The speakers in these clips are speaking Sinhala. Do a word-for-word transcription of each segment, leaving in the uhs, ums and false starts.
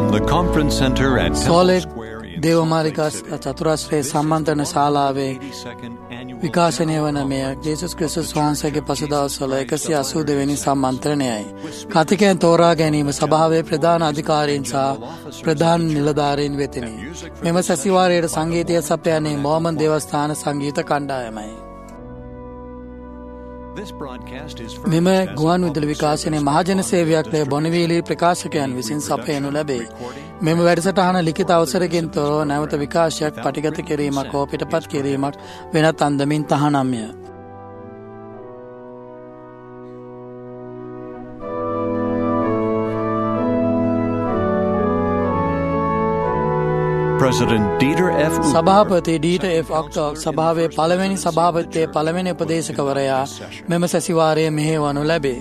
the conference center at Solid දේවමාලිකා චතුරස්‍රයේ සම්මන්ත්‍රණ ශාලාවේ විකාශනය වන මෙය ජේසුස් ක්‍රිස්තුස් වහන්සේගේ පසුදවස්වල එකසිය අසූ දෙවැනි සම්මන්ත්‍රණයයි. කතිකයන් තෝරා ගැනීම සභාවේ ප්‍රධාන අධිකාරීන් සහ ප්‍රධාන නිලධාරීන් වෙතිනි. මෙම සැසිවාරයට සංගීතය සපයන්නේ මොහමන් දේවස්ථාන සංගීත කණ්ඩායමයි. මෙම ගුවන් විදුලි විකාශනයේ මහජන සේවයක් ලේ බොනවීලි ප්‍රකාශකයන් විසින් සපයනු ලැබේ. මෙම වැඩසටහන ලිඛිත අවසරකින් තොරව නැවත විකාශයක් පටිගත කිරීමක් හෝ පිටපත් කිරීමක් වෙනත් අන්දමින් තහනම්ය. President Dieter F. සභාපති ඩීටර් එෆ්. ඔක්ටෝක් සභාවේ පළවෙනි සභාපතියේ පළවෙනි උපදේශකවරයා මෙම සැසිවාරයේ මෙහෙවනු ලැබේ.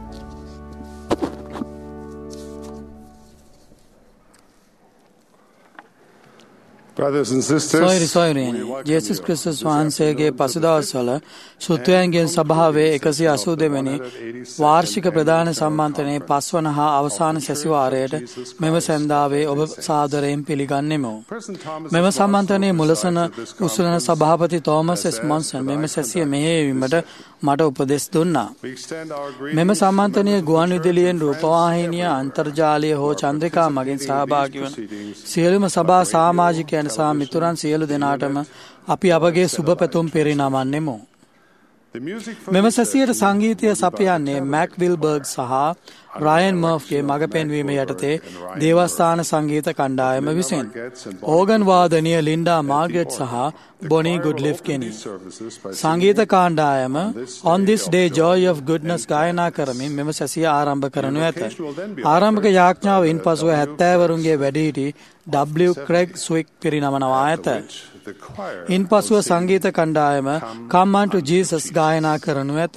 සොයරි සොයරියනි ජේසුස් ක්‍රිස්තුස් වහන්සේගේ පසුදවස්වල ශුද්ධයන්ගෙන් සභාවේ එකසිය අසූ දෙවැනි වාර්ෂික ප්‍රධාන සම්මන්ත්‍රණයේ පස්වන හා අවසාන සැසිවාරයට මෙම සැන්දාවේ ඔබ සාදරයෙන් පිළිගන්නෙමු. මෙම සම්මන්ත්‍රණයේ මුලසන උසුලන සභාපති තෝමස් එස් මොන්සන් මෙම සැසිය මෙහෙයවීමට මට උපදෙස් දුන්නා. මෙම සම්මන්ත්‍රණය ගුවන් විදුලියෙන් රූපවාහිනිය අන්තර්ජාලය හෝ චන්ද්‍රිකා මගින් සහභාගී වන සියලුම සභා සමාජිකයන් සහ මිතුරන් සියලු දෙනාටම අපි අපගේ සුබ පැතුම් පිරිනමන්නෙමු. මෙම සැසියට සංගීතය සපයන්නේ මැක් විල්බර්ග් සහ රයන් මර්ෆ්ගේ මඟ පෙන්වීම යටතේ දේවස්ථාන සංගීත කණ්ඩායම විසින්. ඕගන් වාදනය ලින්ඩා මාර්ගට් සහ බොනී ගුඩ්ලිෆ් කෙනි. සංගීත කාණ්ඩායම On This Day Joy of Goodness ගායනා කරමින් මෙම සැසිය ආරම්භ කරනු ඇත. ආරම්භක යාඥාව ඉන් පසුව හැත්තෑවරුන්ගේ වැඩිහිටි ඩබ්ලිව් ක්‍රෙග් ස්වික් පිරිනමනවා ඇත. ඉන් පසුව සංගීත කණ්ඩායම Come Unto Jesus ගායනා කරනු ඇත.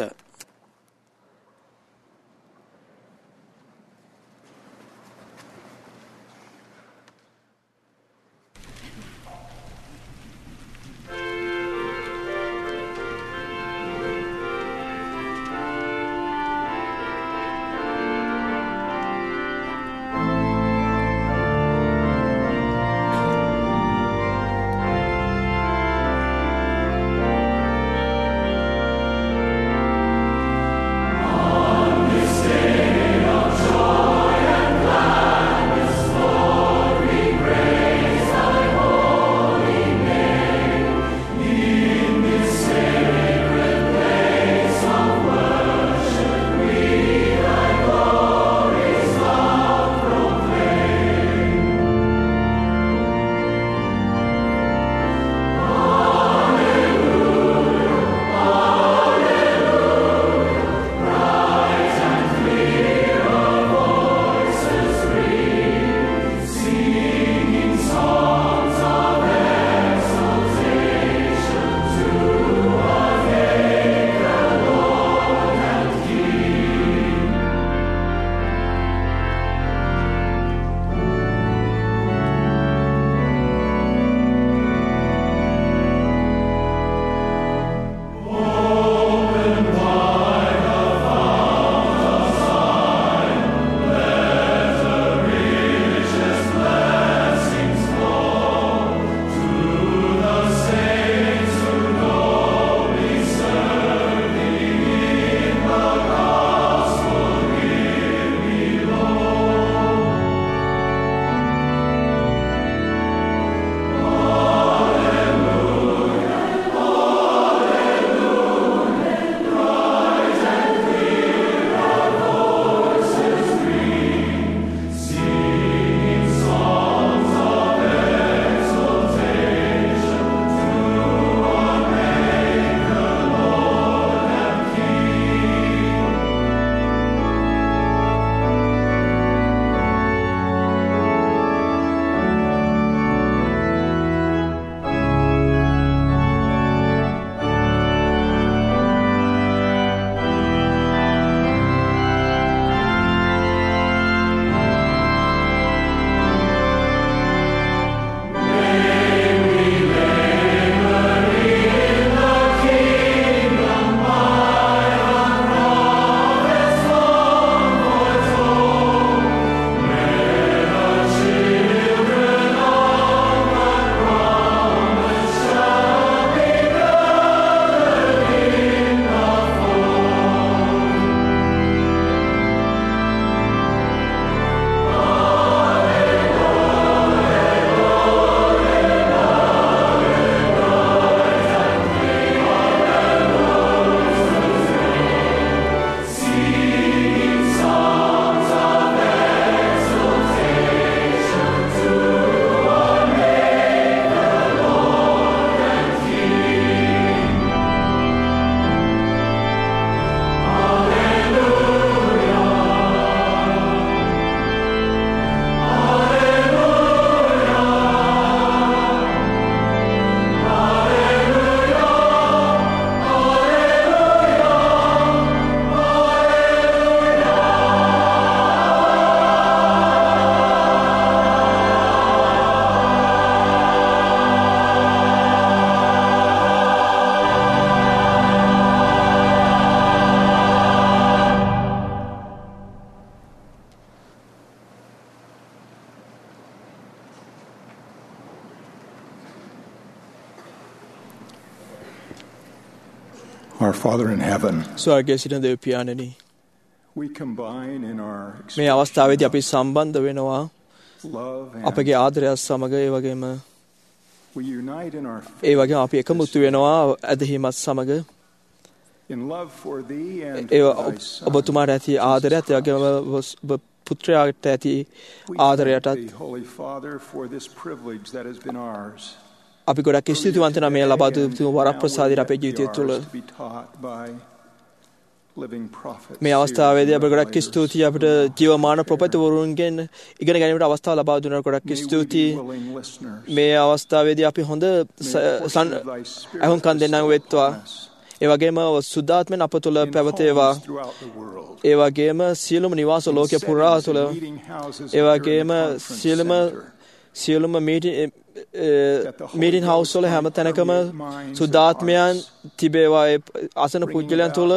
Our Father in heaven, ස්වර්ගයේ සිටින දෙව් පියාණනි, we combine in our මේ අවස්ථාවේදී අපි සම්බන්ධ වෙනවා love අපගේ and ආදරයත් සමග. ඒ වගේම we unite in our ඒ වගේම අපි එකමුතු වෙනවා ඇදහිමත් සමග. in love for thee and A for thy Son. ඔබතුමාට ඇති ආදරයත් ඒ වගේම ඔබ පුත්‍රයාට ඇති We ආදරයටත් thank thee, Holy Father, for this privilege that has been ours. අපි ගොඩක් ස්තුතිවන්ත වෙනවා මේ ලබා දුන් වරප්‍රසාදයට අපේ ජීවිතය තුළ. To be taught by living prophets. මේ අවස්ථාවේදී අපිට ගොඩක් ස්තුතියි අපිට ජීවමාන ප්‍රොපෙටවරුන්ගෙන් ඉගෙන ගැනීමට අවස්ථාව ලබා දුන්නා. ගොඩක් ස්තුතියි. මේ අවස්ථාවේදී අපි හොඳ අහුම්කම් දෙන්නම් වෙත්වා. ඒ වගේම සුද්ධාත්මෙන් අප තුළ පැවතේවා. ඒ වගේම සියලුම නිවාස ලෝකේ පුරා තුළ ඒ වගේම සියලුම සියලුම මීටින් හවුස් වල හැම තැනකම සුද්ධාත්මයන් තිබේවා. ඒ අසන පුජ්‍යලයන් තුළ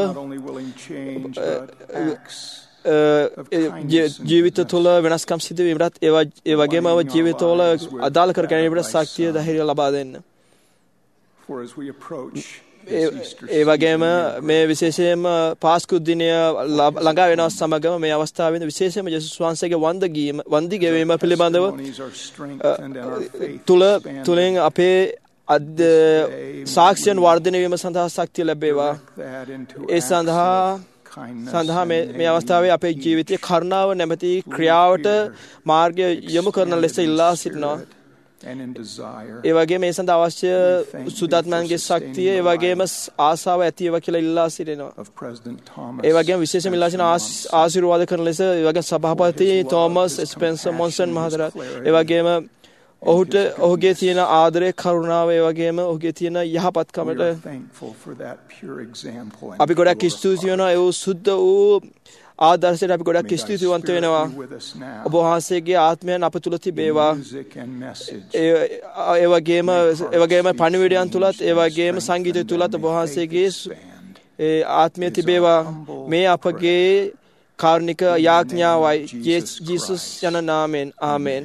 ජීවිත තුළ වෙනස්කම් සිදු වීමටත් ඒ වගේම ජීවිතවල අදාළ කර ගැනීමට ශක්තිය ධෛර්යය ලබා දෙන්න. ඒ වගේම මේ විශේෂයෙන්ම පාස්කු දිනය ළඟා වෙනවත් සමගම මේ අවස්ථාවේ විශේෂයෙන්ම යේසුස් වහන්සේගේ වන්ද ගීම වන්දි ගෙවීම පිළිබඳව තුල තුලින් අපේ අද සාක්ෂියන් වර්ධනය වීම සඳහා ශක්තිය ලැබේවා. ඒ සඳහා සඳහා මේ මේ අවස්ථාවේ අපේ ජීවිතයේ කරුණාව නැමැති ක්‍රියාවට මාර්ගය යොමු කරන ලෙස ඉල්ලා සිටිනවා. ඒ වගේම මේ සඳහා අවශ්‍ය සුද්ධාත්මයන්ගේ ශක්තිය ඒ වගේම ආසාව ඇතිව කියලා ඉල්ලා සිටිනවා. ඒ වගේම විශේෂයෙන්ම ඉල්ලා සිටින ආශිර්වාද කරන ලෙස ඒ වගේම සභාපති තෝමස් ස්පෙන්සර් මොන්සන් මහතා ඒ වගේම ඔහුට ඔහුගේ තියෙන ආදරය කරුණාව ඒ වගේම ඔහුගේ තියෙන යහපත්කමට අපි ගොඩක් ස්තුති වෙනවා. ඒ සුද්ධ වූ ආදර්ශයට අපි ගොඩක් ස්තුතිවන්ත වෙනවා. ඔබ වහන්සේගේ ආත්මයන් අප තුළ තිබේවා. ඒ වගේම ඒ වගේම පණිවිඩයන් තුලත් ඒ වගේම සංගීතය තුලත් ඔබ වහන්සේගේ ඒ ආත්මය තිබේවා. මේ අපගේ කාරුණික යාඥාවයි ජේසුස් යන නාමයෙන් ආමෙන්.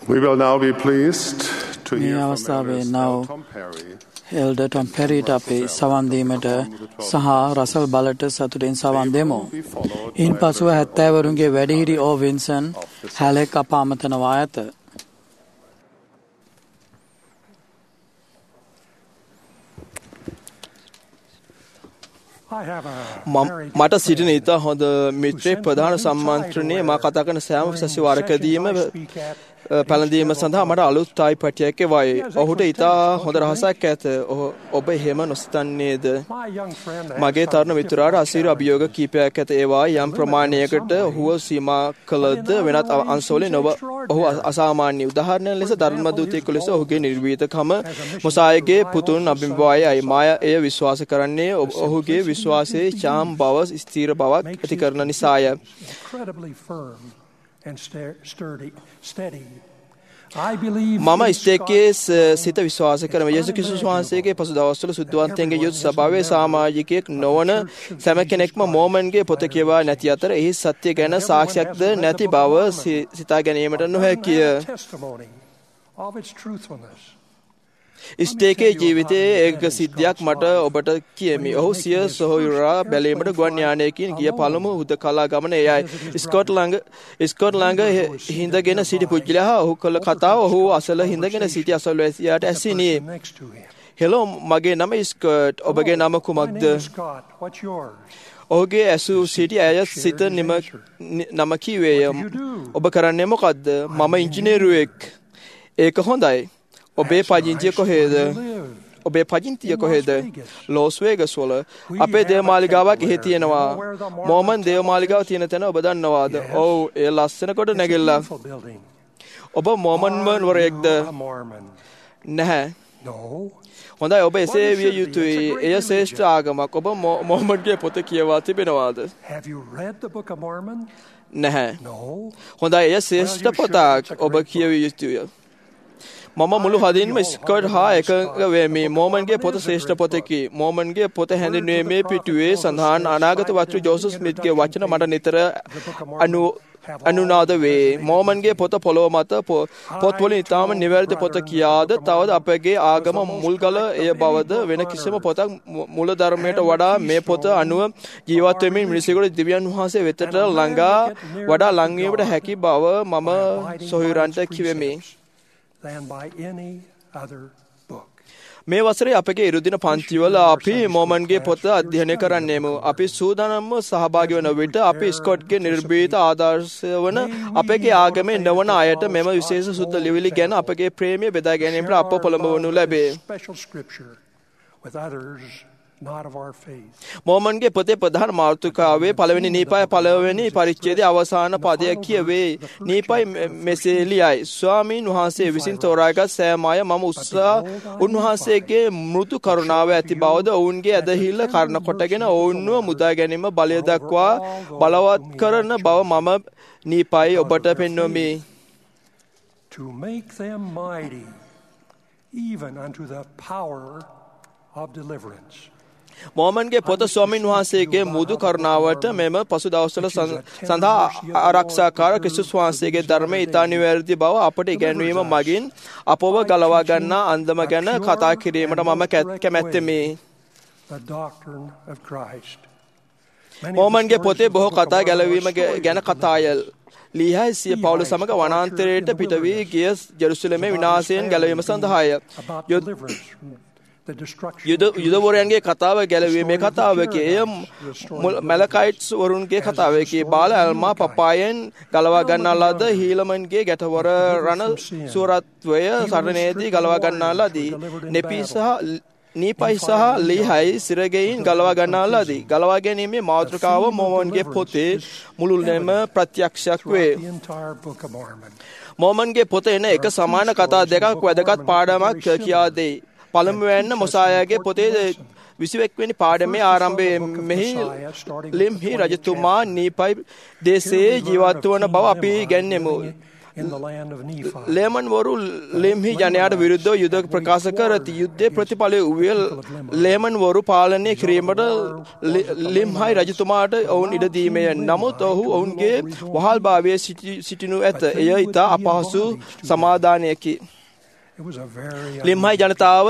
We will now be pleased to මේ hear from අවස්ථාවේ Elder නව Tom Perry. එල්ඩර් ටොම් පෙරිට අපි සවන් දීමට සහ රසල් බලට සතුටින් සවන් දෙමු. ඉන් පසුව හැත්තෑවරුන්ගේ වැඩිහිටි ඕ වින්සන් හැලෙක් අප අමතනවා ඇත. මට සිටින ඉතා හොඳ මිත්‍රයෙක් ප්‍රධාන සම්මන්ත්‍රණයේ මා කතා කරන සෑම සැසිවාරකදීම පැළඳීම සඳහා මට අලුත් ටයි පටියක් එවයි. ඔහුට ඉතා හොඳ රහසක් ඇත. ඔබ එහෙම නොසිතන්නේද? මගේ තරුණ මිතුරාට අසීරු අභියෝග කීපයක් ඇත. ඒවා යම් ප්‍රමාණයකට ඔහුව සීමා කළද වෙනත් අංශවලින් ඔබ ඔහු අසාමාන්‍ය. උදාහරණයක් ලෙස ධර්මදූතයෙකු ලෙස ඔහුගේ නිර්වීතකම මොසායගේ පුතුන් අභිභවයයි. මාය එය විශ්වාස කරන්නේ ඔහුගේ විශ්වාසයේ චාම් බව ස්ථීර බවක් ඇති කරන නිසාය. මම ස්තේකයේ සිත විශ්වාස කරම යේසුස් ක්‍රිස්තුස් වහන්සේගේ පසු දවස්වල සුද්ධවන්තයන්ගේ යුත් සභාවේ සමාජිකයෙක් නොවන සෑම කෙනෙක්ම මෝමන්ගේ පොත කියවා නැති අතර එහි සත්‍ය ගැන සාක්ෂියක්ද නැති බව සිතා ගැනීමට නොහැකිය. ස්ටේකේ ජීවිතයේ ඒක සිද්ධියක් මට ඔබට කියමි. ඔහු සිය සොහොයුරා බැලීමට ගුවන් යානයකින් ගිය පළමු හුදකලා ගමන එයයි. ස්කොට් ළඟ ස්කොට් ළඟ හිඳගෙන සිටි පුජ්‍යලයා ඔහු කළ කතාව ඔහු අසල හිඳගෙන සිටි අසල්වැසියාට ඇසිණි. හෙලෝ, මගේ නම ස්කොට්. ඔබගේ නම කුමක්ද? ඔහුගේ ඇසූ සිටි ඇය සිත නිම නම කිව්වේය. ඔබ කරන්නේ මොකද්ද? මම ඉංජිනේරුවෙක්. ඒක හොඳයි. ඔබේ පදිංචිය කොහේද? ඔබේ පදිංචිය කොහේද? ලෝස් වේගස් වල. අපේ දේවමාලිගාවක් එහෙ තියෙනවා. මොමන් දේවමාලිගාව තියෙන තැන ඔබ දන්නවාද? ඔව්, ඒ ලස්සන කොට නැගිල්ල. ඔබ මොමන් වරයෙක්ද? නැහැ. හොඳයි, ඔබ එසේ විය යුතුයි. එය ශ්‍රේෂ්ඨ ආගමක්. ඔබ මොමන්ගේ පොත කියවා තිබෙනවාද? නැහැ. හොඳයි, එය ශ්‍රේෂ්ඨ පොතක්. ඔබ කියවිය යුතුය. මම මුළු හදින්ම ස්කොට් හා එකඟ වෙමි. මෝමන්ගේ පොත ශ්‍රේෂ්ඨ පොතකි. මෝමන්ගේ පොත හැඳින්වීමේ පිටුවේ සඳහන් අනාගත වක්තෘ ජෝසප් ස්මිත්ගේ වචන මට නිතර අනු අනුනාද වේ. මෝමන්ගේ පොත පොළොව මත පොත්වලින් ඉතාම නිවැරදි පොත කියාද තවද අපගේ ආගම මුල්ගල එය බවද වෙන කිසිම පොතක් මුල ධර්මයට වඩා මේ පොත අනුව ජීවත් වෙමින් මිනිසෙකුට දිව්‍යන් වහන්සේ වෙතට ළඟා වඩා ලංවීමට හැකි බව මම සොහොයුරන්ට කිවෙමි. මේ වසරේ අපගේ ඉරුදින පන්තිවල අපි මෝමන්ගේ පොත අධ්‍යයනය කරන්නෙමු. අපි සූදානම්ව සහභාගී වන විට අපි ස්කොට්ගේ නිර්භීත ආදර්ශය වන අපගේ ආගමේ නොවන අයට මෙම විශේෂ සුද්ධ ලිවිලි ගැන අපගේ ප්‍රේමය බෙදා ගැනීමට අප පොළඹවනු ලැබේ. මෝමන්ගේ පොතේ ප්‍රධාන මාතෘකාවේ පළවෙනි නීපය පළවෙනි පරිච්ඡේදයේ අවසාන පදය කියවේ. නීපය මෙසේ ලියයි. ස්වාමීන් වහන්සේ විසින් තෝරාගත් සෑම අය මම උත්සාහ උන්වහන්සේගේ මෘදු කරුණාව ඇති බවද ඔවුන්ගේ ඇදහිල්ල කරන කොටගෙන ඔවුන්ව මුදා ගැනීම බලය දක්වා බලවත් කරන බව මම නීපය ඔබට පෙන්වමි. To make them mighty even unto the power of deliverance. මෝමන්ගේ පොත ස්වාමීන් වහන්සේගේ මුදු කරුණාවට මෙම පසු දවස්වල සඳහා ආරක්ෂාකාර ක්‍රිස්තුස් වහන්සේගේ ධර්මයේ ඉතා නිවැරදි බව අපට ඉගැන්වීම මගින් අපව ගලවා ගන්නා අන්දම ගැන කතා කිරීමට මම කැමැත්තෙමි. මෝමන්ගේ පොතේ බොහෝ කතා ගැලවීම ගැන කතාය. ලීහයි සිය පවුල සමග වනාන්තරයට පිට වී ගිය ජෙරුසලමේ විනාශයෙන් ගැලවීම සඳහාය. යුදවරයන්ගේ කතාව ගැලවීමේ කතාවකි. එය මැලකයිට්ස් වරුන්ගේ කතාවකි. බාල ඇල්මා පපායෙන් ගලවා ගන්නා ලද හීලමන්ගේ ගැටවර රණ සුරත්වය සරණේදී ගලවා ගන්නා ලදී. නෙපි සහ නීපයි සහ ලීහයි සිරගෙයින් ගලවා ගන්නා ලදී. ගලවා ගැනීමේ මාතෘකාව මෝමන්ගේ පොතේ මුළුල්ලේම ප්‍රත්‍යක්ෂයක් වේ. මෝමන්ගේ පොත එන එක සමාන කතා දෙකක් වැදගත් පාඩමක් කියා දෙයි. පළමුවෙන්න මොසායාගේ පොතේ විසිවෙනි වෙනි පාඩමේ ආරම්භයේ මෙහි ලිම්හි රජතුමා නීපයි දේශයේ ජීවත් වන බව අපි ඉගෙනෙමු. ලේමන් වරු ලෙම්හි ජනයාට විරුද්ධව යුද ප්‍රකාශ කරති. යුද්ධයේ ප්‍රතිඵලය වූයේ ලේමන් වරු පාලනය කිරීමට ලිම්හයි රජතුමාට ඔවුන් ඉඩ දීමය. නමුත් ඔහු ඔවුන්ගේ වහල්භාවයේ සිටිනු ඇත. එය ඉතා අපහසු සමාදානයකි. ලිම්හයි ජනතාව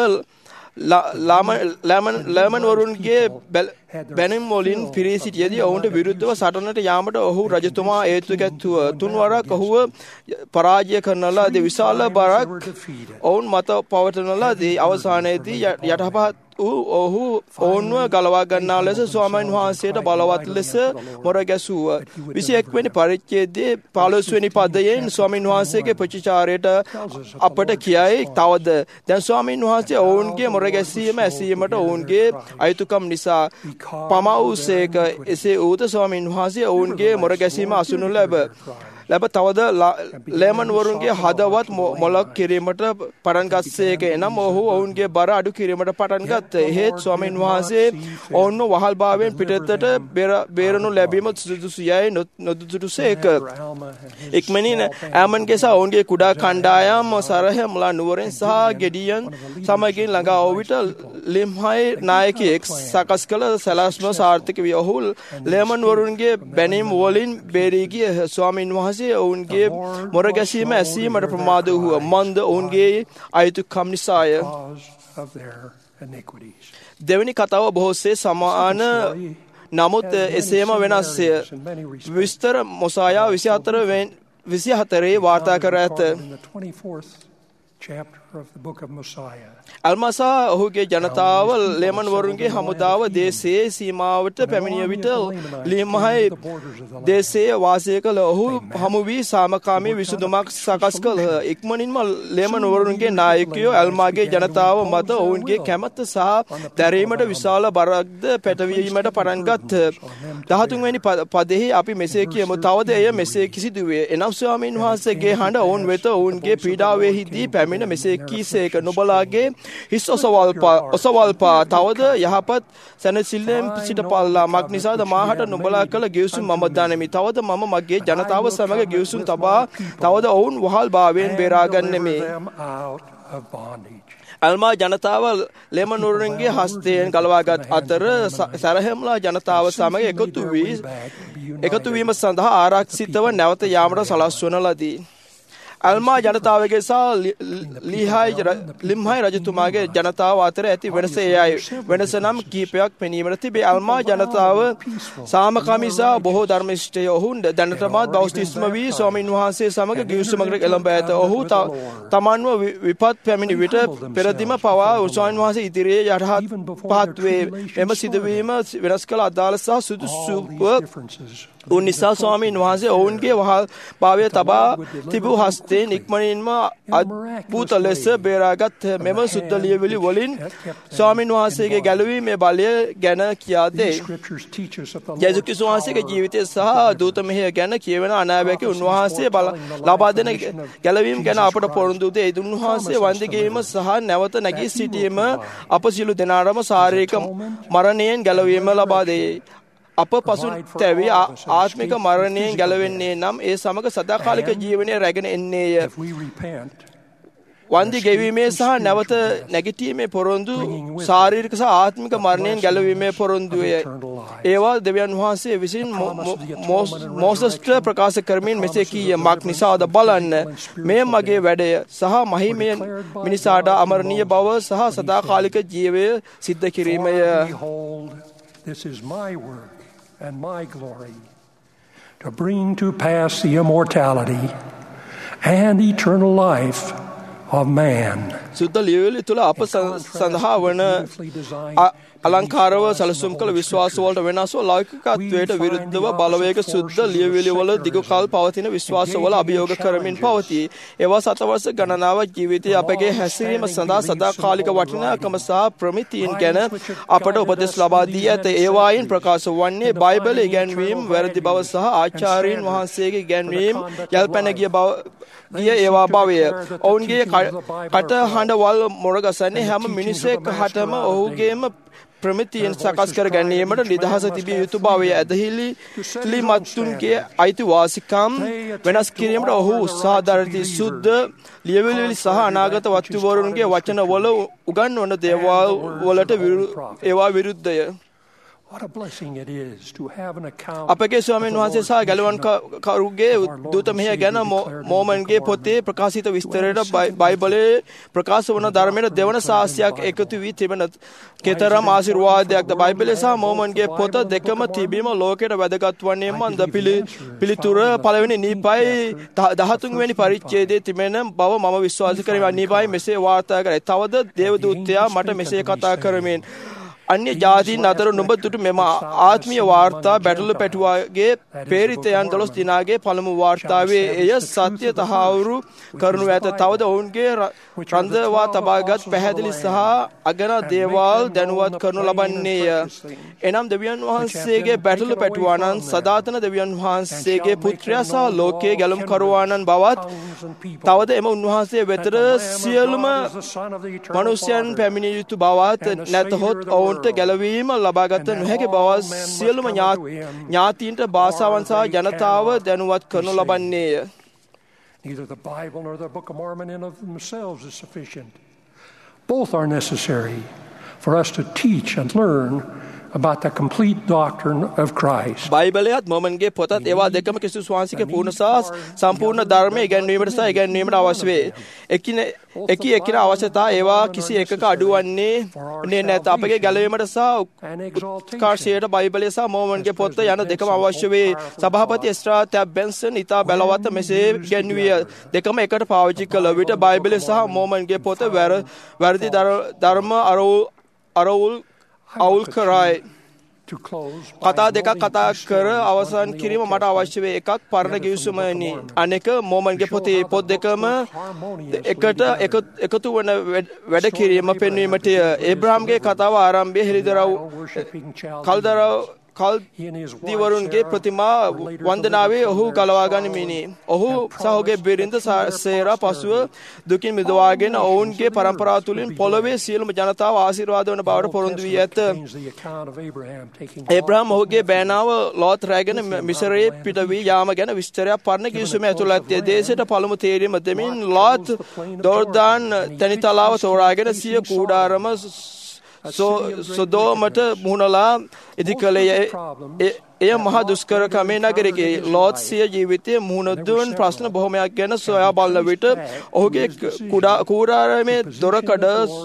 ලෑමන් වරුන්ගේ බැනම් වලින් පිරී සිටියදී ඔවුන්ට විරුද්ධව සටනට යාමට ඔහු රජතුමා හේතු ගැත්තුව. තුන්වරක් ඔහුව පරාජය කරන ලදී. විශාල බරක් ඔවුන් මත පවටන ලදී. අවසානයේදී යටපත් වූ ඔහු ඔවුන්ව ගලවා ගන්නා ලෙස ස්වාමීන් වහන්සේට බලවත් ලෙස මොර ගැසුවා. විසිඑක් වෙනි පරිච්ඡේදයේ පළොස් වෙනි පදයෙන් ස්වාමීන් වහන්සේගේ ප්‍රතිචාරයට අපට කියයි. තවද දැන් ස්වාමීන් වහන්සේ ඔවුන්ගේ මොර ගැසීම ඇසීමට ඔවුන්ගේ අයිතුකම් නිසා පමවුසේක. එසේ වූද ස්වාමීන් වහන්සේ ඔවුන්ගේ මොර ගැසීම අසුනු ලැබ ලැබ තවද ලේමන් වරුන්ගේ හදවත් මොලක් කිරීමට පටන් ගස්සේක. එනම් ඔහු ඔවුන්ගේ බර අඩු කිරීමට පටන් ගත්ත. එහෙත් ස්වාමීන් වහන්සේ ඔවුන්ව වහල්භාවයෙන් පිටතට බේරනු ලැබීම සුදුසුයයි නොදුටුසේක. ඉක්මනින් ඈමන්ගේ සහ ඔවුන්ගේ කුඩා කණ්ඩායම් සරහෙම්ලා නුවරින් සහ ගෙඩියන් සමගින් ළඟා වූ විට ලිම්හයි නායකයෙක් සකස් කළ සැලැස්ම සාර්ථක විය. ඔහු ලේමන් වරුන්ගේ බැනීම් වලින් බේරී ගිය. ස්වාමීන් වහන්සේ ඔවුන්ගේ මොර ගැසීම ඇසීමට ප්‍රමාද වූ මන්ද ඔවුන්ගේ අයිතුකම් නිසාය. දෙවැනි කතාව බොහෝසේ සමාන නමුත් එසේම වෙනස්ය. විස්තර මොසායා විසිහතරේ වාර්තා කර ඇත. අල්මසා ඔහුගේ ජනතාව ලේමන් වරුන්ගේ හමුදාව දේශයේ සීමාවට පැමිණිය විට ලිම්හයි දේශයේ වාසය කළ ඔහු හමු වී සාමකාමී විසඳුමක් සකස් කළහ. ඉක්මනින්ම ලේමන් වරුන්ගේ නායකයෝ අල්මාගේ ජනතාව මත ඔවුන්ගේ කැමැත්ත සහ දැරීමට විශාල බරක්ද පැටවීමට පටන් ගත්හ. දහතුන් වෙනි පදෙහි අපි මෙසේ කියමු. තවද එය මෙසේ කිසිදුවේ. එනම් ස්වාමීන් වහන්සේගේ හඬ ඔවුන් වෙත ඔවුන්ගේ පීඩාවෙහිදී පැමිණ මෙසේ කීසේක. නුඹලාගේ හිස් ඔසවල්පා තවද යහපත් සැනසෙල්ලෙන් සිටපල්ලා. මක් නිසාද මාහට නුඹලා කළ ගිවිසුම් මම දනිමි. තවද මම මගේ ජනතාව සමග ගිවිසුම් තබා තවද ඔවුන් වහල්භාවයෙන් බේරාගන්නෙමි. අල්මා ජනතාව ලේමන් වරුන්ගේ හස්තයෙන් ගලවාගත් අතර සරහෙම්ලා ජනතාව සමග එකතු වී එකතු වීම සඳහා ආරක්ෂිතව නැවත යාමට සලස්වන ලදී. අල්මා ජනතාවගේ සහ ලිම්හයි රජතුමාගේ ජනතාව අතර ඇති වෙනස එයයි. වෙනස නම් කීපයක් පෙනීමට තිබේ. අල්මා ජනතාව සාමකාමී සහ බොහෝ ධර්මිෂ්ඨය. ඔවුන් දැනටමත් බෞද්ධිස්ම වී ස්වාමීන් වහන්සේ සමග ගිවිසුමකට එළඹ ඇත. ඔහු තමන්ව විපත් පැමිණි විට පෙරදිම පවා ස්වාමීන් වහන්සේ ඉදිරියේ යටහත් පහත් වේ. එම සිදුවීම වෙනස් කළ අදාළ සහ සුදුසුව උන් නිසා ස්වාමීන් වහන්සේ ඔවුන්ගේ වහල් භාවය තබා තිබූ හස්තයෙන් ඉක්මනින්ම අද්භූත ලෙස බේරාගත්. මෙම සුද්ධ ලියවිලි වලින් ස්වාමීන් වහන්සේගේ ගැලවීමේ බලය ගැන කියා දෙයි. යේසුස් ක්‍රිස්තුස් වහන්සේගේ ජීවිතය සහ දූත මෙහෙය ගැන කියවෙන අනාවැකි උන්වහන්සේ ලබා දෙන ගැලවීම ගැන අපට පොරොන්දු දෙයි. උන්වහන්සේ වන්දිගීම සහ නැවත නැගී සිටීම අප සියලු දෙනාටම ශාරීරික මරණයෙන් ගැලවීම ලබා දෙයි. අප පසු තැවි ආත්මික මරණයෙන් ගැලවෙන්නේ නම් ඒ සමග සදාකාලික ජීවනය රැගෙන එන්නේය. වන්දි ගෙවීමේ සහ නැවත නැගිටීමේ පොරොන්දු ශාරීරික සහ ආත්මික මරණයෙන් ගැලවීමේ පොරොන්දුය. ඒවා දෙවියන් වහන්සේ විසින් මෝසස්ට ප්‍රකාශ කරමින් මෙසේ කීය. මක් නිසාද බලන්න මේ මගේ වැඩය සහ මහිමය මිනිසාට අමරණීය බව සහ සදාකාලික ජීවය සිද්ධ කිරීමය. This is my work and my glory, to bring to pass the immortality and eternal life of man. සුද්ධ ලියවිලි තුළ අප සඳහා වන අලංකාරව සැලසුම් කළ විශ්වාස වලට වෙනස්ව ලෞකිකත්වයට විරුද්ධව බලවේග සුද්ධ ලියවිලි වල දිගු කල් පවතින විශ්වාසවල අභියෝග කරමින් පවතී. ඒවා සතවර්ෂ ගණනාවක් ජීවිතයේ අපගේ හැසිරීම සඳහා සදාකාලික වටිනාකම සහ ප්‍රමිතීන් ගැන අපට උපදෙස් ලබා දී ඇත. ඒවායින් ප්‍රකාශ වන්නේ බයිබලයේ ඉගැන්වීම් වැරදි බව සහ ආචාර්යන් වහන්සේගේ ඉගැන්වීම් යල්පැන ගිය බව ගිය ඒවා බවය. ඔවුන්ගේ කට හඬවල් මොරගසන්නේ හැම මිනිසෙක් හටම ඔහුගේම ප්‍රමිතියෙන් සකස් කර ගැනීමට නිදහස තිබිය යුතු බවය. ඇදහිලි ලිමත්තුන්ගේ අයිතිවාසිකම් වෙනස් කිරීමට ඔහු උත්සාහ දරති. සුද්ධ ලියවිලි සහ අනාගත වස්තුවරුන්ගේ වචන වල උගන්වන දේවල් වලට ඒවා විරුද්ධය. අපගේ ස්වාමීන් වහන්සේ සහ ගැලවන් කරුගේ දූත මෙහෙය ගැන මෝමන්ගේ පොතේ ප්‍රකාශිත විස්තරයට බයිබලයේ ප්‍රකාශ වන ධර්මයට දෙවන සාක්ෂියක් එකතු වී තිබෙන කෙතරම් ආශිර්වාදයක්ද. බයිබලය සහ මෝමන්ගේ පොත දෙකම තිබීම ලෝකයට වැදගත් වන්නේ මන්ද පිළිතුර පළවෙනි නීපයි දහතුන් වෙනි පරිච්ඡේදයේ තිබෙන බව මම විශ්වාස කරමි. නීපයි මෙසේ වාර්තා කරයි. තවද දේවදූතයා මට මෙසේ කතා කරමින් අන්‍ය ජාතීන් අතර නුඹ දුටු මෙම ආත්මීය වාර්තා බැටළු පැටුවාගේ පේරිතයන් දොළොස් දිනාගේ පළමු වාර්තාවේ එය සත්‍ය තහවුරු කරනු ඇත. තවද ඔවුන්ගේ රඳවා තබාගත් පැහැදිලි සහ අගන දේවල් දැනුවත් කරනු ලබන්නේය. එනම් දෙවියන් වහන්සේගේ බැටළු පැටුවානන් සදාතන දෙවියන් වහන්සේගේ පුත්‍රයා සහ ලෝකයේ ගැලුම් කරවානන් බවත්, තවද එම උන්වහන්සේ වෙතට සියලුම මනුෂ්‍යයන් පැමිණිය යුතු බවත්, නැතහොත් ඔවුන් ගැලවීම ලබාගත නොහැකි බව සියලුම ඥාතීන්ට භාෂාවන් සහ ජනතාව දැනුවත් කරනු ලබන්නේය. Neither the Bible nor the Book of Mormon in of themselves is sufficient. Both are necessary for us to teach and learn about the complete doctrine of Christ. බයිබලයත් මොමන්ගේ පොතත් ඒවා දෙකම ක්‍රිස්තුස් වහන්සේගේ පූර්ණ සහ සම්පූර්ණ ධර්මය ඉගැන්වීමට සහ ඉගැන්වීමට අවශ්‍ය වේ. එකින එකී එකින අවශ්‍යතා ඒවා කිසි එකක අඩුවන්නේ නැත. අපගේ ගැලවීමට සහ උත්කර්ෂයට බයිබලය සහ මොමන්ගේ පොත යන දෙකම අවශ්‍ය වේ. සභාපති එස්ට්‍රා ටැබ් බෙන්සන් ඉතා බලවත් මෙසේ ඉගැන්විය. දෙකම එකට පාවිච්චි කළ විට බයිබලය සහ මොමන්ගේ පොත වැරදි ධර්ම අරවුල් අවුල් කරයි. කතා දෙකක් කතා කර අවසන් කිරීම මට අවශ්‍ය වේ. එකක් පරණ ගිවිසුමනි, අනෙක මොමන්ගේ පොතේ. පොත් දෙකම එකට එකතු වන වැඩ කිරීම පෙන්වීමටය. ඒබ්‍රාම්ගේ කතාව ආරම්භයේ හෙළිදරව් කල්දරව් කල්දිවරුන්ගේ ප්‍රතිමා වන්දනාවේ ඔහු ගලවා ගනිමිනි. ඔහු සහෝගේ බිරිඳ සේරා පසුව දුකින් මිදවාගෙන ඔවුන්ගේ පරම්පරාව තුළින් පොළොවේ සියලුම ජනතාව ආශිර්වාද වන බවට පොරොන්දු වී ඇත. ඒබ්‍රාම් ඔහුගේ බෑනාව ලෝත් රැගෙන මිසරයේ පිට වී යාම ගැන විස්තරයක් පරණ ගිවිසුමේ ඇතුළත්ය. දේශයට පළමු තේරීම දෙමින් ලෝත් දොර්දාන් තැනිතලාව තෝරාගෙන සිය කූඩාරම සොදෝමට මුහුණලා ඉදි කළේ. එය මහා දුෂ්කරකමේ නගරකි. ලෝත් සිය ජීවිතයේ මුහුණ දුන් ප්‍රශ්න බොහොමයක් ගැන සොයා බලන විට ඔහුගේ කූඩාරමේ දොරකඩ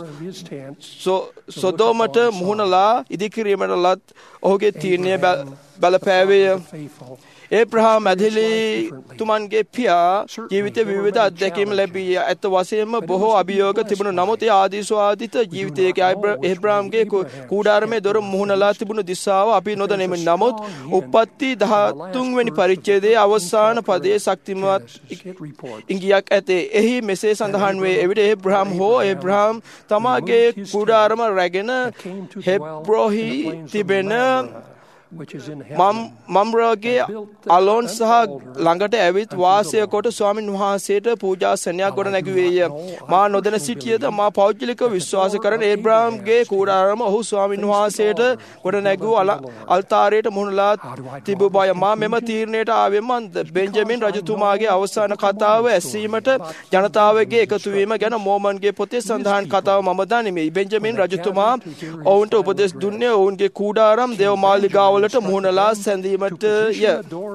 සොදෝමට මුහුණලා ඉදි කිරීමට ලත් ඔහුගේ තීරණය බලපෑවේ. ඒබ්‍රහම් ඇදහිලි තුමන්ගේ පියා ජීවිතයේ විවිධ අත්දැකීම් ලැබී ඇත්ත වශයෙන්ම බොහෝ අභියෝග තිබුණු නමුත් ඒ ආදීස්වාදිත ජීවිතයේ ඒබ්‍රහම්ගේ කූඩාරමේ දොර මුහුණලා තිබුණු දිශාව අපි නොදැනෙමු. නමුත් උප්පත්ති දහතුන් වෙනි පරිච්ඡේදයේ අවසාන පදයේ ශක්තිමත් ඉංගියක් ඇතේ. එහි මෙසේ සඳහන් වේ. එවිට ඒබ්‍රහම් හෝ ඒබ්‍රහම් තමාගේ කූඩාරම රැගෙන හෙබ්‍රෝහි තිබෙන මම්රගේ අලෝන් සහ ළඟට ඇවිත් වාසය කොට ස්වාමින් වහන්සේට පූජාසනයක් ගොඩ නැගුවේය. මා නොදැන සිටියද මා පෞද්ගලික විශ්වාස කරන ඒබ්‍රාම්ගේ කූඩාරම ඔහු ස්වාමින් වහන්සේට ගොඩ නැගූ අල්තාරයට මුහුණලා තිබූ බය. මා මෙම තීරණයට ආවේ මන්ද බෙන්ජමින් රජතුමාගේ අවසාන කතාව ඇසීමට ජනතාවගේ එකතුවීම ගැන මෝමන්ගේ පොතේ සඳහන් කතාව මම දනිමි. බෙන්ජමින් රජතුමා ඔවුන්ට උපදෙස් දුන්නේ ඔවුන්ගේ කූඩාරම් දේව මාලිගාවල මුහුණලා සැඳීමට ය.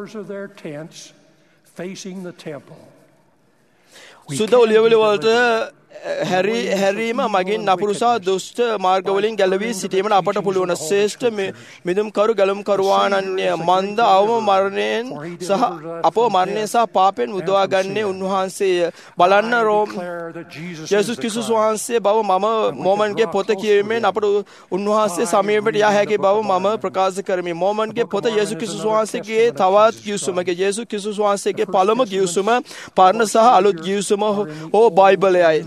සුද ඔලියවල වලට හැරි හැරීම මගින් නපුරුසා දුෂ්ට මාර්ගවලින් ගැලවී සිටීමට අපට පුළුවන්. ශ්‍රේෂ්ඨ මිදුම්කරු ගැලුම්කරුවානන්ය මන්ද අවම මරණයෙන් සහ අපව මරණයෙන් සහ පාපෙන් මුදවා ගන්නේ උන්වහන්සේය. බලන්න රෝම යේසුස් ක්‍රිස්තුස් වහන්සේ බව මම මෝමන්ගේ පොත කියවීමෙන් අපට උන්වහන්සේ සමීපයට යා හැකි බව මම ප්‍රකාශ කරමි. මෝමන්ගේ පොත යේසුස් ක්‍රිස්තුස් වහන්සේගේ තවත් ගිවිසුමක. යේසුස් ක්‍රිස්තුස් වහන්සේගේ පළමු ගිවිසුම පරණ සහ අලුත් ගිවිසුම හෝ බයිබලයයි.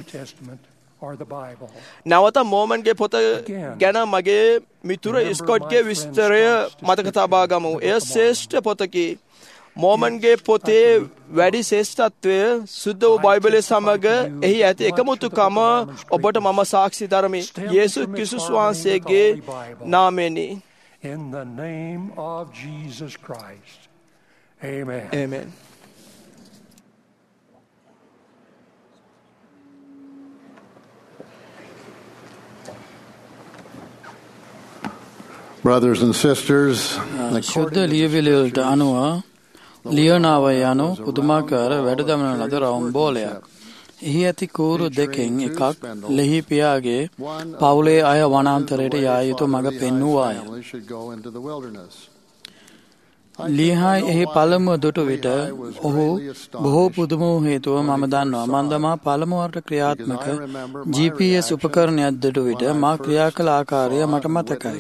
නැවත මෝමන්ගේ පොත ගැන මගේ මිතුර ස්කොට්ගේ විස්තරය මතක තබා ගමු. එය ශ්‍රේෂ්ඨ පොතකි. මෝමන්ගේ පොතේ වැඩි ශ්‍රේෂ්ඨත්වය සුද්ධ වූ බයිබලයේ සමග එහි ඇති එකමුතුකම ඔබට මම සාක්ෂි දරමි. යේසුස් ක්‍රිස්තුස් වහන්සේගේ නාමයෙනි. In the name of Jesus Christ. Amen. Amen. Brothers and sisters, ශුද්ධ ලියවිලිවලට අනුව ලියනාව යනු පුදුමාකාර වැඩදමන ලද රවුම්බෝලයක්. එහි ඇති කූරු දෙකෙන් එකක් ලෙහි පියාගේ පවුලේ අය වනාන්තරයට යා යුතු මඟ පෙන්වුවාය. ලියහායි එහි පළමුව දුටු විට ඔහු බොහෝ පුදුම වූ හේතුව මම දන්නවා. මන්දමා පළමුවට ක්‍රියාත්මක ජී පී එස් උපකරණයක් දුටු විට මා ක්‍රියා කළ ආකාරය මට මතකයි.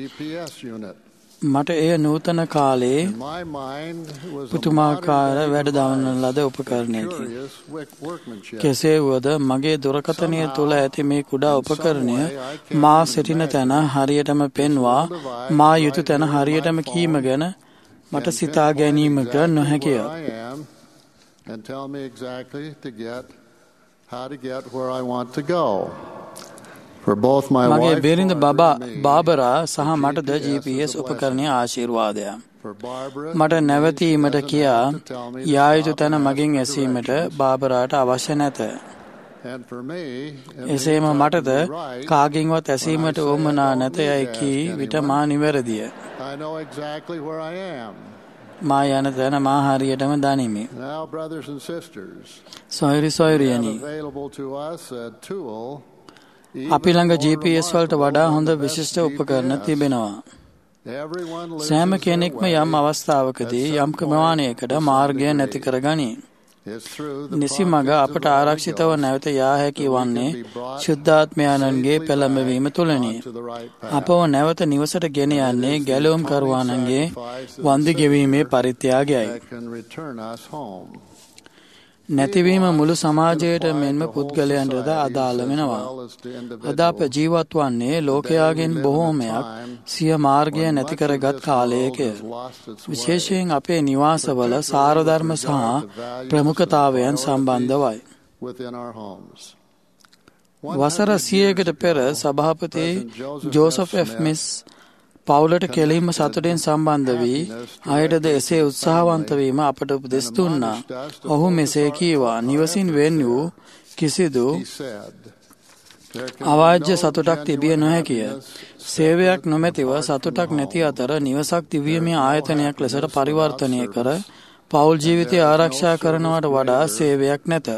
මට එය නූතන කාලේ පුදුමාකාර වැඩ දවන ලද උපකරණයකි. කෙසේ වුවද මගේ දුරකථනය තුළ ඇති මේ කුඩා උපකරණය මා සිටින තැන හරියටම පෙන්වා මා යුතු තැන හරියටම කීම ගැන මට සිතා ගැනීමට නොහැකිය. මගේ බිරිඳ බබා බාබරා සහ මටද ජී පී එස් උපකරණය ආශිර්වාදයක්. මට නැවතීමට කියා යා යුතු තැන මගින් ඇසීමට බාබරාට අවශ්‍ය නැත. එසේම මටද කාගෙන්වත් ඇසීමට උවමනා නැත යයි කී විට මා නිවැරදිය. මා යන තැන මා හරියටම දනිමි. සොයුරි සොයුරියනි, අපි ළඟ ජී පී එස් වලට වඩා හොඳ විශිෂ්ට උපකරණ තිබෙනවා. සෑම කෙනෙක්ම යම් අවස්ථාවකදී යම් ප්‍රමාණයකට මාර්ගය නැති කරගනී. නිසි මඟ අපට ආරක්ෂිතව නැවත යා හැකි වන්නේ ශුද්ධාත්මයන්ගේ පෙළඹවීම තුළනි. අපව නැවත නිවසට ගෙන යන්නේ ගැලවුම් කරුවාණන්ගේ වන්දි ගෙවීමේ පරිත්‍යාගයයි. නැතිවීම මුළු සමාජයට මෙන්ම පුද්ගලයන්ටද අදාළ වෙනවා. අද අප ජීවත් වන්නේ ලෝකයාගෙන් බොහෝමයක් සිය මාර්ගය නැති කරගත් කාලයක. විශේෂයෙන් අපේ නිවාසවල සාරධර්ම සහ ප්‍රමුඛතාවයන් සම්බන්ධවයි. වසර සියයකට පෙර සභාපති ජෝසප් එෆ් මිස් පවුලට කෙලීම සතුටෙන් සම්බන්ධ වී අයටද එසේ උත්සාහවන්ත වීම අපට උපදෙස් දුන්නා. ඔහු මෙසේ කීවා: නිවසින් වෙන් වූ කිසිදු අවාජ්‍ය සතුටක් තිබිය නොහැකිය. සේවයක් නොමැතිව සතුටක් නැති අතර නිවසක් දිව්‍යමය ආයතනයක් ලෙසට පරිවර්තනය කර පවුල් ජීවිතය ආරක්ෂා කරනවට වඩා සේවයක් නැත.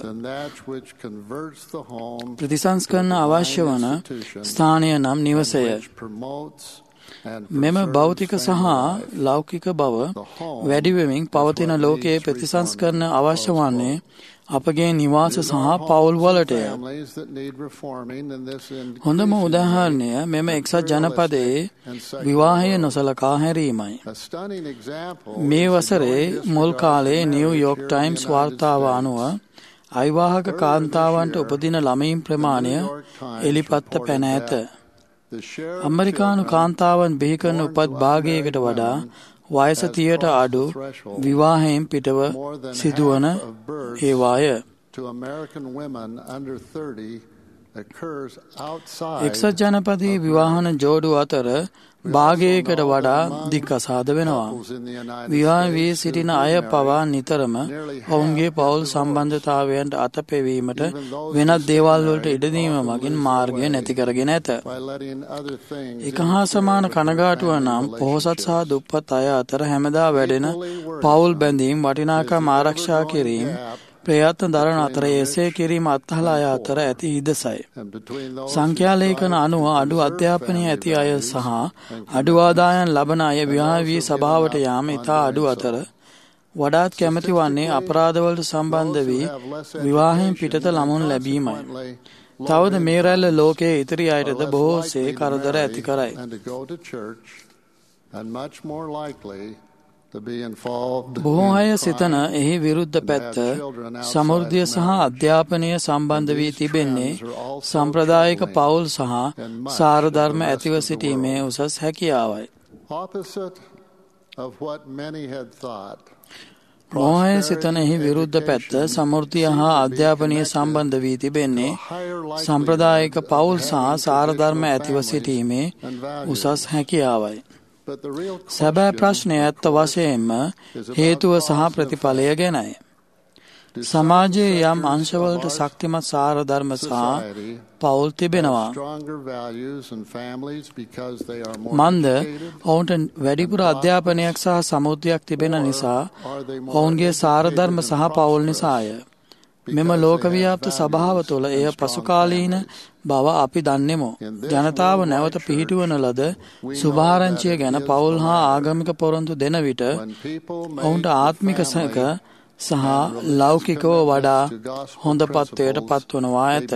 ප්‍රතිසංස්කරණ අවශ්‍ය වන ස්ථානය නම් නිවසය. මෙම භෞතික සහ ලෞකික බව වැඩිවෙමින් පවතින ලෝකයේ ප්‍රතිසංස්කරණ අවශ්‍ය වන්නේ අපගේ නිවාස සහ පවුල් වලටය. හොඳම උදාහරණය මෙම එක්සත් ජනපදයේ විවාහය නොසලකා හැරීමයි. මේ වසරේ මුල් කාලේ නිව් යෝර්ක් ටයිම්ස් වාර්තාව අනුව අවිවාහක කාන්තාවන්ට උපදින ළමයින් ප්‍රමාණය එලිපත්ත පැන ඇත. අමරිකානු කාන්තාවන් බිහි කරන උපත් භාගයකට වඩා වයස තිහට අඩු විවාහයෙන් පිටව සිදුවන ඒවාය. එක්සත් ජනපදයේ විවාහන ජෝඩු අතර භාගයකට වඩා දික්කසාද වෙනවා. විවාහ වී සිටින අය පවා නිතරම ඔවුන්ගේ පවුල් සම්බන්ධතාවයන්ට අතපෙවීමට වෙනත් දේවල් වලට ඉඩදීම මගින් මාර්ගය නැති කරගෙන ඇත. එක හා සමාන කනගාටුව නම් පොහොසත් සහ දුප්පත් අය අතර හැමදා වැඩෙන පවුල් බැඳීම් වටිනාකම් ආරක්ෂා කිරීම ප්‍රයත්න දරන අතර එසේ කිරීම අත්හල අය අතර ඇති හිදසයි. සංඛ්‍යාලේඛන අනුව අඩු අධ්‍යාපනය ඇති අය සහ අඩු ආදායම් ලබන අය විවාහ වී සභාවට යාම ඉතා අඩු අතර වඩාත් කැමති වන්නේ අපරාධවලට සම්බන්ධ වී විවාහයෙන් පිටත ළමුන් ලැබීමයි. තවද මේ රැල්ල ලෝකයේ ඉතිරි අයටද බොහෝසේ කරදර ඇති කරයි. බොහෝ අය සිතන එහි විරුද්ධ පැත්ත සමෘද්ධිය සහ අධ්‍යාපනය සම්බන්ධ වී තිබෙන්නේ සම්ප්‍රදායික පවුල් සහ සාරධර්ම ඇතිව සිටීමේ උසස් හැකියාවයි. මෝහය සිතනෙහි විරුද්ධ පැත්ත සමෘද්ධිය හා අධ්‍යාපනය සම්බන්ධ වී තිබෙන්නේ සම්ප්‍රදායික පවුල් සහ සාරධර්ම ඇතිව සිටීමේ උසස් හැකියාවයි. සැබෑ ප්‍රශ්නය ඇත්ත වශයෙන්ම හේතුව සහ ප්‍රතිඵලය ගැනයි. සමාජයේ යම් අංශවලට ශක්තිමත් සාරධර්ම සහ පවුල් තිබෙනවා. මන්ද ඔවුන්ට වැඩිපුර අධ්‍යාපනයක් සහ සමුද්‍රයක් තිබෙන නිසා ඔවුන්ගේ සාරධර්ම සහ පවුල් නිසාය. මෙම ලෝකව්‍යාප්ත සභාව තුළ එය පසුකාලීන බව අපි දන්නෙමු. ජනතාව නැවත පිහිටුවන ලද සුභාරංචිය ගැන පවුල් හා ආගමික පොරොන්දු දෙන විට ඔවුන්ට ආත්මික සක සහ ලෞකිකව වඩා හොඳ පත්වයට පත්වනවා ඇත.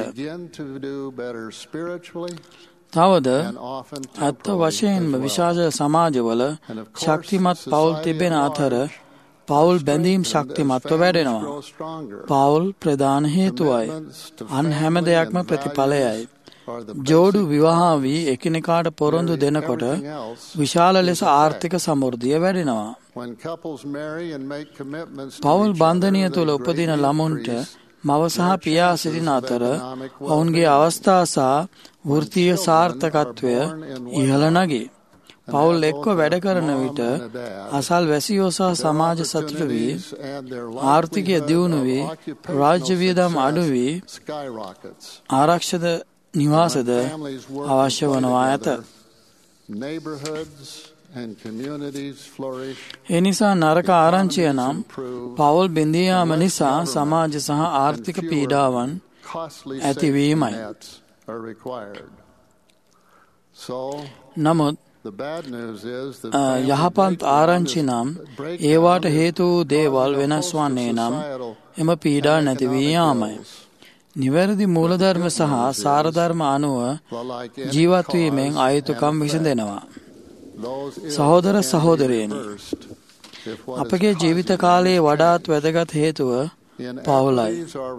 තවද ඇත්ත වශයෙන්ම විශාල සමාජවල ශක්තිමත් පවුල් තිබෙන අතර පවුල් බැඳීම් ශක්තිමත්ව වැඩෙනවා. පවුල් ප්‍රධාන හේතුවයි. අන් හැම දෙයක්ම ප්‍රතිඵලයයි. ජෝඩු විවාහ වී එකිනෙකාට පොරොන්දු දෙනකොට විශාල ලෙස ආර්ථික සමෘද්ධිය වැඩෙනවා. පවුල් බන්ධනය තුළ උපදින ළමුන්ට මව සහ පියා සිටින අතර ඔවුන්ගේ අවස්ථා සහ වෘත්තීය සාර්ථකත්වය ඉහළ නගී. පවුල් එක්ව වැඩ කරන විට අසල් වැසියෝ සහ සමාජ සතුට වී ආර්ථිකය දියුණු වී රාජ්‍ය වියදම් අඩු වී ආරක්ෂිත නිවාසද අවශ්‍ය වනවා ඇත. එනිසා නරක ආරංචිය නම් පවුල් බිඳී යාම නිසා සමාජ සහ ආර්ථික පීඩාවන් ඇතිවීමයි. නමුත් යහපත් ආරංචි නම් ඒවාට හේතු වූ දේවල් වෙනස් වන්නේ නම් එම පීඩා නැතිවී යාමයි. නිවැරදි මූලධර්ම සහ සාරධර්ම අනුව ජීවත්වීමෙන් අයුතුකම් විසඳෙනවා. සහෝදර සහෝදරයනි, අපගේ ජීවිත කාලයේ වඩාත් වැදගත් හේතුව පවුලයි.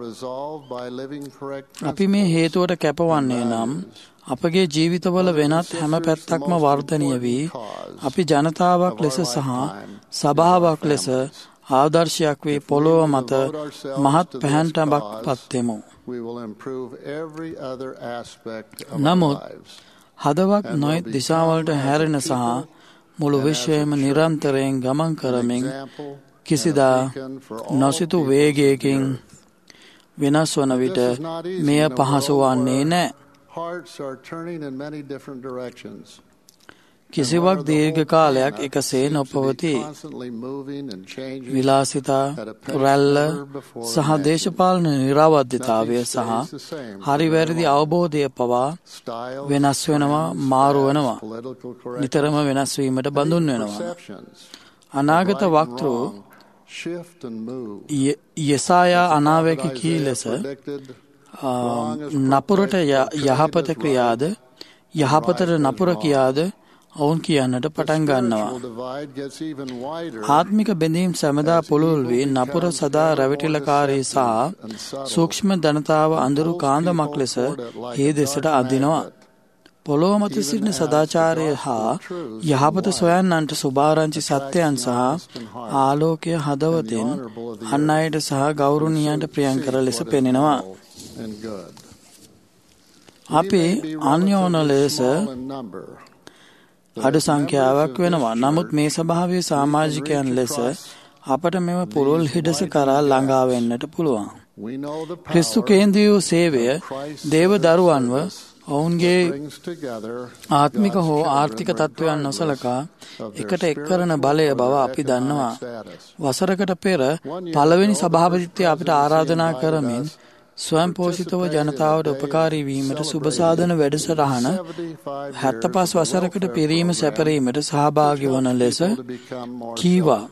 අපි මේ හේතුවට කැපවන්නේ නම් අපගේ ජීවිතවල වෙනත් හැම පැත්තක්ම වර්ධනය වී අපි ජනතාවක් ලෙස සහ සභාවක් ලෙස ආදර්ශයක් වී පොළොව මත මහත් පැහැන්ටමක් පත්වෙමු. නමුත් හදවත් නොයෙක් දිශාවලට හැරෙන සහ මුළු විශ්වයම නිරන්තරයෙන් ගමන් කරමින් කිසිදා නොසිතු වේගයකින් වෙනස් වන විට මෙය පහසු වන්නේ නැහැ. කිසිවක් දීර්ඝ කාලයක් එකසේ නොපවතී. විලාසිතා, රැල්ල සහ දේශපාලන නිරවද්‍යතාවය සහ හරි වැරදි අවබෝධය පවා වෙනස් වෙනවා, මාරු වෙනවා, නිතරම වෙනස් වීමට බඳුන් වෙනවා. අනාගත වක්තෘ යෙසායා අනාවැකි කී ලෙස නපුරට යහපත ක්‍රියාද යහපතට නපුර කියාද ඔවුන් කියන්නට පටන් ගන්නවා. ආත්මික බැඳීම් සැමදා පුළුල් වී නපුර සදා රැවටිලකාරී සහ සූක්ෂම ධනතාව අඳුරු කාන්දමක් ලෙස ඒ දෙසට අදිනවා. පොළොව මත සිටින සදාචාරය හා යහපත සොයන්නන්ට සුභාරංචි සත්‍යයන් සහ ආලෝකය හදවතින් අන් අයට සහ ගෞරවනීයන්ට ප්‍රියංකර ලෙස පෙනෙනවා. අපි අන්‍යෝන්‍ය ලෙස අඩු සංඛ්‍යාවක් වෙනවා. නමුත් මේ ස්වභාවයේ සමාජිකයන් ලෙස අපට මෙම පුරුල් හිඩස කරා ළඟා වෙන්නට පුළුවන්. ක්‍රිස්තු කේන්ද්‍රී වූ සේවය දේව දරුවන්ව ඔවුන්ගේ ආත්මික හෝ ආර්ථික තත්ත්වයන් නොසලකා එකට එක් කරන බලය බව අපි දන්නවා. වසරකට පෙර පළවෙනි සභාපතිත්වය අපිට ආරාධනා කරමින් ස්වයංපෝෂිතව ජනතාවට උපකාරී වීමට සුබසාධන වැඩසටහන හැත්තපස් වසරකට පිරීම සැපරීමට සහභාගී වන ලෙස කීවා.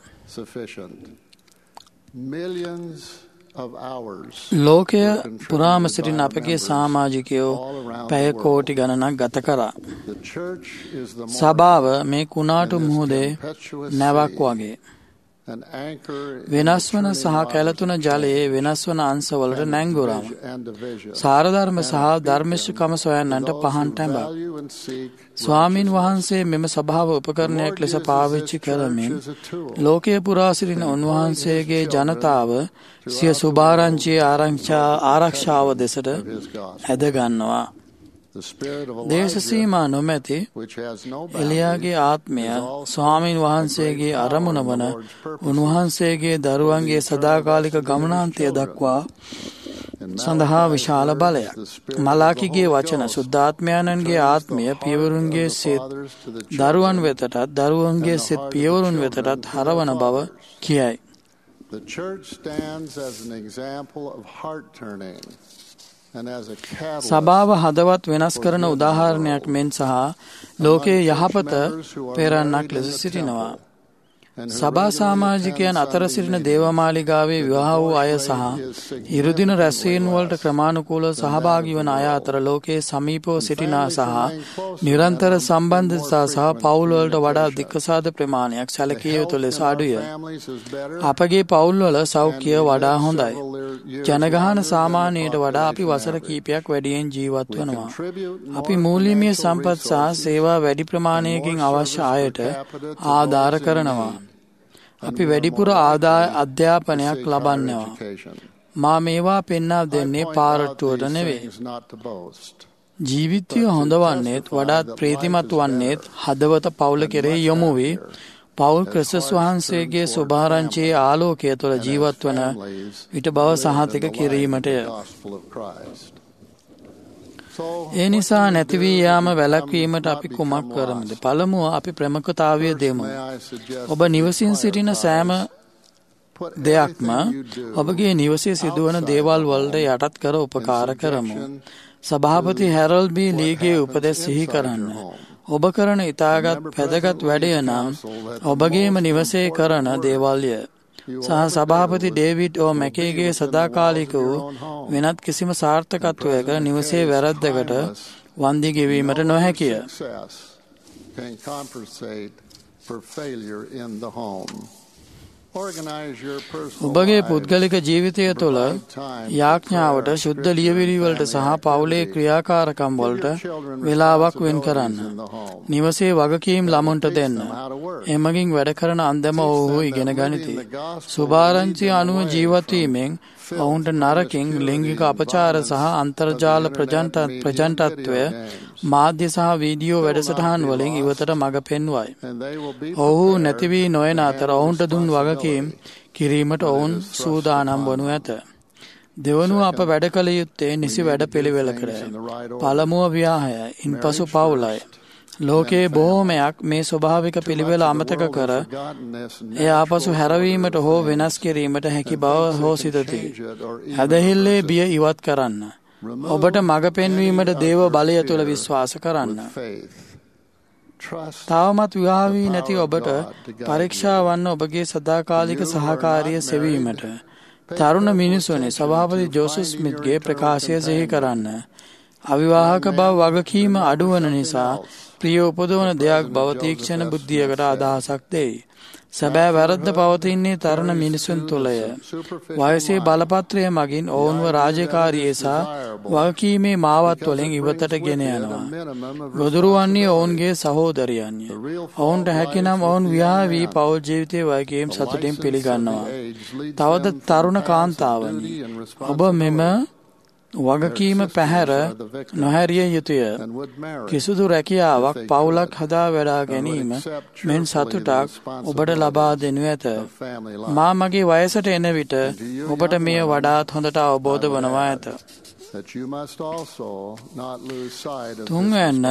ලෝකය පුරාම සිටින අපගේ සමාජිකයෝ පැය කෝටි ගණනක් ගත කරා. සභාව මේ කුණාටු මුහුදේ නැවක් වගේ. වෙනස් වන සහ කැළතුන ජලයේ වෙනස් වන අංශවලට නැංගුරම සාරධර්ම සහ ධර්මිෂ්ඨකම සොයන්නන්ට පහන් තැඹා. ස්වාමින් වහන්සේ මෙම සභාව උපකරණයක් ලෙස පාවිච්චි කරමින් ලෝකයේ පුරා සිටින උන්වහන්සේගේ ජනතාව සිය සුභාරංචියේ ආරක්ෂාව දෙසට ඇදගන්නවා. දේශ සීමා නොමැති එලියාගේ ආත්මය ස්වාමීන් වහන්සේගේ අරමුණ වන උන්වහන්සේගේ දරුවන්ගේ සදාකාලික ගමනාන්තය දක්වා සඳහා විශාල බලයක්. මලාකිගේ වචන සුද්ධාත්මයන්ගේ ආත්මය පියවරුන්ගේ සිත් දරුවන් වෙතටත් දරුවන්ගේ සිත් පියවරුන් වෙතටත් හරවන බව කියයි. සභාව හදවත් වෙනස් කරන උදාහරණයක් මෙන් සහ ලෝකයේ යහපත පෙරන්නක් ලෙස සිටිනවා. සභා සමාජිකයන් අතර සිටින දේවමාලිගාවේ විවාහ වූ අය සහ ඉරුදින රැස්වීම් වලට ක්‍රමානුකූලව සහභාගී වන අය අතර ලෝකයේ සමීපව සිටිනා සහ නිරන්තර සම්බන්ධතා සහ පවුල් වලට වඩා දික්කසාද ප්‍රමාණයක් සැලකිය යුතු ලෙස අඩුය. අපගේ පවුල් වල සෞඛ්‍ය වඩා හොඳයි. ජනගහන සාමාන්‍යයට වඩා අපි වසර කීපයක් වැඩියෙන් ජීවත් වනවා. අපි මූල්‍යමය සම්පත් සහ සේවා වැඩි ප්‍රමාණයකින් අවශ්‍ය අයට ආධාර කරනවා. අපි වැඩිපුර ආදාය අධ්‍යාපනයක් ලබන්නවා. මා මේවා පෙන්වා දෙන්නේ පාරට්ටුවට නෙවෙයි. ජීවිතය හොඳ වන්නේත් වඩාත් ප්‍රීතිමත් වන්නේත් හදවත පවුල කෙරෙහි යොමු වී පවුල් ක්‍රිස්තුස් වහන්සේගේ සුභාරංචියේ ආලෝකය තුළ ජීවත් වන විට බව සහතික කිරීමටය. ඒ නිසා නැති වී යාම වැළැක්වීමට අපි කුමක් කරමුද? පළමුව අපි ප්‍රමුඛතාවය දෙමු. ඔබ නිවසින් සිටින සෑම දෙයක්ම ඔබගේ නිවසේ සිදුවන දේවල් වලට යටත් කර උපකාර කරමු. සභාපති හැරල්ඩ් බී ලීගේ උපදෙස් සිහි කරන්න. ඔබ කරන ඉතාගත් වැදගත් වැඩය නම් ඔබගේම නිවසේ කරන දේවල්ය. සහ සභාපති ඩේවිඩ් ඕ මැකේගේ සදාකාලික වූ වෙනත් කිසිම සාර්ථකත්වයක නිවසේ වැරැද්දකට වන්දි ගෙවීමට නොහැකිය. ඔබගේ පුද්ගලික ජීවිතය තුළ යාඥාවට ශුද්ධ ලියවිලිවලට සහ පවුලේ ක්‍රියාකාරකම් වලට වේලාවක් වෙන් කරන්න. නිවසේ වගකීම් ළමුන්ට දෙන්න. එමගින් වැඩ කරන අන්දම ඔවුහු ඉගෙන ගනිති. සුභාරංචිය අනුව ජීවත් වීමෙන් ඔවුන්ට නරකින් ලිංගික අපචාර සහ අන්තර්ජාල ප්‍රජන්ටත්වය මාධ්‍ය සහ වීඩියෝ වැඩසටහන් වලින් ඉවතට මඟ පෙන්වයි. ඔහු නැති වී නොයන අතර ඔවුන්ට දුන් වගකීම් කිරීමට ඔවුන් සූදානම් වනු ඇත. දෙවනුව අප වැඩ කළ යුත්තේ නිසි වැඩ පිළිවෙලකටය. පළමුව ව්‍යාහයයි, ඉන්පසු පවුලයි. ලෝකයේ බොහෝමයක් මේ ස්වභාවික පිළිවෙල අමතක කර එය ආපසු හැරවීමට හෝ වෙනස් කිරීමට හැකි බව හෝ සිතති. හැදහිල්ලේ බිය ඉවත් කරන්න. ඔබට මඟ පෙන්වීමට දේව බලය තුළ විශ්වාස කරන්න. තවමත් විවාහ වී නැති ඔබට පරීක්ෂා වන්න ඔබගේ සදාකාලික සහකාරිය සෙවීමට. තරුණ මිනිසුනේ සභාපති ජෝසප් ස්මිත්ගේ ප්‍රකාශය සිහි කරන්න. අවිවාහක බව වගකීම අඩුවන නිසා ප්‍රිය උපදවන දෙයක් බව තීක්ෂණ බුද්ධියකට අදහසක් දෙයි. සැබෑ වැරද්ද පවතින්නේ තරුණ මිනිසුන් තුළය. වයසේ බලපත්‍රය මගින් ඔවුන්ව රාජකාරියේ සහ වගකීමේ මාවත් වලින් ඉවතට ගෙන යනවා. ගොදුරු වන්නේ ඔවුන්ගේ සහෝදරයන්ය. ඔවුන්ට හැකිනම් ඔවුන් විවාහ වී පෞල් ජීවිතයේ වගකීම් සතුටින් පිළිගන්නවා. තවද තරුණ කාන්තාවනි, ඔබ මෙම වගකීම පැහැර නොහැරිය යුතුය. කිසිදු රැකියාවක් පවුලක් හදා වඩා ගැනීම මෙන් සතුටක් ඔබට ලබා දෙනු ඇත. මා මගේ වයසට එන විට ඔබට මෙය වඩාත් හොඳට අවබෝධ වනවා ඇත. තුන්වැන්න,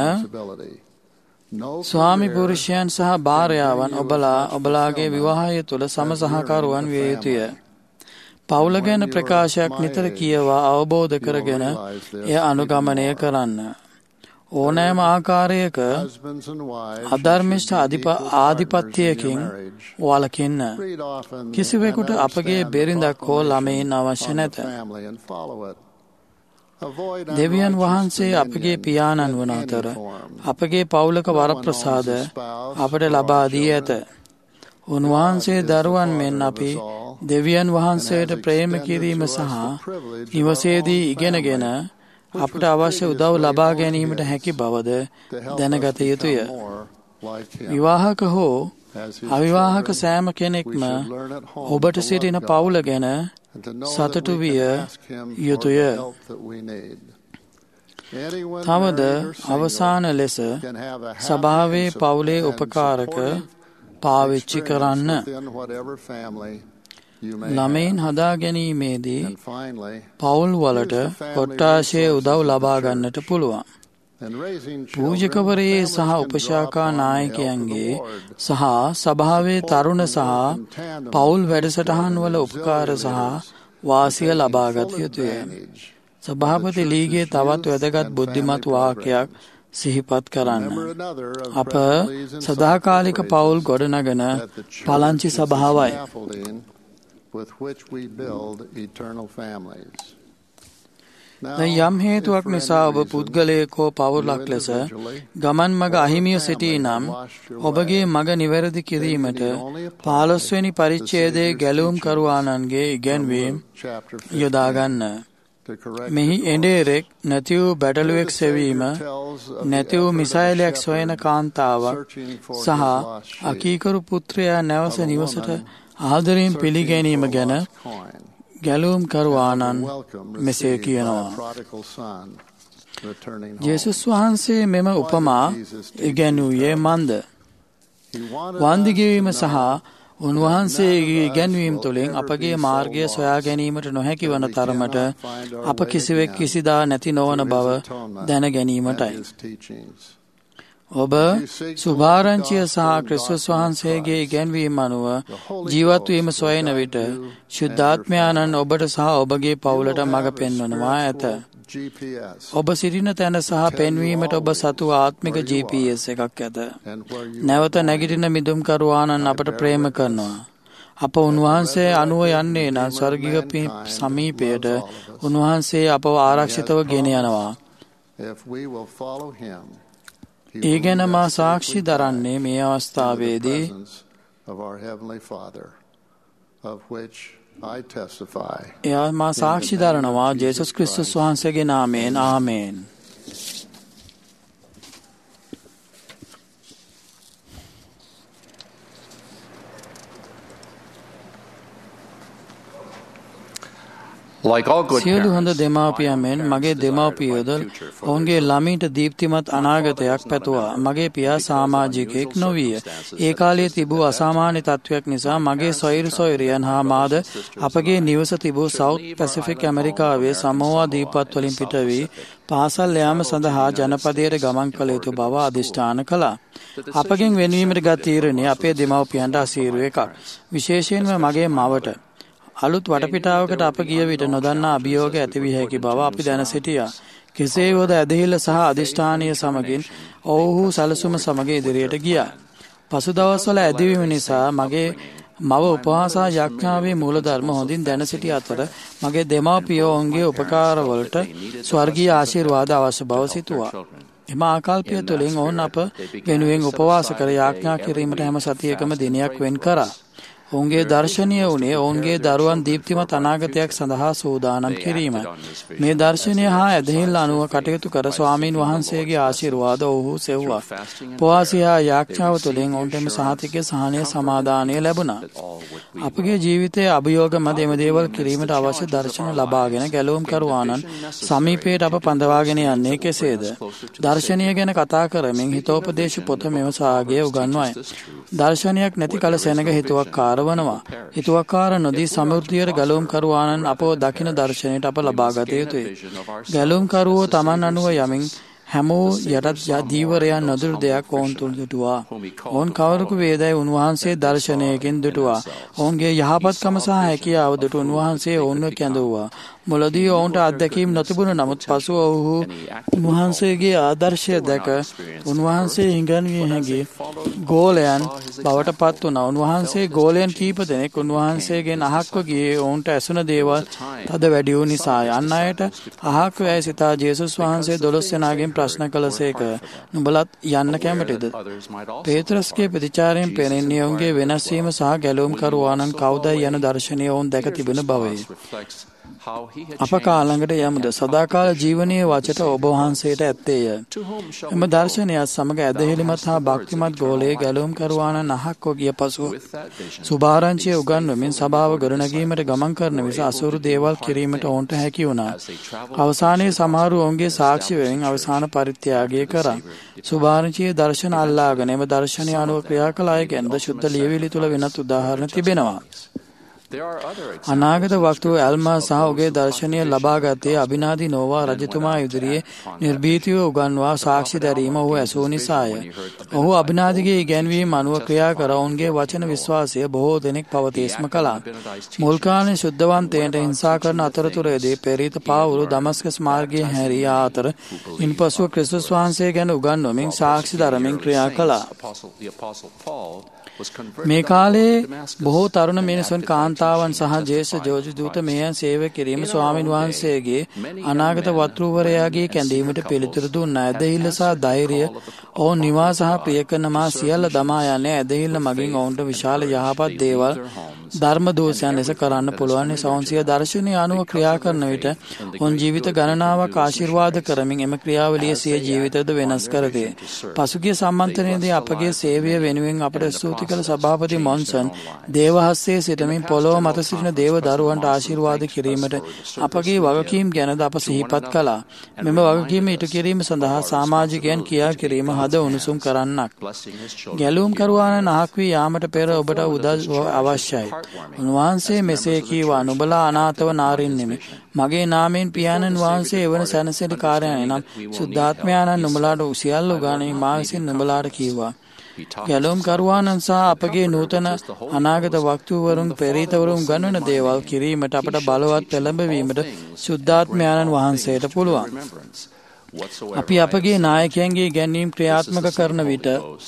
ස්වාමි පුරුෂයන් සහ භාර්යාවන් ඔබලා ඔබලාගේ විවාහය තුළ සමසහකරුවන් විය යුතුය. පවුල ගැන ප්‍රකාශයක් නිතර කියවා අවබෝධ කරගෙන එය අනුගමනය කරන්න. ඕනෑම ආකාරයක අධර්මිෂ්ඨ ආධිපත්‍යයකින් වළකින්න. කිසිවෙකුට අපගේ බිරිඳක් හෝ ළමයින් අවශ්‍ය නැත. දෙවියන් වහන්සේ අපගේ පියාණන් වන අතර අපගේ පවුලක වරප්‍රසාද අපට ලබා දී ඇත. උන්වහන්සේ දරුවන් මෙන් අපි දෙවියන් වහන්සේට ප්‍රේම කිරීම සහ නිවසේදී ඉගෙනගෙන අපට අවශ්‍ය උදව් ලබා ගැනීමට හැකි බවද දැනගත යුතුය. විවාහක හෝ අවිවාහක සෑම කෙනෙක්ම ඔබට සිටින පවුල ගැන සතුටු විය යුතුය. තවද අවසාන ලෙස සභාවේ පවුලේ උපකාරක පාවිච්චි කරන්න. ළමයින් හදා ගැනීමේදී පවුල් වලට කොට්ටාශය උදව් ලබා ගන්නට පුළුවන්. පූජකවරයේ සහ උපශාකා නායකයන්ගේ සහ සභාවේ තරුණ සහ පවුල් වැඩසටහන් වල උපකාර සහ වාසිය ලබාගත යුතුය. සභාපති ලීගේ තවත් වැදගත් බුද්ධිමත් වාක්‍යයක් සිහිපත් කරන්න. අප සදාකාලික පවුල් ගොඩනගන පලංචි සභාවයි. යම් හේතුවක් නිසා ඔබ පුද්ගලයෙකෝ පවුලක් ලෙස ගමන් මග අහිමිය සිටී නම් ඔබගේ මග නිවැරදි කිරීමට පහළොස්වෙනි පරිච්ඡේදයේ ගැලවුම් කරුවාණන්ගේ ඉගැන්වීම් යොදාගන්න. මෙහි එඬේරෙක් නැති වූ බැටළුවෙක් සෙවීම, නැති වූ මිසයිලයක් සොයන කාන්තාවක් සහ අකීකරු පුත්‍රයා නැවස නිවසට ආදරයෙන් පිළිගැනීම ගැන ගැලවුම් කරුවාණන් මෙසේ කියනවා. ජේසුස් වහන්සේ මෙම උපමා ඉගැන්වූයේ මන්ද. වන්දි ගෙවීම සහ උන්වහන්සේගේ ඉගැන්වීම් තුළින් අපගේ මාර්ගය සොයා ගැනීමට නොහැකි වන තරමට අප කිසිවෙක් කිසිදා නැති නොවන බව දැන ගැනීමටයි. ඔබ සුභාරංචිය සහ ක්‍රිස්තුස් වහන්සේගේ ඉගැන්වීම අනුව ජීවත්වීම සොයන විට ශුද්ධාත්මයාණන් ඔබට සහ ඔබගේ පවුලට මඟ පෙන්වනවා ඇත. ඔබ සිටින තැන සහ පෙන්වීමට ඔබ සතු ආත්මික ජී පී එස් එකක් ඇත. නැවත නැගිටින මිදුම්කරුවාණන් අපට ප්‍රේම කරනවා. අප උන්වහන්සේ අනුව යන්නේ නම් ස්වර්ගික සමීපයට උන්වහන්සේ අපව ආරක්ෂිතව ගෙන යනවා. ඒ ගැන මා සාක්ෂි දරන්නේ මේ අවස්ථාවේදී එයා මා සාක්ෂි දරනවා ජේසුස් ක්‍රිස්තුස් වහන්සේගේ නාමයෙන්. ආමේන්. සියලු හොඳ දෙමාපියන් මෙන් මගේ දෙමාපියෝද ඔවුන්ගේ ළමයින්ට දීප්තිමත් අනාගතයක් පැතුවා. මගේ පියා සමාජිකයෙක් නොවිය. ඒ කාලයේ තිබූ අසාමාන්‍ය තත්ත්වයක් නිසා මගේ සොයුරු සොයුරියන් හා මාද අපගේ නිවස තිබූ සවුත් පැසිෆික් ඇමරිකාවේ සමෝවා දීපත් වලින් පිට වී පාසල් යාම සඳහා ජනපදයට ගමන් කළ යුතු බව අධිෂ්ඨාන කළා. අපගෙන් වෙනවීමට ගත් තීරණය අපේ දෙමාපියන්ට අසීරු එකක්. විශේෂයෙන්ම මගේ මවට. අලුත් වටපිටාවකට අප ගිය විට නොදන්නා අභියෝග ඇතිවිය හැකි බව අපි දැන සිටියා. කෙසේ වුවද ඇදහිල්ල සහ අධිෂ්ඨානීය සමගින් ඔවුහු සැලසුම සමග ඉදිරියට ගියා. පසු දවස්වල ඇදවීම නිසා මගේ මව උපවාස යඥාවේ මූලධර්ම හොඳින් දැන සිටි අතර මගේ දෙමාපියෝ ඔවුන්ගේ උපකාරවලට ස්වර්ගීය ආශිර්වාද අවශ්‍ය බව සිතුවා. එම ආකල්පය තුළින් ඔවුන් අප වෙනුවෙන් උපවාස කර යාඥා කිරීමට හැම සතියකම දිනයක් වෙන් කරා. ඔවුන්ගේ දර්ශනය වුණේ ඔවුන්ගේ දරුවන් දීප්තිමත් අනාගතයක් සඳහා සූදානම් කිරීම. මේ දර්ශනය හා ඇදහිල්ල අනුව කටයුතු කර ස්වාමීන් වහන්සේගේ ආශිර්වාද ඔවුහු සෙව්වා. උපවාසය යාඥාව තුළින් ඔවුන්ට එම සහතිකයේ සහනය සමාදානය ලැබුණා. අපගේ ජීවිතයේ අභියෝග මත එම දේවල් කිරීමට අවශ්‍ය දර්ශන ලබාගෙන ගැලවුම් කරුවාණන් සමීපයට අප පඳවාගෙන යන්නේ කෙසේද? දර්ශනය ගැන කතා කරමින් හිතෝපදේශ පොත මෙම සාගය උගන්වයි. දර්ශනයක් නැති කල සෙනග හිතුවක්කාර වනවා. හිතුවක්කාර නොදී සමෘද්ධියට ගැලවුම් කරුවාණන් අපව දකින දර්ශනයට අප ලබාගත යුතුයි. ගැලවුම් කරුවෝ තමන් අනුව යමින් හැමෝ යටත් දීවරයන් නොදුරු දෙයක් ඔවුන් තුළ දුටුවා. ඔවුන් කවරකු වේදයි උන්වහන්සේ දර්ශනයකින් දුටුවා. ඔවුන්ගේ යහපත්කම සහ හැකියාව දුටු උන්වහන්සේ ඔවුන්ව කැඳවුවා. මුලදී ඔවුන්ට අත්දැකීම් නොතිබුණ නමුත් පසුව ඔහු උන්වහන්සේගේ ආදර්ශය දැක උන්වහන්සේ හිඟන්විය හැකි ගෝලයන් බවට පත් වුණා. උන්වහන්සේ ගෝලයන් කීප දෙනෙක් උන්වහන්සේගෙන් අහක්ව ගියේ ඔවුන්ට ඇසුණ දේවල් තද වැඩි වූ නිසාය. අන් අයට අහක්ව යයි සිතා ජේසුස් වහන්සේ දොළොස් දෙනාගෙන් ප්‍රශ්න කළසේක. නුඹලත් යන්න කැමතිද? පේත්‍රස්ගේ ප්‍රතිචාරයෙන් පෙනෙන්නේ ඔවුන්ගේ වෙනස් වීම සහ ගැලවුම් කරුවාණන් කවුදයි යන දර්ශනය ඔවුන් දැක තිබෙන බවයි. අප කාලඟට යමුද? සදාකාල ජීවනීය වචට ඔබ වහන්සේට ඇත්තේය. එම දර්ශනයත් සමග ඇදහිලිමත් හා භක්තිමත් ගෝලයේ ගැලවුම් කරුවාණන් අහක්ව ගිය පසුව සුභාරංචිය උගන්වමින් සභාව ගොඩනැගීමට ගමන් කරන විට අසුරු දේවල් කිරීමට ඔවුන්ට හැකි වුණා. අවසානයේ සමහරු ඔවුන්ගේ සාක්ෂි වෙමින් අවසාන පරිත්‍යාගය කරා. සුභාරංචියේ දර්ශන අල්ලාගෙන එම දර්ශනය අනුව ක්‍රියා කළ අය ගැනද ශුද්ධ ලියවිලි තුළ වෙනත් උදාහරණ තිබෙනවා. අනාගත වක්තුව ඇල්මා සහ ඔහුගේ දර්ශනය ලබාගත්තේ අභිනාදී නෝවා රජතුමා ඉදිරියේ නිර්භීතිව උගන්වා සාක්ෂි දැරීම ඔහු ඇසූ නිසාය. ඔහු අභිනාදිගේ ඉගැන්වීම අනුව ක්‍රියා කර ඔවුන්ගේ වචන විශ්වාසය බොහෝ දෙනෙක් පවතිස්ම කළා. මුල් කාලේ ශුද්ධවන්තයන්ට හිංසා කරන අතරතුරේදී පෙරීත පාවුලු දමස්කස් මාර්ගයේ හැරී ආ අතර ඉන්පසුව ක්‍රිස්තුස් වහන්සේ ගැන උගන්වමින් සාක්ෂි දරමින් ක්‍රියා කළා. මේ කාලේ බොහෝ තරුණ මිනිසුන් කාන්තාවන් සහ ජේෂ්ඨ ජෝතිදූත මෙයන් සේවය කිරීම ස්වාමීන් වහන්සේගේ අනාගත වත්රූවරයාගේ කැඳීමට පිළිතුරු දුන්නා. ඇදහිල්ල සහ ධෛර්යය ඔවුන් නිවා සහ ප්‍රිය කරන මා සියල්ල දමා යන්නේ ඇදහිල්ල මගින් ඔවුන්ට විශාල යහපත් දේවල් ධර්ම දෝෂයන් ලෙස කරන්න පුළුවන් නිසා ඔවුන් සිය දර්ශනය අනුව ක්‍රියා කරන විට ඔවුන් ජීවිත ගණනාවක් ආශිර්වාද කරමින් එම ක්‍රියාවලිය සිය ජීවිතද වෙනස් කරති. පසුගිය සම්මන්ත්‍රණයේදී අපගේ සේවය වෙනුවෙන් අපට ස්තුති කළ සභාපති මොන්සන් දේවහස්සේ සිටමින් පොළොව මත සිටින දේව දරුවන්ට ආශිර්වාද කිරීමට අපගේ වගකීම් ගැනද අප සිහිපත් කළා. මෙම වගකීම ඉටු කිරීම සඳහා සමාජිකයන් කියා කිරීම හද උණුසුම් කරන්නක්. ගැලවුම් කරුවාණන් අහක් වී යාමට පෙර ඔබට උදව් අවශ්‍යයි. උන්වහන්සේ මෙසේ කීවා, නුඹලා අනාථව නාරින්නෙමි. මගේ නාමයෙන් පියාණන් වහන්සේ එවන සැනසෙලි කාර්යයන් නම් සුද්ධාත්මයාණන් නුඹලාට සියල්ල උගන්වමින් මා විසින් නුඹලාට කීවා. ගැලවුම් කරුවාණන් සහ අපගේ නූතන අනාගත වක්තුවරුන් පෙරීතවරුන් ගන්වන දේවල් කිරීමට අපට බලවත් පෙළඹවීමට සුද්ධාත්මයාණන් වහන්සේට පුළුවන්. අපි අපගේ නායකයන්ගේ ගැන්වීම් ක්‍රියාත්මක කරන විට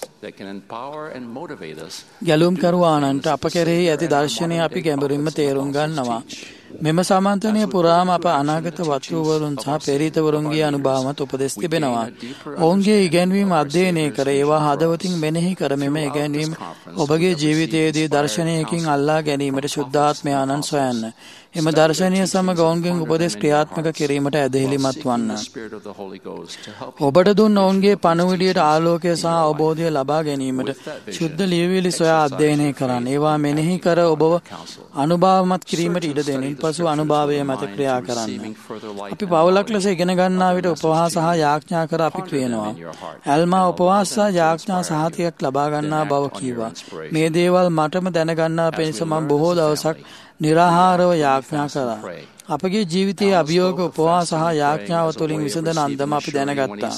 ගැලවුම් කරුවාණන්ට අප කෙරෙහි ඇති දර්ශනය අපි ගැඹුරින්ම තේරුම් ගන්නවා. මෙම සමන්තනය පුරාම අප අනාගත වත්රූවරුන් සහ පෙරීතවරුන්ගේ අනුභවමත් උපදෙස් තිබෙනවා. ඔවුන්ගේ ඉගැන්වීම අධ්‍යයනය කර ඒවා හදවතින් මෙනෙහි කර මෙම ඉගැන්වීම ඔබගේ ජීවිතයේදී දර්ශනයකින් අල්ලා ගැනීමට ශුද්ධාත්මයාණන් සොයන්න. එම දර්ශනය සමග ඔවුන්ගෙන් උපදෙස් ක්‍රියාත්මක කිරීමට ඇදහිලිමත් වන්න. ඔබට දුන්න ඔවුන්ගේ පණිවිඩයට ආලෝකය සහ අවබෝධය ලබා ගැනීමට ශුද්ධ ලියවිලි සොයා අධ්‍යයනය කරන්න. ඒවා මෙනෙහි කර ඔබව අනුභවමත් කිරීමට ඉඩ දෙනින් පසු අනුභවය මත ක්‍රියා කරන්න. අපි පවුලක් ලෙස ඉගෙන ගන්නා විට උපවාස සහ යාඥා කර අපි ක්‍රියනවා. ඇල්මා උපවාස සහ යාඥා සහතිකයක් ලබා ගන්නා බව කීවා. මේ දේවල් මටම දැනගන්නා පිණිස මම බොහෝ දවසක් නිරාහාරව යාඥා කරා. අපගේ ජීවිතයේ අභියෝග උපවාස සහ යාඥාව තුළින් විසඳන අන්දම අපි දැනගත්තා.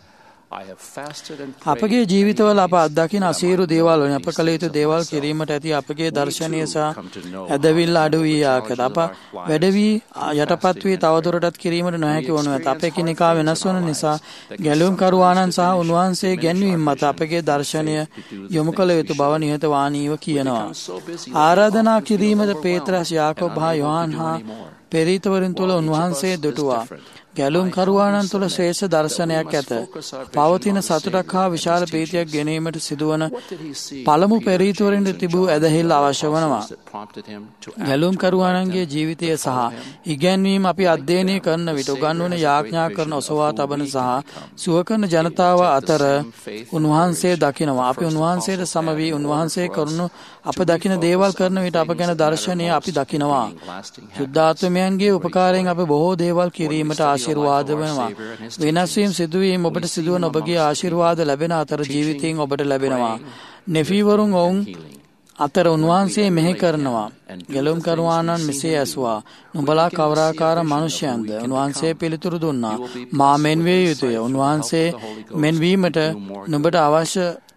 අපගේ ජීවිතවල අප අත්දකින අසීරු දේවල් වලින් අප කළ යුතු දේවල් කිරීමට ඇති අපගේ දර්ශනය සහ ඇදවිල්ල අඩු වී යාකද අප වැඩ වී යටපත් වී තවදුරටත් කිරීමට නොහැකි වනු ඇත. අප එකිනෙකා වෙනස් වන නිසා ගැලවුම් කරුවාණන් සහ උන්වහන්සේ ගැන්වීම මත අපගේ දර්ශනය යොමු කළ යුතු බව නිහතමානීව කියනවා. ආරාධනා කිරීමද පේත්‍රස් යාකෝබ් හා යොහාන් හා පෙරීතවරුන් තුළ උන්වහන්සේ දුටුවා. ගැලුම් කරුවාණන් තුළ ශ්‍රේෂ්ඨ දර්ශනයක් ඇත. පවතින සතුටක් හා විශාල ප්‍රීතියක් ගැනීමට සිදුවන පළමු පෙරීතවරින්ට තිබූ ඇදහිල්ල අවශ්‍ය වනවා. ගැලුම් කරුවාණන්ගේ ජීවිතය සහ ඉගැන්වීම අපි අධ්‍යයනය කරන විට උගන්වන යාඥා කරන ඔසවා තබන සහ සුව කරන ජනතාව අතර උන්වහන්සේ දකිනවා. අපි උන්වහන්සේට සම වී උන්වහන්සේ කරනු අප දකින දේවල් කරන විට අප ගැන දර්ශනය අපි දකිනවා. සුද්ධාත්මයන්ගේ උපකාරයෙන් අප බොහෝ දේවල් කිරීමට ආශිර්වාද වෙනවා. වෙනස් වීම සිදුවීම ඔබට සිදුවන ඔබගේ ආශිර්වාද ලැබෙන අතර ජීවිතයෙන් ඔබට ලැබෙනවා. නෙෆීවරුන් ඔවුන් අතර උන්වහන්සේ මෙහි කරනවා. ගැලුම් කරුවාණන් මෙසේ ඇසුවා, නුඹලා කවරාකාර මනුෂ්‍යයන්ද? උන්වහන්සේ පිළිතුරු දුන්නා, මා මෙන් විය යුතුය. උන්වහන්සේ මෙන් වීමට නුඹට අවශ්‍ය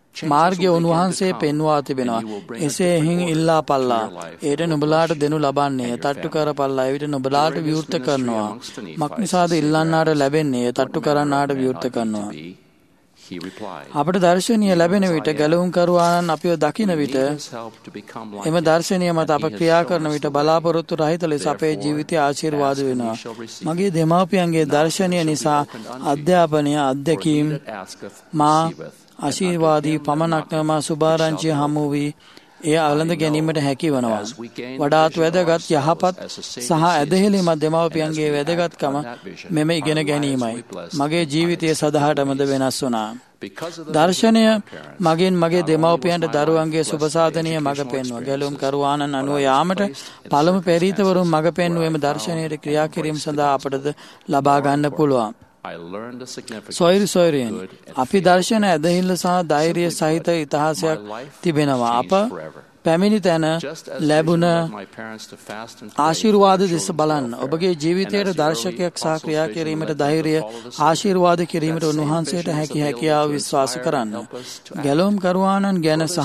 මාර්ගය උන්වහන්සේ පෙන්වා තිබෙනවා. එසේ හින් ඉල්ලා පල්ලා. ඒට නුඹලාට දෙනු ලබන්නේ තට්ටු කර පල්ලා. එවිට නුඹලාට විවෘත කරනවා. මක් නිසාද ඉල්ලන්නාට ලැබෙන්නේ තට්ටු කරන්නාට විවෘත කරනවා. අපට දර්ශනීය ලැබෙන විට ගැලවුම් කරුවාණන් අපිව දකින විට එම දර්ශනීය මත අප ක්‍රියා කරන විට බලාපොරොත්තු රහිත ලෙස අපේ ජීවිතය ආශිර්වාද වෙනවා. මගේ දෙමාපියන්ගේ දර්ශනීය නිසා අධ්‍යාපනය අත්දැකීම් මා ආශිර්වාදී පමණක් නොව සුභාරංචිය හමු වී එය අවලඳ ගැනීමට හැකි වනවා. වඩාත් වැදගත් යහපත් සහ ඇදහිලිමත් දෙමාපියන්ගේ වැදගත්කම මෙම ඉගෙන ගැනීමයි. මගේ ජීවිතය සදහටමද වෙනස් වුණා. දර්ශනය මගින් මගේ දෙමව්පියන්ට දරුවන්ගේ සුභසාධනීය මඟ පෙන්වුවා. ගැලුම් කරුවාණන් අනුව යාමට පළමු පෙරීතවරුන් මඟ පෙන්වුවෙම දර්ශනයට ක්‍රියා කිරීම සඳහා අපටද ලබා ගන්න පුළුවන්. සොයිරි සොයිරියෙන් අපි දර්ශන ඇදහිල්ල සහ ධෛර්යය සහිත ඉතිහාසයක් තිබෙනවා. අප පැමිණි තැන ලැබුණ ආශිර්වාද දෙස බලන්න. ඔබගේ ජීවිතයට දර්ශකයක් සහ ක්‍රියා කිරීමට ධෛර්යය ආශිර්වාද කිරීමට උන්වහන්සේට හැකි හැකියාව විශ්වාස කරන්න. ගැලුම් කරුවාණන් ගැන සහ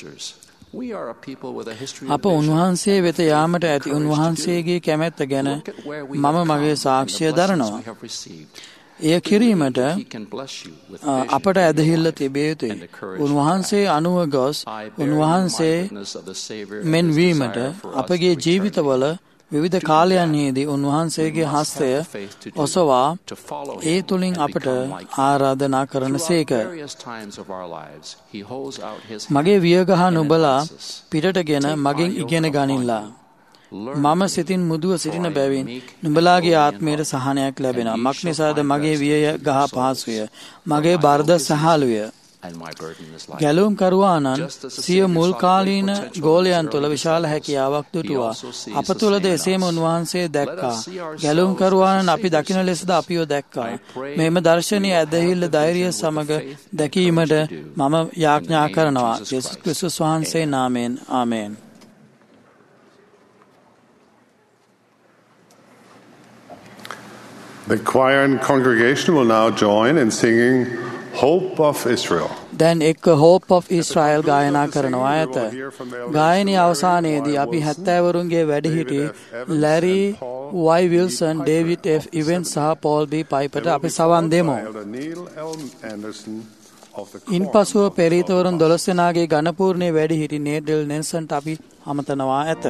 අප උන්වහන්සේ වෙත යාමට ඇති උන්වහන්සේගේ කැමැත්ත ගැන මම මගේ සාක්ෂිය දරනවා. එය කිරීමට අපට ඇදහිල්ල තිබිය යුතුයි. උන්වහන්සේ අනුව ගොස් උන්වහන්සේ මෙන් වීමට අපගේ ජීවිතවල විවිධ කාලයන්හිදී උන්වහන්සේගේ හස්තය ඔසවා ඒ තුලින් අපට ආරාධනා කරන සේක. මගේ වියගහ නුඹලා පිටටගෙන මගෙන් ඉගෙන ගනිල්ලා. මම සිතින් මුදුව සිටින බැවින් නුඹලාගේ ආත්මයට සහනයක් ලැබෙනවා. මක් නිසාද මගේ විය ගහ පහසුය. මගේ බර්ධ සහලුය. ගැලුම් කරුවාණන් සිය මුල් කාලීන ගෝලයන් තුළ විශාල හැකියාවක් දුටුවා. අප තුළද එසේම උන්වහන්සේ දැක්කා. ගැලුම් කරුවාණන් අපි දකින ලෙසද අපිව දැක්කා. මෙම දර්ශනීය ඇදහිල්ල ධෛර්යය සමග දැකීමට මම යාඥා කරනවා. යේසුස් ක්‍රිස්තුස් වහන්සේ නාමයෙන් ආමේන්. The choir and congregation will now join in singing Hope of Israel. දැන් එක්ක Hope of Israel ගායනා කරනවා ඇත. ගායනයේ අවසානයේදී අපි හැත්තෑවරුන්ගේ වැඩිහිටි Larry Y Wilson, David F Evans සහ පෝල් බී පයිපට අපි සවන් දෙමු. ඉන්පසුව පෙරීතවරුන් දොළොස් දෙනාගේ ඝනපූර්ණයේ වැඩිහිටි නේඩල් නෙල්සන්ට අපි අමතනවා ඇත.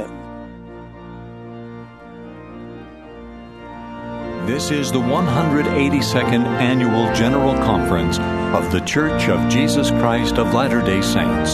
This is the one hundred eighty-second Annual General Conference of The Church of Jesus Christ of Latter-day Saints.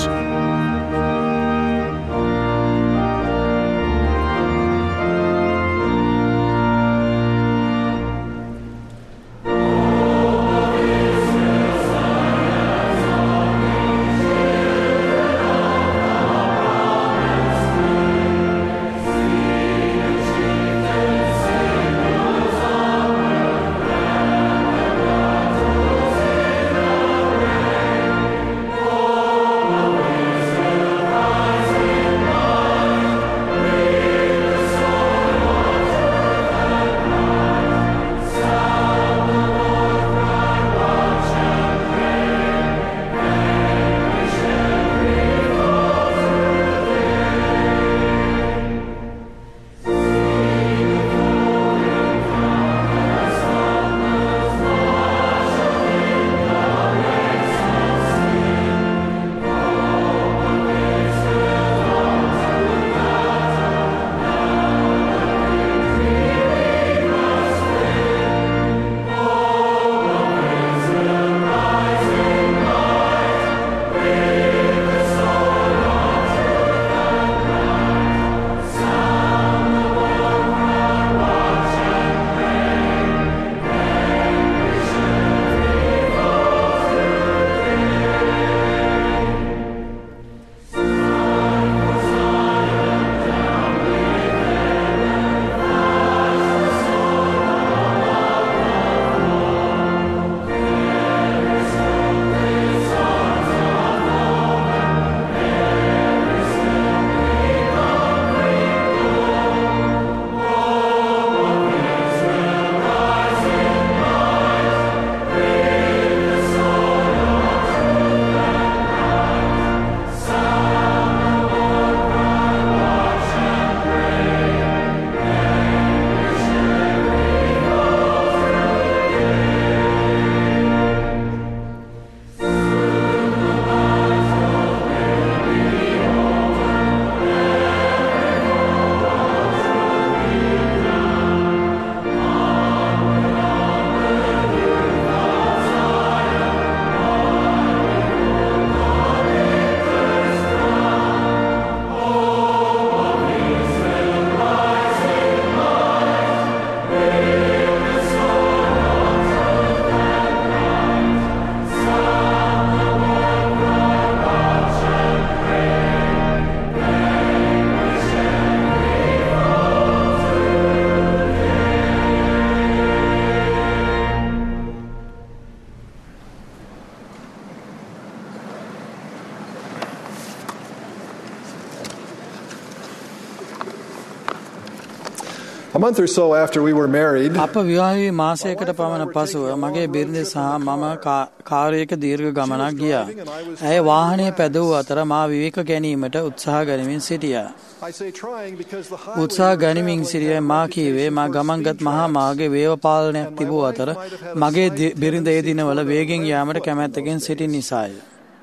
A month or so after we were married, අප විවාහ වී මාසයකට පමණ පසුව මගේ බිරිඳ සහ මම කාර්යයක දීර්ඝ ගමනක් ගියා. ඇය වාහනය පැදවූ අතර මා විවේක ගැනීමට උත්සාහ ගනිමින් සිටියා. උත්සාහ ගනිමින් සිටියේ මා කීවේ මා ගමන්ගත් මහා මාර්ගයේ වේව පාලනයක් තිබූ අතර මගේ බිරිඳ ඒ දිනවල වේගෙන් යාමට කැමැත්තකින් සිටින නිසාය.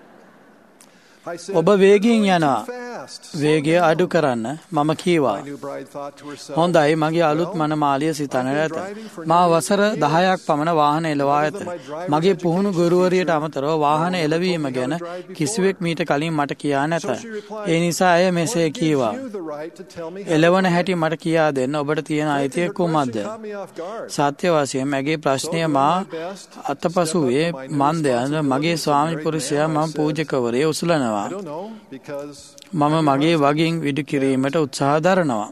ඔබ වේගයෙන් යනවා. වේගය අඩු කරන්න මම කීවා. හොඳයි, මගේ අලුත් මනමාලිය සිතන්න ඇත. මා වසර දහයක් පමණ වාහන එලවා ඇත. මගේ පුහුණු ගුරුවරියට අමතරව වාහන එලවීම ගැන කිසිවෙක් මීට කලින් මට කියා නැත. ඒ නිසා ඇය මෙසේ කීවා. එලවන හැටි මට කියා දෙන්න ඔබට තියෙන අයිතිය කුමක්ද? සත්‍ය වශයෙන් මගේ ප්‍රශ්නය මා අතපසුවේ මන්දයන් මගේ ස්වාමි පුරුෂයා මම පූජකවරේ උසුලනවා. මම මගේ වගින් විඩු කිරීමට උත්සාහ දරනවා.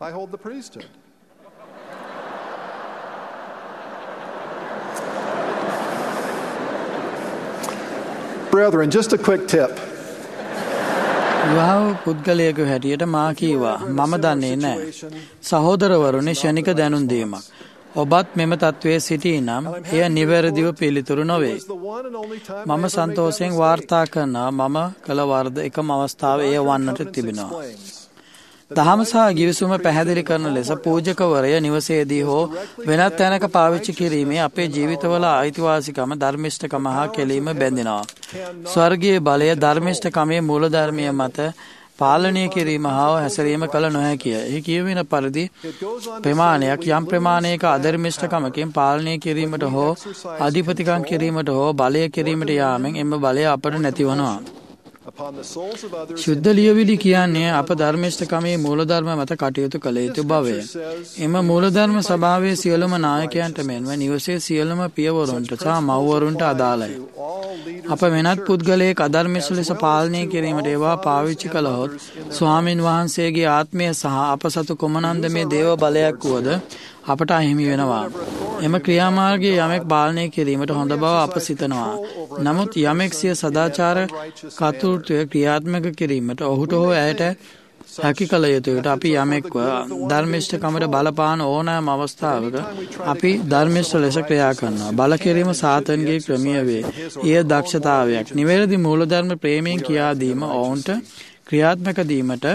Brethren, just a quick tip. විවාහ පුද්ගලයෙකු හැටියට මා කීවා මම දන්නේ නැහැ. සහෝදරවරුනි, ක්ෂණික දැනුම් දීමක්. ඔබත් මෙම තත්ත්වයේ සිටී නම් එය නිවැරදිව පිළිතුරු නොවේ. මම සන්තෝෂයෙන් වාර්තා කරනවා මම කළ වරද එකම අවස්ථාව එය වන්නට තිබෙනවා. දහම සහ ගිවිසුම පැහැදිලි කරන ලෙස පූජකවරය නිවසේදී හෝ වෙනත් තැනක පාවිච්චි කිරීමේ අපේ ජීවිතවල අයිතිවාසිකම ධර්මිෂ්ඨකම හා කෙලීම බැඳෙනවා. ස්වර්ගීය බලය ධර්මිෂ්ඨකමේ මූලධර්මය මත පාලනය කිරීම හා හැසිරීම කළ නොහැකිය. එහි කියවෙන පරිදි ප්‍රමාණයක් යම් ප්‍රමාණයක අධර්මිෂ්ඨකමකින් පාලනය කිරීමට හෝ අධිපතිකම් කිරීමට හෝ බලය කිරීමට යාමෙන් එම බලය අපට නැතිවනවා. ශුද්ධ ලියවිලි කියන්නේ අප ධර්මිෂ්ඨකමේ මූලධර්ම මත කටයුතු කළ යුතු බවය. එම මූලධර්ම සභාවේ සියලුම නායකයන්ට මෙන්ම නිවසේ සියලුම පියවරුන්ට සහ මව්වරුන්ට අදාළයි. අප වෙනත් පුද්ගලයෙක් අධර්මිෂ්ඨ ලෙස පාලනය කිරීමට ඒවා පාවිච්චි කළහොත් ස්වාමින් වහන්සේගේ ආත්මය සහ අප සතු කුමනන්ද මේ දේව බලයක් වුවද අපට අහිමි වෙනවා. එම ක්‍රියාමාර්ගයේ යමෙක් පාලනය කිරීමට හොඳ බව අප සිතනවා. නමුත් යමෙක් සිය සදාචාර කර්තෘත්වය ක්‍රියාත්මක කිරීමට ඔහුට හෝ ඇයට හැකි කළ යුතුයට අපි යමෙක්ව ධර්මිෂ්ඨකමට බලපාන ඕනෑම අවස්ථාවක අපි ධර්මිෂ්ඨ ලෙස ක්‍රියා කරනවා. බල කිරීම සාතන්ගේ ක්‍රමය වේ. එය දක්ෂතාවයක්. නිවැරදි මූලධර්ම ප්‍රේමයෙන් කියා දීම ඔවුන්ට ක්‍රියාත්මක දීමට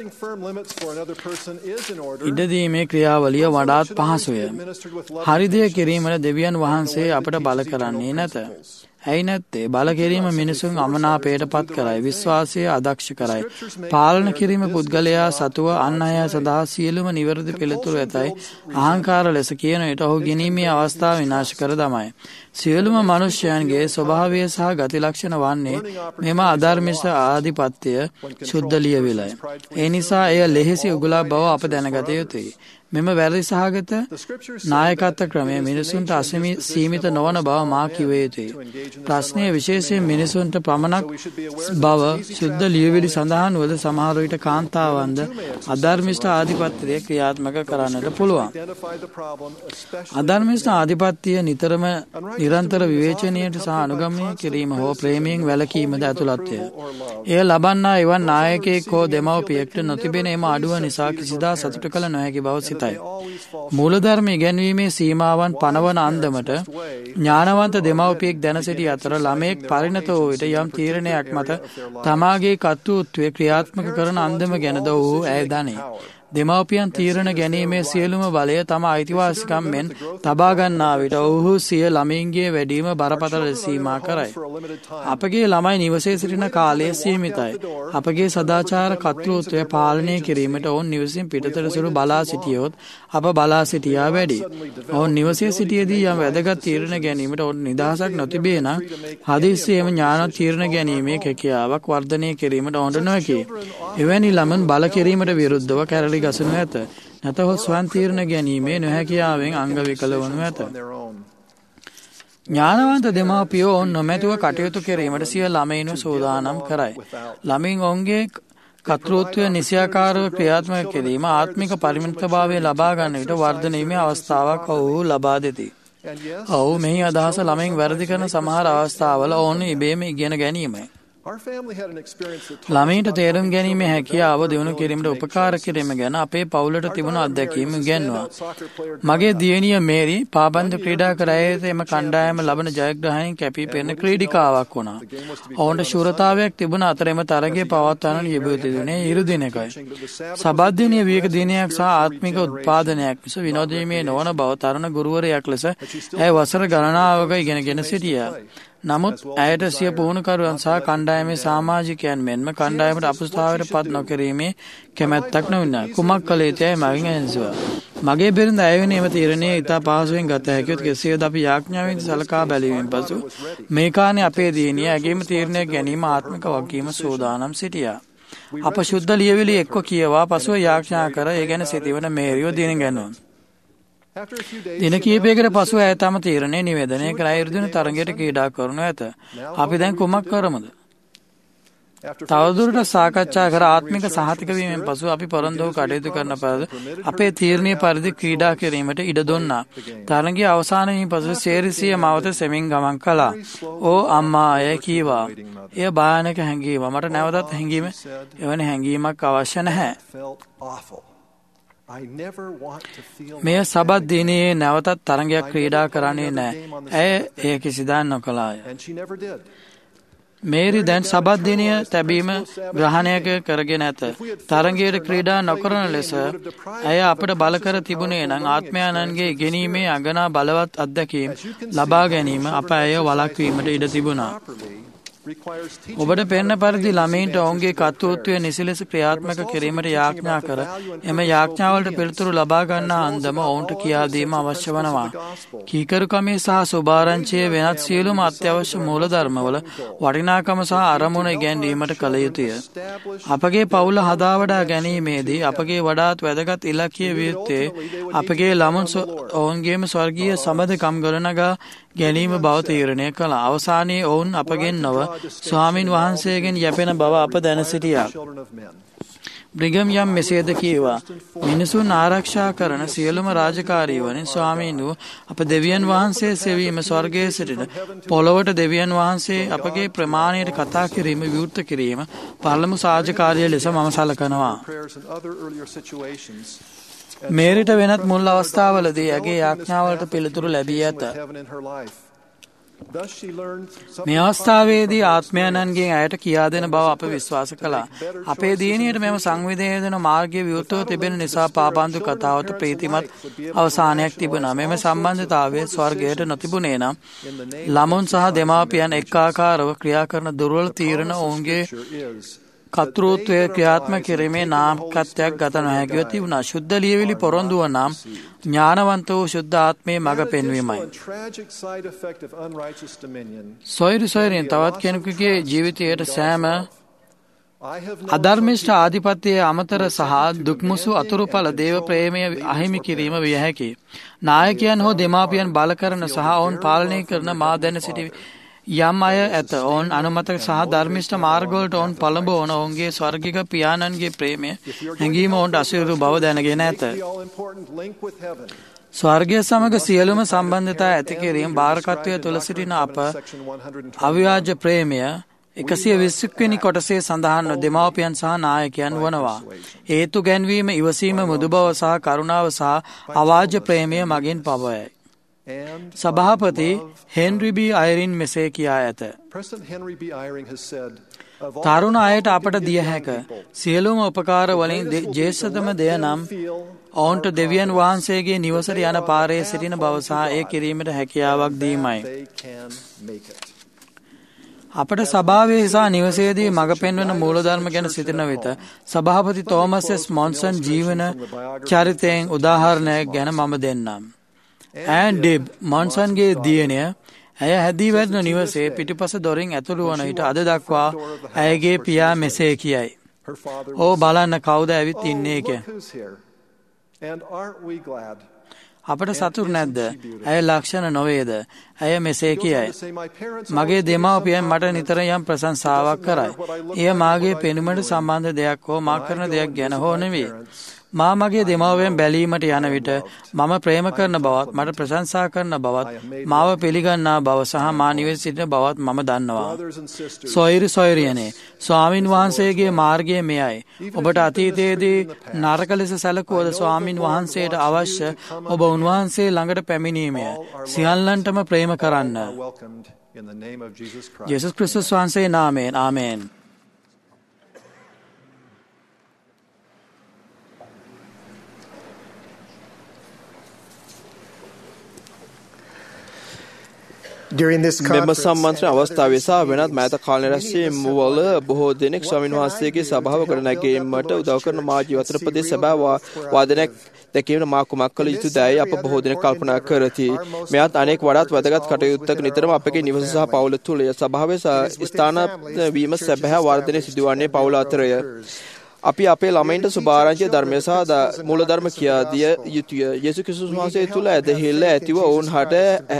ඉඩදීමේ ක්‍රියාවලිය වඩාත් පහසුය. හරි දේ කිරීමට දෙවියන් වහන්සේ අපට බල කරන්නේ නැත. ඇයි නැත්තේ? බල කිරීම මිනිසුන් අමනාපයට පත් කරයි, විශ්වාසය අදක්ෂ කරයි. පාලන කිරීම පුද්ගලයා සතුව අන් අය සඳහා සියලුම නිවැරදි පිළිතුරු ඇතයි අහංකාර ලෙස කියන විට ඔහු ගිනීමේ අවස්ථාව විනාශ කර දමයි. සියලුම මනුෂ්‍යයන්ගේ ස්වභාවය සහ ගති ලක්ෂණ වන්නේ මෙම අධර්මිෂ්ඨ ආධිපත්‍යය ශුද්ධ ලියවිලයි. ඒ නිසා එය ලෙහෙසි උගුලක් බව අප දැනගත යුතුයි. මෙම වැරදි සහගත නායකත්ව ක්‍රමය මිනිසුන්ට අසීමි සීමිත නොවන බව මා කිව යුතුයි. ප්‍රශ්නය විශේෂයෙන් මිනිසුන්ට පමණක් බව ශුද්ධ ලියවිලි සඳහන් වද සමහර විට කාන්තාවන්ද අධර්මිෂ්ඨ ආධිපත්‍යය ක්‍රියාත්මක කරන්නට පුළුවන්. අධර්මිෂ්ඨ ආධිපත්‍යය නිතරම නිරන්තර විවේචනයට සහ අනුගමනය කිරීම හෝ ප්‍රේමයෙන් වැළකීමද ඇතුළත්ය. එය ලබන්නා එවන් නායකයෙක් හෝ දෙමව්පියෙක්ට නොතිබෙන එම අඩුව නිසා කිසිදා සතුට කළ නොහැකි බව සිතයි. මූලධර්ම ඉගැන්වීමේ සීමාවන් පනවන අන්දමට ඥානවන්ත දෙමව්පියෙක් දැන සිටි අතර ළමයෙක් පරිණත වූ විට යම් තීරණයක් මත තමාගේ කර්තෘත්වය ක්‍රියාත්මක කරන අන්දම ගැනද ඔහු ඇය දනී. දෙමව්පියන් තීරණ ගැනීමේ සියලුම බලය තම අයිතිවාසිකම් මෙන් තබා ගන්නා විට ඔහු සිය ළමයින්ගේ වැඩිම බරපතල ලෙස සීමා කරයි. අපගේ ළමයි නිවසේ සිටින කාලය සීමිතයි. අපගේ සදාචාර කර්තෘත්වය පාලනය කිරීමට ඔවුන් නිවසින් පිටතට සුළු බලා සිටියොත් අප බලා සිටියා වැඩි. ඔවුන් නිවසේ සිටියේදී යම් වැදගත් තීරණ ගැනීමට ඔවුන් නිදහසක් නොතිබේ නම් හදිස්සියේම ඥාන තීරණ ගැනීමේ හැකියාවක් වර්ධනය කිරීමට ඔවුන්ට නොහැකි. එවැනි ළමන් බල කිරීමට විරුද්ධව කැරලි ගසනු ඇත. නැතහොත් ස්වයං තීරණ ගැනීමේ නොහැකියාවෙන් අංග විකල වනු ඇත. ඥානවන්ත දෙමාපියෝ ඔවුන් නොමැතිව කටයුතු කිරීමට සිය ළමයින්ව සූදානම් කරයි. ළමින් ඔවුන්ගේ කර්තෘත්වය නිසියාකාරව ක්‍රියාත්මක කිරීම ආත්මික පරිමිතභාවය ලබා ගන්න විට වර්ධනීමේ අවස්ථාවක් ඔවුහු ලබා දෙති. ඔව් මෙහි අදහස ළමයින් වැරදි කරන සමහර අවස්ථාවල ඔවුන් ඉබේම ඉගෙන ගැනීමයි. ළමයින්ට තේරුම් ගැනීමේ හැකියාව දියුණු කිරීමට උපකාර කිරීම ගැන අපේ පවුලට තිබුණු අත්දැකීම් ඉගැන්වුවා. මගේ දියණිය මේරි පාබන්දු ක්‍රීඩා කර ඇයේත එම කණ්ඩායම ලබන ජයග්‍රහණයෙන් කැපී පෙනෙන ක්‍රීඩිකාවක් වුණා. ඔවුන්ට ශූරතාවයක් තිබුණ අතර එම තරගය පවත්වන්න යෙබිය තිබුණේ ඉරු දිනකයි. සබත් දිනය විවේක දිනයක් සහ ආත්මික උත්පාදනයක් මිස විනෝදීමේ නොවන බව තරුණ ගුරුවරයෙක් ලෙස ඇය වසර ගණනාවක ඉගෙනගෙන සිටියා. නමුත් ඇයට සිය පුහුණුකරුවන් සහ කණ්ඩායමේ සමාජිකයන් මෙන්ම කණ්ඩායමට අපහසුතාවයට පත් නොකිරීමේ කැමැත්තක් නොවිනා. කුමක් කළ යුතුයි මගෙන් ඇසුවා. මගේ බිරිඳ ඇය වෙන එම තීරණය ඉතා පහසුවෙන් ගත හැකියොත් කෙසේද අපි යාඥාවෙන් සලකා බැලීමෙන් පසු මේ කාණේ අපේ දියණිය ඇගේම තීරණය ගැනීම ආත්මික වගකීම සූදානම් සිටියා. අප ශුද්ධ ලියවිලි එක්ව කියවා පසුව යාඥා කර ඒ ගැන සිතවන මේරියෝ දින ගැනුවා. දින කීපයකට පසු ඇය තම තීරණය නිවේදනය කර ඉරුදින තරගයට ක්‍රීඩා කරනු ඇත. අපි දැන් කුමක් කරමුද? තවදුරටත් සාකච්ඡා කර ආත්මික සහතික වීමෙන් පසු අපි පොරොන්දු කටයුතු කරන පරිදි අපේ තීරණීය පරිදි ක්‍රීඩා කිරීමට ඉඩ දුන්නා. තරගයේ අවසානයේ පසු සේරිසිය මවත සෙමින් ගමන් කළා. "ඕ අම්මා" ඇය කීවා. "එය භයානක හැඟීම. මට නැවතත් හැඟීම එවැනි හැඟීමක් අවශ්‍ය නැහැ." මෙය සබත් දිනයේ නැවතත් තරගයක් ක්‍රීඩා කරන්නේ නැහැ. ඇය එය කිසිදා නොකළාය. මේරි දැන් සබත් දිනය තැබීම ග්‍රහණයක කරගෙන ඇත. තරගයට ක්‍රීඩා නොකරන ලෙස ඇය අපට බල කර තිබුණේ නම් ආත්මයන්ගේ ඉගෙනීමේ අගනා බලවත් අත්දැකීම් ලබා ගැනීම අප ඇය වළක්වීමට ඉඩ තිබුණා. ඔබට පෙන්න පරිදි ළමයින්ට ඔවුන්ගේ කර්තෘත්වය නිසි ලෙස ක්‍රියාත්මක කිරීමට යාඥා කර එම යාඥාවලට පිළිතුරු ලබා ගන්නා අන්දම ඔවුන්ට කියා දීම අවශ්‍ය වනවා. කීකරුකමේ සහ සුභාරංචියේ වෙනත් සියලුම අත්‍යවශ්‍ය මූලධර්මවල වටිනාකම සහ අරමුණ ඉගැන්වීමට කළ යුතුය. අපගේ පවුල හදා වඩා ගැනීමේදී අපගේ වඩාත් වැදගත් ඉලක්කය විය යුත්තේ අපගේ ළමුන් ඔවුන්ගේම ස්වර්ගීය සබඳකම් ගොඩනගා ගැනීම බව තීරණය කළා. අවසානයේ ඔවුන් අපගෙන් නොව ස්වාමින් වහන්සේගෙන් යැපෙන බව අප දැන සිටියා. බ්‍රිගම් යම් මෙසේද කීවා. "මිනිසුන් ආරක්ෂා කරන සියලුම රාජකාරී වලින් ස්වාමීන් වූ අප දෙවියන් වහන්සේ සෙවීම ස්වර්ගයේ සිටින පොළොවට දෙවියන් වහන්සේ අපගේ ප්‍රමාණයට කතා කිරීම විවෘත කිරීම පළමු සාජකාරිය ලෙස මම සලකනවා." මේරිට වෙනත් මුල් අවස්ථාවලදී ඇගේ යාඥාවලට පිළිතුරු ලැබී ඇත. මේ අවස්ථාවේදී ආත්මයන්ගෙන් ඇයට කියා දෙන බව අප විශ්වාස කළා. අපේ දියණියට මෙම සංවිධානය මාර්ගය විවෘතව තිබෙන නිසා පාපන්දු කතාවට ප්‍රීතිමත් අවසානයක් තිබුණා. මෙම සම්බන්ධතාවය ස්වර්ගයට නොතිබුණේ නම් ළමුන් සහ දෙමාපියන් එකාකාරව ක්‍රියා කරන දුර්වල තීරණ ඔවුන්ගේ කර්තෘත්වය ක්‍රියාත්මක කිරීමේ නාමකත්වයක් ගත නොහැකිව තිබුණා. ශුද්ධ ලියවිලි පොරොන්දුව නම් ඥානවන්ත වූ ශුද්ධ ආත්මයේ මඟ පෙන්වීමයි. සොයිරි සොයිරින් තවත් කෙනෙකුගේ ජීවිතයට සෑම අධර්මිෂ්ඨ ආධිපත්‍යයේ අමතර සහ දුක්මුසු අතුරුඵල දේව ප්‍රේමය අහිමි කිරීම විය හැකියි. නායකයන් හෝ දෙමාපියන් බල කරන සහ ඔවුන් පාලනය කරන මා දැන සිටි යම් අය ඇත. ඔවුන් අනුමත සහ ධර්මිෂ්ඨ මාර්ගවලට ඔවුන් පළඹවන ඔවුන්ගේ ස්වර්ගික පියාණන්ගේ ප්‍රේමය හැඟීම ඔවුන්ට අසීරු බව දැනගෙන ඇත. ස්වර්ගය සමග සියලුම සම්බන්ධතා ඇති කිරීම භාරකත්වය තුළ සිටින අප අවිවාජ්‍ය ප්‍රේමය එකසිය විස්සක් වෙනි කොටසේ සඳහන් දෙමාපියන් සහ නායකයන් වනවා. හේතු ගැන්වීම, ඉවසීම, මුදුබව සහ කරුණාව සහ අවාජ්‍ය ප්‍රේමය මගින් පවයයි. සභාපති හෙන්රි බී අයරින් මෙසේ කියා ඇත. තරුණ අයට අපට දිය හැක සියලුම උපකාර වලින් ජේෂ්ඨතම දෙය නම් ඔවුන්ට දෙවියන් වහන්සේගේ නිවසට යන පාරේ සිටින බව සහ ඒ කිරීමට හැකියාවක් දීමයි. අපට සභාවේ සහ නිවසේදී මඟ පෙන්වන මූලධර්ම ගැන සිටින විට සභාපති තෝමස් එස් මොන්සන් ජීවන චරිතයෙන් උදාහරණයක් ගැන මම දෙන්නම්. ඇන් ඩිබ් මොන්සන්ගේ දියණිය ඇය හැදී වැටෙන නිවසේ පිටිපස දොරින් ඇතුළු වන විට අද දක්වා ඇයගේ පියා මෙසේ කියයි. "ඕ බලන්න කවුද ඇවිත් ඉන්නේ කිය." අපට සතුරු නැද්ද? ඇය ලක්ෂණ නොවේද? ඇය මෙසේ කියයි. "මගේ දෙමාපියන් මට නිතර යම් ප්‍රශංසාවක් කරයි. එය මාගේ පෙනුමට සම්බන්ධ දෙයක් හෝ මා කරන දෙයක් ගැන හෝ නෙවෙයි. මා මගේ දෙමව්පියන් බැලීමට යන විට මම ප්‍රේම කරන බවත් මට ප්‍රශංසා කරන බවත් මාව පිළිගන්නා බව සහ මා නිවෙස් සිටින බවත් මම දන්නවා. සොයිරි සොයිරියනේ ස්වාමින් වහන්සේගේ මාර්ගය මෙයයි. ඔබට අතීතයේදී නරක ලෙස සැලකුවද ස්වාමින් වහන්සේට අවශ්‍ය ඔබ උන්වහන්සේ ළඟට පැමිණීමය. සියල්ලන්ටම ප්‍රේම කරන්න. යේසුස් ක්‍රිස්තුස් වහන්සේ නාමයෙන් ආමේන්. මෙම සම්මන්ත්‍රණ අවස්ථාවේ සහ වෙනත් මෑත කාලීන රැස්වීම් වල බොහෝ දෙනෙක් ස්වාමීන් වහන්සේගේ සභාව ගොඩනැගීමට උදව් කරන මා ජීවිතන ප්‍රදේශ සභාව වාදනයක් දැකීමට මා කුමක් කළ යුතුදැයි අප බොහෝ දෙනෙක් කල්පනා කරති. මෙයත් අනෙක් වඩාත් වැදගත් කටයුත්තක නිතරම අපගේ නිවස සහ පවුල තුළ සභාවේ ස්ථාන වීම සැබෑ වර්ධනය සිදුවන්නේ පවුල අතරය. අපි අපේ ළමයින්ට සුභාරංචිය ධර්මය සහ මූලධර්ම කියා දිය යුතුය. යේසුස් ක්‍රිස්තුස් වහන්සේ තුළ ඇදහිල්ල ඇතිව ඔවුන් හට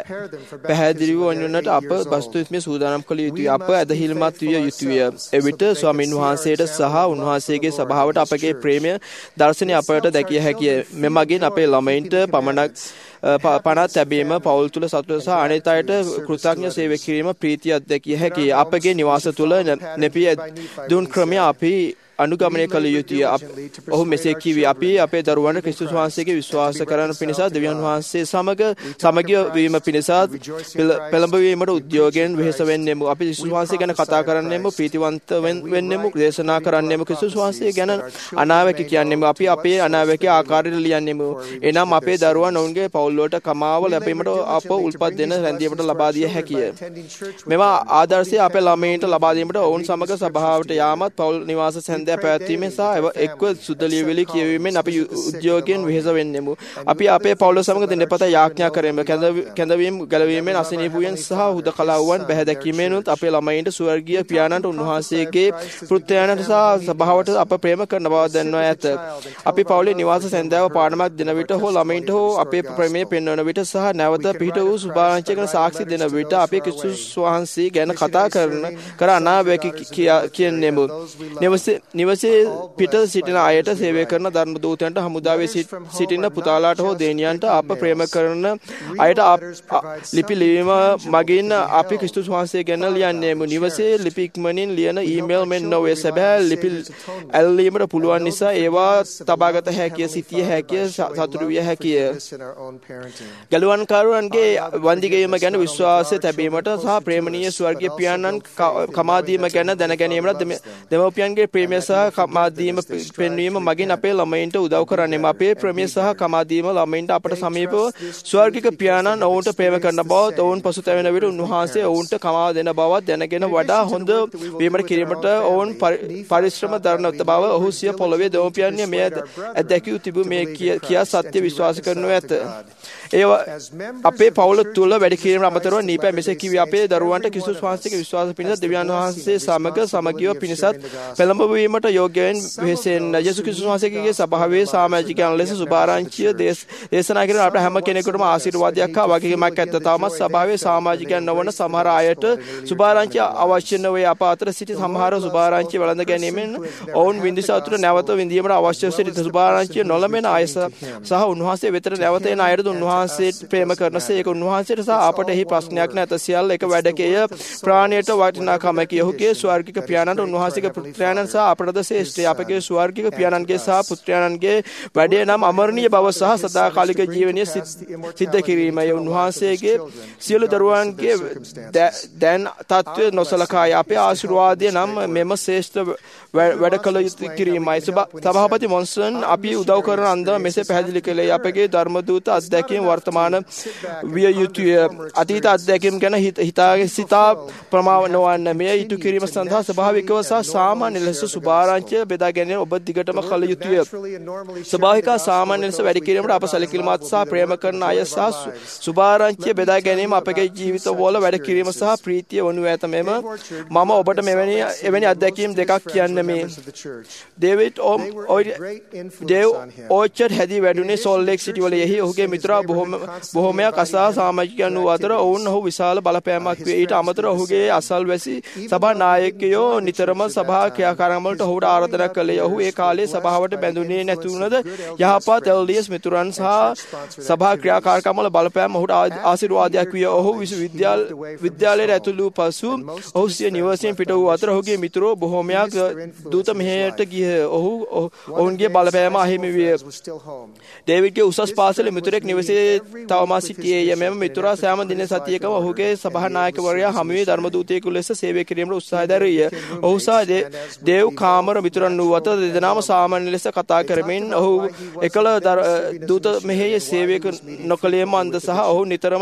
පැහැදිලිව වන්නට අප බස්තුත්මය සූදානම් කළ යුතුය. අප ඇදහිල්මත් විය යුතුය. එවිට ස්වාමීන් වහන්සේට සහ උන්වහන්සේගේ සභාවට අපගේ ප්‍රේමය දර්ශනය අපට දැකිය හැකිය. මෙමගින් අපේ ළමයින්ට පමණක් පනත් තැබීම පවුල් තුළ සතුට සහ අනෙත් අයට කෘතඥ සේවය කිරීම ප්‍රීතිය අත්දැකිය හැකිය. අපගේ නිවාස තුළ නැපී දුන් ක්‍රමය අපි අනුගමනය කළ යුතුය. ඔහු මෙසේ කිව්වේ අපි අපේ දරුවන්ට ක්‍රිස්තුස් වහන්සේගේ විශ්වාස කරන පිණිස දෙවියන් වහන්සේ සමග සමගිය වීම පිණිස පෙළඹවීමට උද්‍යෝගයෙන් වෙහෙස වෙන්නෙමු. අපි ක්‍රිස්තුස් වහන්සේ ගැන කතා කරන්නෙමු, ප්‍රීතිවන්ත වෙන්නෙමු, දේශනා කරන්නෙමු. ක්‍රිස්තුස් වහන්සේ ගැන අනාවැකි කියන්නෙමු. අපි අපේ අනාවැකි ආකාරයට ලියන්නෙමු. එනම් අපේ දරුවන් ඔවුන්ගේ පවුල් වලට කමාව ලැබීමට අප උල්පත් දෙන රැඳීමට ලබා දිය හැකිය. මෙම ආදර්ශය අපේ ළමයින්ට ලබා දීමට ඔවුන් සමග සභාවට යාමත් පවුල් නිවාස පැවැත්වීමෙන් සහ එක්ව සුද්ධ ලියවිලි කියවීමෙන් අපි උද්‍යෝගයෙන් වෙහෙස වෙන්නෙමු. අපි අපේ පවුල සමග දිනපතා යාඥා කරමු. කැඳවීම ගැලවීමෙන් අසනීපුවෙන් සහ හුදකලාවුවන් බැහැ දැකීමෙනුත් අපේ ළමයින්ට ස්වර්ගීය පියාණන්ට උන්වහන්සේගේ පුත්‍රයන්ට සහ සභාවට අප ප්‍රේම කරන බව දැන්වා ඇත. අපි පවුලේ නිවාස සැන්දාව පාඩමක් දෙන විට හෝ ළමයින්ට හෝ අපේ ප්‍රේමය පෙන්වන විට සහ නැවත පිහිට වූ සුභාරංචිය ගැන සාක්ෂි දෙන විට අපේ ක්‍රිස්තුස් වහන්සේ ගැන කතා කරන කර අනාවැකි කියන්නෙමු. නිවසේ පිට සිටින අයට සේවය කරන ධර්ම දූතයන්ට හමුදාවේ සිටින පුතාලාට හෝ දෙනියන්ට අප ප්‍රේම කරන අයට ලිපි ලිවීම මගින් අපි ක්‍රිස්තුස් වහන්සේ ගැන ලියන්නේමු. නිවසේ ලිපි ඉක්මනින් ලියන ඊමේල් මෙන් නොවේ. සැබෑ ලිපි ඇල්ලීමට පුළුවන් නිසා ඒවා තබාගත හැකිය, සිටිය හැකිය, සතුටු විය හැකිය. ගැලුවන්කරුවන්ගේ වන්දිගයීම ගැන විශ්වාසය තැබීමට සහ ප්‍රේමණීය ස්වර්ගීය පියාණන් කමා දීම ගැන දැන ගැනීමට දෙමව්පියන්ගේ ප්‍රේමය සහ කමාදීම පෙන්වීම මගින් අපේ ළමයින්ට උදව් කරන්නෙමු. අපේ ප්‍රේමය සහ කමාදීම ළමයින්ට අපට සමීපව ස්වර්ගික පියාණන් ඔවුන්ට ප්‍රේම කරන බවත් ඔවුන් පසුතැවෙන විට උන්වහන්සේ ඔවුන්ට කමා දෙන බවත් දැනගෙන වඩා හොඳ වීමට කිරීමට ඔවුන් පරිශ්‍රම දරන බව ඔහු සිය පොළොවේ දෙමව්පියන්ය මෙය අත්දැකිය තිබූ මේ කියා සත්‍ය විශ්වාස කරනු ඇත. ඒ අපේ පවුල තුළ වැඩ කිරීමට අමතරව නීපෑ මෙසේ කිව්වේ අපේ දරුවන්ට ක්‍රිස්තුස් වහන්සේගේ විශ්වාස පිණිස දෙවියන් වහන්සේ සමග සමගිව පිණිසත් පෙළඹවීමට යෝග්‍යයෙන් වෙහෙසෙන්න. යේසුස් ක්‍රිස්තුස් වහන්සේගේ සභාවේ සමාජිකයන් ලෙස සුභාරංචිය දේශනා කරන අපට හැම කෙනෙකුටම ආශිර්වාදයක් හා වගකීමක් ඇත. තවමත් සභාවේ සමාජිකයන් නොවන සමහර අයට සුභාරංචිය අවශ්‍ය නොවේ. අප අතර සිටි සමහර සුභාරංචිය වළඳ ගැනීමෙන් ඔවුන් විඳි සතුට නැවත විඳීමට අවශ්‍ය සිටි සුභාරංචිය නොලැබෙන අය සහ උන්වහන්සේ වෙතට නැවත එන අයට උන්වහන්සේ ප්‍රේම කරනසේ ඒක උන්වහන්සේට සහ අපට එහි ප්‍රශ්නයක් නැත. සියල්ල එක වැඩකය ප්‍රාණයට වටිනාකමකි. ඔහුගේ ස්වර්ගික පියාණන්ට උන්වහන්සේගේ පුත්‍රයන්න් සහ අපටද ශ්‍රේෂ්ඨයි. අපගේ ස්වර්ගික පියාණන්ගේ සහ පුත්‍රයන්ගේ වැඩේ නම් අමරණීය බව සහ සදාකාලික ජීවනය සිද්ධ කිරීමයි. උන්වහන්සේගේ සියලු දරුවන්ගේ දැන් තත්ත්වය නොසලකා අපේ ආශිර්වාදය නම් මෙම ශ්‍රේෂ්ඨ වැඩ කළ යුතු කිරීමයි. සභාපති මොන්සන් අපි උදව් කරන අන්දම මෙසේ පැහැදිලි කළේ අපගේ ධර්මදූත අත්දැකීම් වර්තමාන විය යුතුය. අතීත අත්දැකීම් ගැන හිතාගේ සිතා ප්‍රමාව නොවන්න. මෙය ඉටු කිරීම සඳහා ස්වභාවිකව සහ සාමාන්‍ය ලෙස සුභාරංචිය බෙදා ගැනීම ඔබ දිගටම කළ යුතුය. ස්වභාවික සාමාන්‍ය ලෙස වැඩ කිරීමට අප සැලකිලිමත් සහ ප්‍රේම කරන අය සහ සුභාරංචිය බෙදා ගැනීම අපගේ ජීවිතවල වැඩ කිරීම සහ ප්‍රීතිය වනු ඇත. මෙම මම ඔබට මෙවැනි එවැනි අත්දැකීම් දෙකක් කියන්න මේ ඩේවිඩ් ඩේව් ඕචර් හැදී වැඩුණේ සෝල් ලේක් සිටි වල. එහි ඔහුගේ මිතුරා බොහොමයක් අසා සමාජිකයන් වූ අතර ඔවුන් ඔහු විශාල බලපෑමක් වේ. ඊට අමතරව ඔහුගේ අසල්වැසි සභා නායකයෝ නිතරම සභා ක්‍රියාකාරකම් වල වලට ඔහුට ආරාධනා කළේ. ඔහු ඒ කාලේ සභාවට බැඳුනේ නැතුණද යහපත් එල් ඩී එස් මිතුරන් සහ සභා ක්‍රියාකාරකම් වල බලපෑම ඔහුට ආශිර්වාදයක් විය. ඔහු විශ්වවිද්‍යාල විද්‍යාලයට ඇතුළු පසු ඔහු සිය නිවසෙන් පිට වූ අතර ඔහුගේ මිතුරෝ බොහෝමයක් දූත මෙහෙයට ගිය. ඔහු ඔවුන්ගේ බලපෑම අහිමි විය. ඩේවිඩ්ගේ උසස් පාසලේ මිතුරෙක් නිවසේ තවමත් සිටියේ. මෙම මිතුරා සෑම දින සතියකම ඔහුගේ සභානායකවරයා හමුවේ ධර්ම දූතයෙකු ලෙස සේවය කිරීමට උත්සාහ දැරිය. ඔහු සහ දේව් කාමර මිතුරන් වූ අතර දෙදෙනාම සාමාන්‍ය ලෙස කතා කරමින් ඔහු එකල දූත මෙහෙයේ සේවය නොකළේ මන්ද සහ ඔහු නිතරම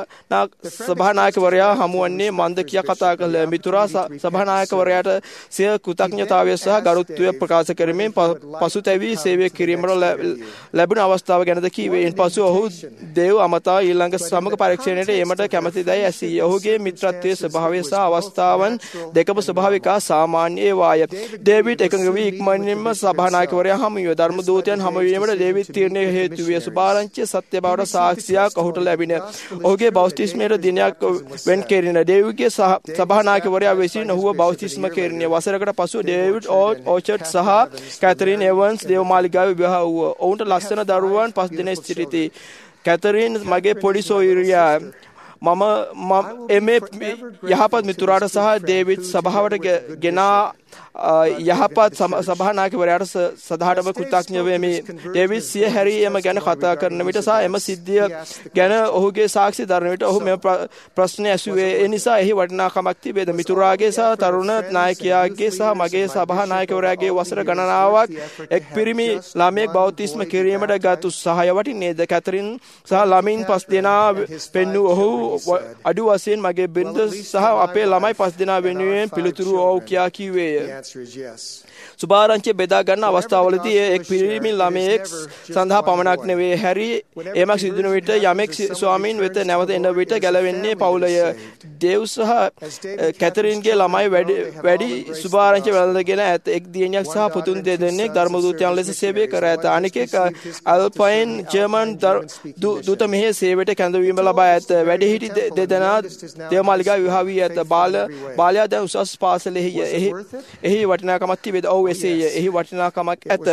සභානායකවරයා හමුවන්නේ මන්ද කියා කතා කළ. මිතුරා සභානායකවරයාට සිය කෘතඥතාවය සහ ගරුත්වය ප්‍රකාශ කරමින් පසුතැවී සේවය කිරීමට ලැබුණ අවස්ථාව ගැනද කීවේ. ඉන්පසු ඔහු දේව් අමතා ඊළඟ සමග පරීක්ෂණයට ඒමට කැමැතිදයි ඇසී. ඔහුගේ මිත්‍රත්වයේ ස්වභාවය සහ අවස්ථාවන් දෙකම ස්වභාවික සාමාන්‍ය වාය. ඩේවිඩ් එකඟ වී ඉක්මනින්ම සභානායකවරයා හමු විය. ධර්ම දූතයන් හමු වීමට ඩේවිඩ් තීරණය හේතු විය. සුභාරංචිය සත්‍ය බවට සාක්ෂියක් ඔහුට ලැබින. ඔහුගේ බෞතිස්මයට දිනයක් වෙන් කෙරින. ඩේවිඩ්ගේ සභානායකවරයා විසින් ඔහුව බෞතිස්ම කෙරිනේ. වසරකට පසු ඩේවිඩ් ඕචර්ඩ් සහ කැතරින් එවන්ස් දේවමාලිගාවේ විවාහ වූවා. ඔවුන්ට ලස්සන දරුවන් පස් දෙනෙක් සිටිති. කැතරින් මගේ පොඩි සොයුරියා. මම එමේ යහපත් මිතුරාට සහ ඩේවිඩ් සභාවට ගෙනා යහපත් සභානායකවරයාට සදාටම කෘතඥ වෙමි. ඩේවිඩ් සිය හැරීම ගැන කතා කරන විට සහ එම සිද්ධිය ගැන ඔහුගේ සාක්ෂි දරන විට ඔහු මෙම ප්‍රශ්න ඇසුවේ. ඒ නිසා එහි වටිනාකමක් තිබේද? මිතුරාගේ සහ තරුණ නායකයාගේ සහ මගේ සභානායකවරයාගේ වසර ගණනාවක් එක් පිරිමි ළමයෙක් බෞතිස්ම කිරීමට ගත් උත්සාහය වටින්නේද? කැතරින් සහ ළමින් පස් දෙනා පෙන්වූ ඔහු අඩු වශයෙන් මගේ බිරිඳ සහ අපේ ළමයි පස් දෙනා වෙනුවෙන් පිළිතුරු ඔව් කියා කිව්වේය. සුභාරංචිය බෙදා ගන්න අවස්ථාවලදී එක් පිරිමි ළමයෙක් සඳහා පමණක් නෙවේ. හැරි එමක් සිදුවන විට යමෙක් ස්වාමීන් වෙත නැවත එන විට ගැලවෙන්නේ පවුලය. දේව් සහ කැතරින්ගේ ළමයි වැඩි සුභාරංචිය වැළඳගෙන ඇත. එක් දියණියක් සහ පුතුන් දෙදෙනෙක් ධර්මදූතයන් ලෙස සේවය කර ඇත. අනෙකෙක් අල්පයින් ජර්මන් දූත මෙහෙය සේවයට කැඳවීම ලබා ඇත. වැඩිහිටි දෙදෙනා දේවමාලිගාවේ විවාහ වී ඇත. බාලයා දැන් උසස් පාසලෙහි. එහි වටිනාකමක් තිබේද? ඔව් එසේය. එහි වටිනාකමක් ඇත.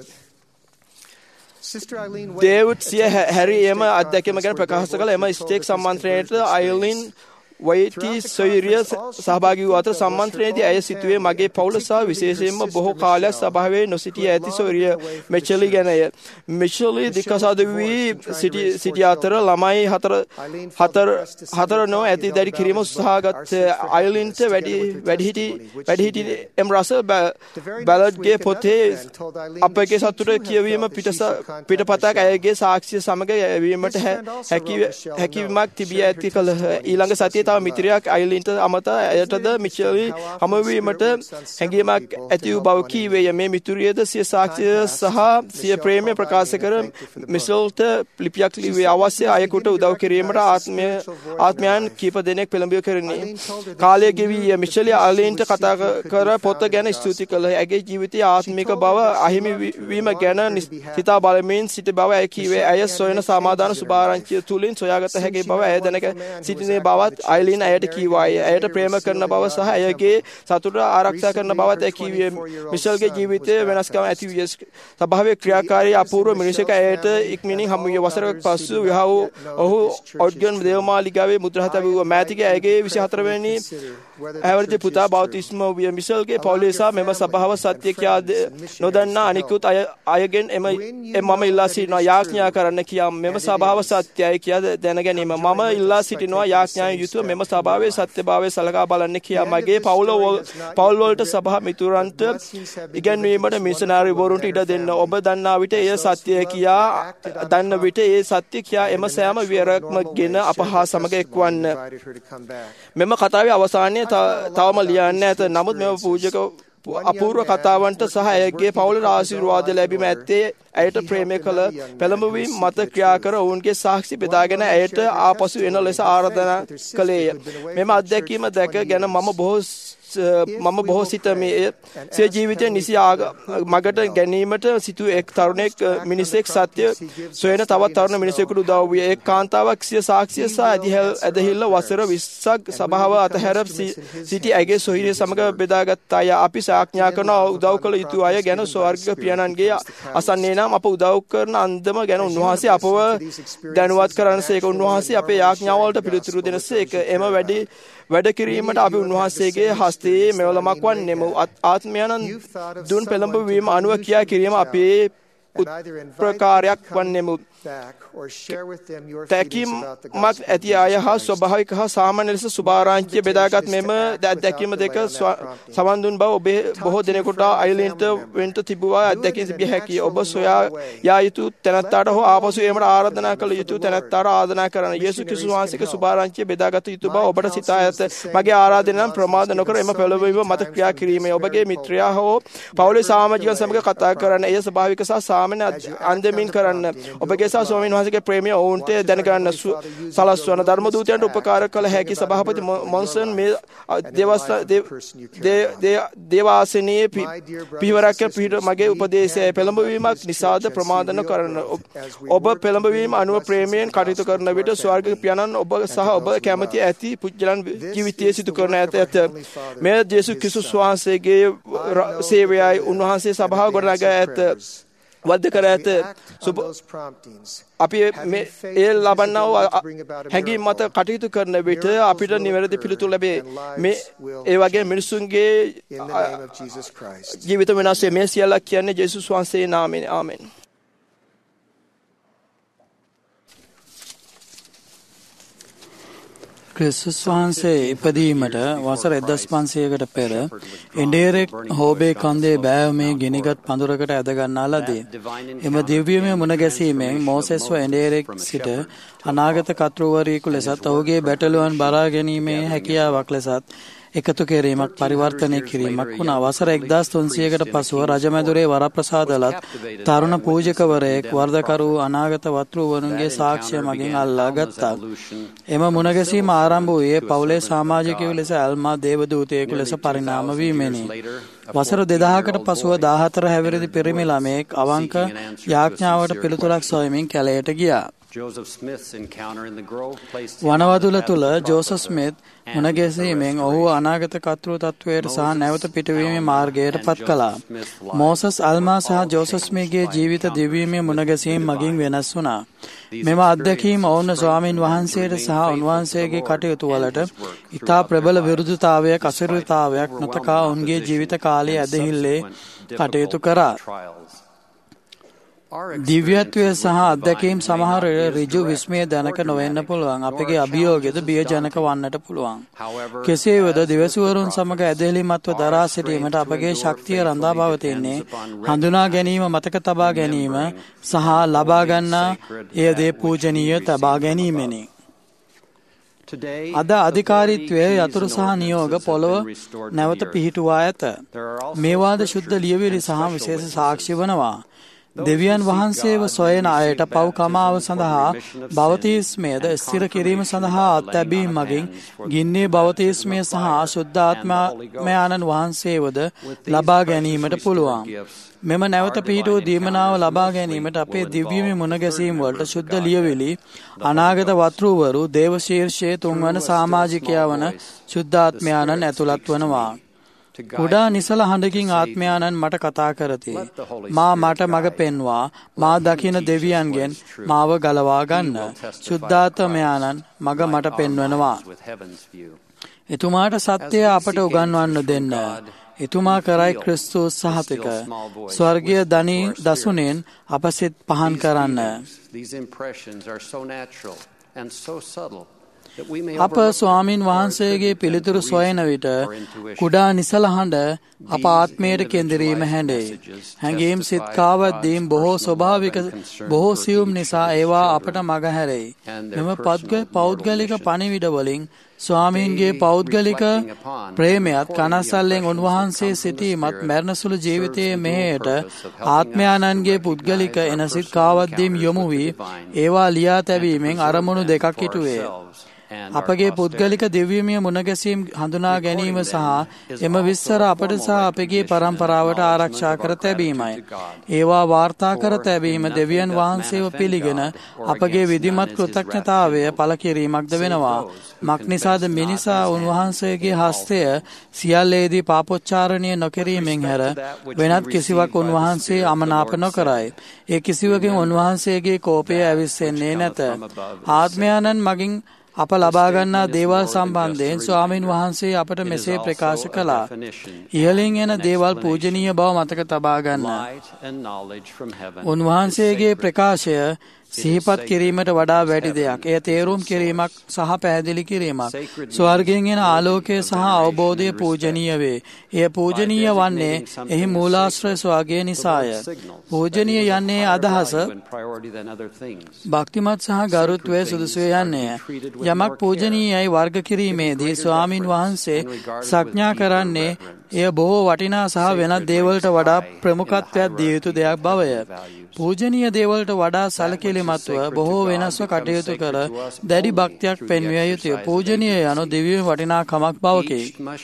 ඩේවිඩ් සිය හැරීම අත්දැකීම ගැන ප්‍රකාශ කළ එම ස්ටේක් සම්මන්ත්‍රණයට අයිලින් වයිටි සොයුරිය සහභාගී වූ අතර සම්මන්ත්‍රණයේදී ඇය සිටුවේ මගේ පවුල සහ විශේෂයෙන්ම බොහෝ කාලයක් සභාවේ නොසිටිය ඇති සොයුරිය මිෂෙලි ගැනය. මිෂෙලි දික්කසාද වී සිටි අතර ළමයි හතර හතර හතර නො ඇති දැඩි කිරීම උත්සාහගත් අයිලින්ට වැඩි වැඩිහිටි වැඩිහිටි එම් රසල් බැලඩ්ගේ පොතේ අපගේ සතුට කියවීම පිටපතක් ඇයගේ සාක්ෂිය සමග යැවීමට හැකියාවක් තිබිය ඇති කලහ. ඊළඟ සතියේ තව මිත්‍රයෙක් අයිලින්ට අමතා ඇයටද මිෂෙලි හමුවීමට හැඟීමක් ඇති වූ බව කීවේය. මේ මිතුරියද සිය සාක්ෂිය සහ සිය ප්‍රේමය ප්‍රකාශ කර මිෂෙල්ට ලිපියක් ලිව්වේ. අවශ්‍ය අයෙකුට උදව් කිරීමට ආත්මය ආත්මයන් කීප දෙනෙක් පෙළඹිය කරන්නේ. කාලය ගෙවී මිෂෙලි අයිලින්ට කතා කර පොත ගැන ස්තුති කළහ. ඇගේ ජීවිතයේ ආත්මික බව අහිමි වීම ගැන හිතා බලමින් සිටි බව ඇය කීවේ. ඇය සොයන සමාදාන සුභාරංචිය තුලින් සොයාගත හැකි බව ඇය දැනක සිටිනේ බවත් අයිලින් ඇයට කීවාය. ඇයට ප්‍රේම කරන බව සහ ඇයගේ සතුට ආරක්ෂා කරන බවත් ඇය කීවේ. මිෂෙල්ගේ ජීවිතයේ වෙනස්කම් ඇති විය. සභාවේ ක්‍රියාකාරී අපූර්ව මිනිසෙක් ඇයට ඉක්මනින් හමු විය. වසරක පසු විවාහ වූ ඔහු ඔඩ්ගන් දේවමාලිගාවේ මුද්‍රා තැබුවා. මෑතිගේ ඇගේ විසිහතර වෙනි ඇවරිදි පුතා බෞතිස්ම විය. මිෂෙල්ගේ පවුලේ සහ මෙම සභාව සත්‍ය කියා නොදන්නා අනිකුත් අයගෙන් එම මම ඉල්ලා සිටිනවා යාඥා කරන්න කියා මෙම සභාව සත්‍යයි කියා දැන ගැනීම. මම ඉල්ලා සිටිනවා යාඥාවෙන් යුතුව මෙම සභාවේ සත්‍යභාවය සලකා බලන්න කියා මගේ පවුල පවුල් වලට සභා මිතුරන්ට ඉගැන්වීමට මිෂනාරි වරුන්ට ඉඩ දෙන්න. ඔබ දන්නා විට එය සත්‍යය කියා දන්න විට ඒ සත්‍ය කියා එම සෑම විරක්ම ගෙන අප හා සමග එක්වන්න. මෙම කතාවේ අවසානයේ තවම ලියන්න ඇත. නමුත් මෙම පූජක අපූර්ව කතාවන්ට සහ ඇයගේ පවුලට ආශිර්වාද ලැබීම ඇත්තේ ඇයට ප්‍රේමය කළ පෙළඹවීම් මත ක්‍රියා කර ඔවුන්ගේ සාක්ෂි බෙදාගෙන ඇයට ආපසු එන ලෙස ආරාධනා කළේය. මෙම අත්දැකීම දැක ගැන මම බොහෝ මම බොහෝ සිත මේ සිය ජීවිතය නිසි මගට ගැනීමට සිටු එක් තරුණෙක් මිනිසෙක් සත්‍ය සොයන තවත් තරුණ මිනිසෙකුට උදව් විය. එක් කාන්තාවක් සිය සාක්ෂිය සහ ඇදහිල්ල වසර විස්සක් සභාව අතහැර සිටි ඇගේ සොහිරිය සමග බෙදාගත් අය. අපි සාඥා කරන උදව් කළ යුතු අය ගැන ස්වර්ග පියාණන්ගේ අසන්නේ නම් අප උදව් කරන අන්දම ගැන උන්වහන්සේ අපව දැනුවත් කරනසේක. උන්වහන්සේ අපේ යාඥාවලට පිළිතුරු දෙනසේක. එම වැඩි වැඩ කිරීමට අපි උන්වහන්සේගේ හස්තයේ මෙවලමක් වන්නෙමු. ආත්මයන්න් දුන් පෙළඹවීම අනුව කියා කිරීම අපේ උත්ප්‍රකාරයක් වන්නෙමු. තැකීමක් ඇති අය හා ස්වභාවික හා සාමාන්‍ය ලෙස සුභාරංචිය බෙදාගත් මෙම අත්දැකීම දෙක සවන් දුන් බව ඔබේ බොහෝ දෙනෙකුට අයිලෙන්ට වෙන්ට තිබුවා අත්දැකී තිබිය හැකියි. ඔබ සොයා යා යුතු තැනැත්තාට හෝ ආපසු ඒමට ආරාධනා කළ යුතු තැනැත්තාට ආරාධනා කරන්න. යේසුස් ක්‍රිස්තුස් වහන්සේගේ සුභාරංචිය බෙදාගත යුතු බව ඔබට සිතා ඇත. මගේ ආරාධනය නම් ප්‍රමාද නොකර එම පෙළඹවීම මත ක්‍රියා කිරීමයි. ඔබගේ මිත්‍රයා හෝ පවුලේ සමාජිකයන් සමග කතා කරන්න. එය ස්වභාවික සහ සාමාන්‍ය අන්දමින් කරන්න. ඔබගේ සහ ස්වාමීන් වහන්සේගේ ප්‍රේමය ඔවුන්ට දැනගන්න සලස්වන. ධර්ම දූතයන්ට උපකාර කළ හැකි සභාපති මොන්සන් මේ දේවාසනයේ පියවරක් පිහිට මගේ උපදේශය පෙළඹවීමක් නිසාද ප්‍රමාද නොකරන. ඔබ පෙළඹවීම අනුව ප්‍රේමයෙන් කටයුතු කරන විට ස්වර්ග පියාණන් ඔබ සහ ඔබ කැමති ඇති පුජ්‍යලන් ජීවිතයේ සිදු කරන ඇත ඇත. මේ යේසුස් ක්‍රිස්තුස් වහන්සේගේ සේවයයි. උන්වහන්සේ සභාව ගොඩනගා ඇත, වද්ද කර ඇත. අපි ඒ ලබන්නා වූ හැඟීම් මත කටයුතු කරන විට අපිට නිවැරදි පිළිතුරු ලැබේ. මේ ඒ වගේ මිනිසුන්ගේ ජීවිත වෙනස් වේ. මේ සියල්ල කියන්නේ යේසුස් වහන්සේගේ නාමයෙන්. ආමෙන්. ක්‍රිස්තුස් වහන්සේ ඉපදීමට වසර එක්දහස් පන්සියයකට පෙර එඬේරෙක් හෝබේ කන්දේ බෑවමේ ගිනිගත් පඳුරකට ඇද ගන්නා ලදී. එම දිව්‍යමය මුණ ගැසීමෙන් මෝසෙස්ව එඬේරෙක් සිට අනාගත කර්තෘවරයෙකු ලෙසත් ඔහුගේ බැටළුවන් බලා ගැනීමේ හැකියාවක් ලෙසත් එකතු කිරීමක් පරිවර්තනය කිරීමක් වුණා. වසර එක්දහස් තුන්සියයකට පසුව රජමැදුරේ වරප්‍රසාදලත් තරුණ පූජකවරයෙක් වර්ධකරු අනාගත වත්රුවරුන්ගේ සාක්ෂිය මගින් අල්ලා ගත්තා. එම මුණගැසීම ආරම්භ වූයේ පවුලේ සමාජිකයෙකු ලෙස ඇල්මා දේවදූතයෙකු ලෙස පරිණාම වීමෙනි. වසර දෙදහකට පසුව දාහතර හැවිරිදි පිරිමි ළමයෙක් අවංක යාඥාවට පිළිතුරක් සොයමින් කැලයට ගියා. වනවදුල තුළ ජෝසප් ස්මිත් මුණගැසීමෙන් ඔහු අනාගත කර්තෘ තත්වයට සහ නැවත පිටවීමේ මාර්ගයට පත් කළා. මෝසස් අල්මා සහ ජෝසප් ස්මිත්ගේ ජීවිත දිව්‍යමය මුණගැසීම් මගින් වෙනස් වුණා. මෙම අත්දැකීම ඔවුන් ස්වාමීන් වහන්සේට සහ උන්වහන්සේගේ කටයුතු වලට ඉතා ප්‍රබල විරුද්ධතාවයක් අසිරිතාවයක් නොතකා ඔවුන්ගේ ජීවිත කාලයේ ඇදහිල්ලේ කටයුතු කරා. දිව්‍යත්වය සහ අත්දැකීම් සමහර ඍජු විස්මය දැනක නොවෙන්න පුළුවන්. අපගේ අභියෝගයද බියජනක වන්නට පුළුවන්. කෙසේ වෙද දිවසුවරුන් සමග ඇදහිලිමත්ව දරා සිටීමට අපගේ ශක්තිය රඳා පවතින්නේ හඳුනා ගැනීම, මතක තබා ගැනීම සහ ලබා ගන්නා එය දේ පූජනීය තබා ගැනීමෙනි. අද අධිකාරීත්වය යතුරු සහ නියෝග පොළොව නැවත පිහිටුවා ඇත. මේවාද ශුද්ධ ලියවිලි සහ විශේෂ සාක්ෂි වනවා. දෙවියන් වහන්සේව සොයන අයට පව් කමාව සඳහා බවතිස්මයද ස්ථිර කිරීම සඳහා අත්ැබීම මගින් ගින්නේ බවතිස්මය සහ ශුද්ධාත්මයාණන් වහන්සේවද ලබා ගැනීමට පුළුවන්. මෙම නැවත පිහිටූ දීමනාව ලබා ගැනීමට අපේ දිව්‍යමය මුණගැසීම් වලට ශුද්ධ ලියවිලි අනාගත වත්රුවරු දේවශීර්ෂයේ තුන්වන සමාජිකයා වන ශුද්ධාත්මයාණන් ඇතුළත් වනවා. කුඩා නිසල හඬකින් ආත්මයාණන් මට කතා කරති. මා මට මඟ පෙන්වා මා දකින දෙවියන්ගෙන් මාව ගලවා ගන්න. ශුද්ධාත්මයාණන් මඟ මට පෙන්වනවා. එතුමාට සත්‍යය අපට උගන්වන්න දෙන්න. එතුමා කරයි ක්‍රිස්තුස් සහතික. ස්වර්ගීය දනි දසුනෙන් අප සිත් පහන් කරන්න. අප ස්වාමීන් වහන්සේගේ පිළිතුරු සොයන විට කුඩා නිසල හඬ අප ආත්මයට කෙන්දිරීම හැඬේ. හැඟීම් සිත් කාවද්දීම් බොහෝ ස්වභාවික බොහෝ සියුම් නිසා ඒවා අපට මග හැරෙයි. මෙම පෞද්ගලික පණිවිඩ වලින් ස්වාමීන්ගේ පෞද්ගලික ප්‍රේමයත් කනස්සල්ලෙන් උන්වහන්සේ සිටීමත් මරණසුළු ජීවිතයේ මෙහෙයට ආත්මයානන්ගේ පුද්ගලික එන සිත් කාවද්දීම් යොමු වී ඒවා ලියා තැබීමෙන් අරමුණු දෙකක් ඉටුවේ. අපගේ පුද්ගලික දිව්‍යමය මුණගැසීම් හඳුනා ගැනීම සහ එම විස්තර අපට සහ අපගේ පරම්පරාවට ආරක්ෂා කර තැබීමයි. ඒවා වාර්තා කර තැබීම දෙවියන් වහන්සේව පිළිගෙන අපගේ විධිමත් කෘතඥතාවය පළ කිරීමක්ද වෙනවා. මක්නිසාද මිනිසා උන්වහන්සේගේ හස්තය සියල්ලේදී පාපොච්චාරණය නොකිරීමෙන් හැර වෙනත් කිසිවක් උන්වහන්සේ අමනාප නොකරයි. ඒ කිසිවකින් උන්වහන්සේගේ කෝපය ඇවිස්සෙන්නේ නැත. ආත්මයානන් මගින් අප ලබාගන්නා දේවල් සම්බන්ධයෙන් ස්වාමීන් වහන්සේ අපට මෙසේ ප්‍රකාශ කළා. ඉහලින් එන දේවල් පූජනීය බව මතක තබා ගන්න. උන්වහන්සේගේ ප්‍රකාශය සිහිපත් කිරීමට වඩා වැඩි දෙයක්. එය තේරුම් කිරීමක් සහ පැහැදිලි කිරීමක්. ස්වර්ගයෙන් එන ආලෝකය සහ අවබෝධය පූජනීය වේ. එය පූජනීය වන්නේ එහි මූලාශ්‍රය ස්වර්ගය නිසාය. පූජනීය යන්නේ අදහස භක්තිමත් සහ ගරුත්වය සුදුසුවේ යන්නේය. යමක් පූජනීයයි වර්ග කිරීමේදී ස්වාමින් වහන්සේ සඥා කරන්නේ එය බොහෝ වටිනා සහ වෙනත් දේවල්ට වඩා ප්‍රමුඛත්වයක් දිය යුතු දෙයක් බවය. පූජනීය දේවල්ට වඩා සැලකිලිමත්ව බොහෝ වෙනස්ව කටයුතු කර දැඩි භක්තියක් පෙන්විය යුතුය. පූජනීය යනු දිව්‍ය වටිනාකමක් බවකි.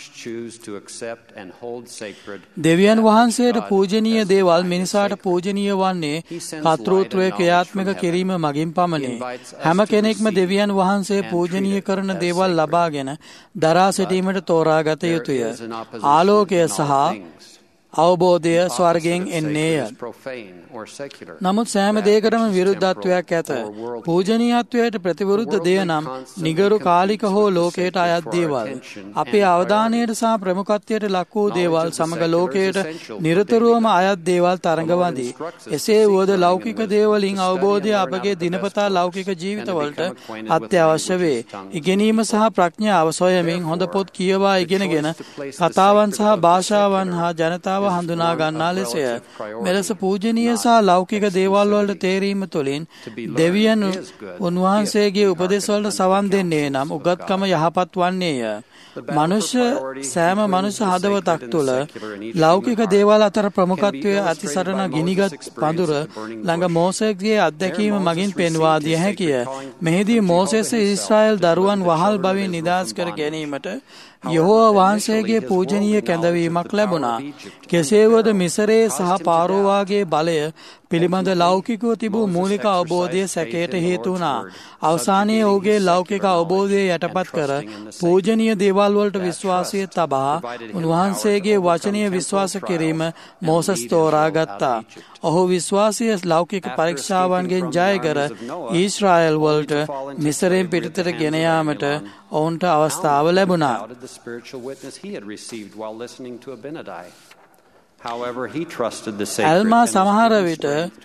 දෙවියන් වහන්සේට පූජනීය දේවල් මිනිසාට පූජනීය වන්නේ කර්තෘත්වය ක්‍රියාත්මක කිරීම මගින් පමණි. හැම කෙනෙක්ම දෙවියන් වහන්සේ පූජනීය කරන දේවල් ලබාගෙන දරා සිටීමට තෝරාගත යුතුය. ආලෝකය සහ අවබෝධය ස්වර්ගයෙන් එන්නේය. නමුත් සෑම දෙයකටම විරුද්ධත්වයක් ඇත. පූජනීයත්වයට ප්‍රතිවිරුද්ධ දෙය නම් නිගරු කාලික හෝ ලෝකයට අයත් දේවල්. අපේ අවධානයට සහ ප්‍රමුඛත්වයට ලක් වූ දේවල් සමග ලෝකයට නිරතුරුවම අයත් දේවල් තරඟවදී. එසේ වුවද ලෞකික දේවලින් අවබෝධය අපගේ දිනපතා ලෞකික ජීවිතවලට අත්‍යවශ්‍ය වේ. ඉගෙනීම සහ ප්‍රඥාව සොයමින් හොඳ පොත් කියවා ඉගෙනගෙන කතාවන් සහ භාෂාවන් හා ජනතාව හඳුනා ගන්නා ලෙසය. මෙලෙස පූජනීය සහ ලෞකික දේවල් වලට තේරීම තුළින් දෙවියන් උන්වහන්සේගේ උපදෙස් වලට සවන් දෙන්නේ නම් උගත්කම යහපත් වන්නේය. මනුෂ්‍ය සෑම මනුෂ්‍ය හදවතක් තුළ ලෞකික දේවල් අතර ප්‍රමුඛත්වය අතිසරණ ගිනිගත් පඳුර ළඟ මෝසේගේ අත්දැකීම මගින් පෙන්වා දිය හැකිය. මෙහිදී මෝසෙස් ඊශ්‍රායෙල් දරුවන් වහල් බවින් නිදහස් කර ගැනීමට යෙහෝවා වහන්සේගේ පූජනීය කැඳවීමක් ලැබුණා. කෙසේ වුවද මිසරේ සහ පාරෝවාගේ බලය පිළිබඳ ලෞකිකව තිබූ මූලික අවබෝධය සැකයට හේතු වුණා. අවසානයේ ඔහුගේ ලෞකික අවබෝධය යටපත් කර පූජනීය දේවල් වලට විශ්වාසය තබා උන්වහන්සේගේ වචනය විශ්වාස කිරීම මෝසස් තෝරා ගත්තා. ඔහු විශ්වාසය ලෞකික පරීක්ෂාවන්ගෙන් ජයකර ඊශ්‍රායෙල් වලට මිසරෙන් පිටතට ගෙන යාමට ඔවුන්ට අවස්ථාව ලැබුණා. ඇල්මා සමහර විට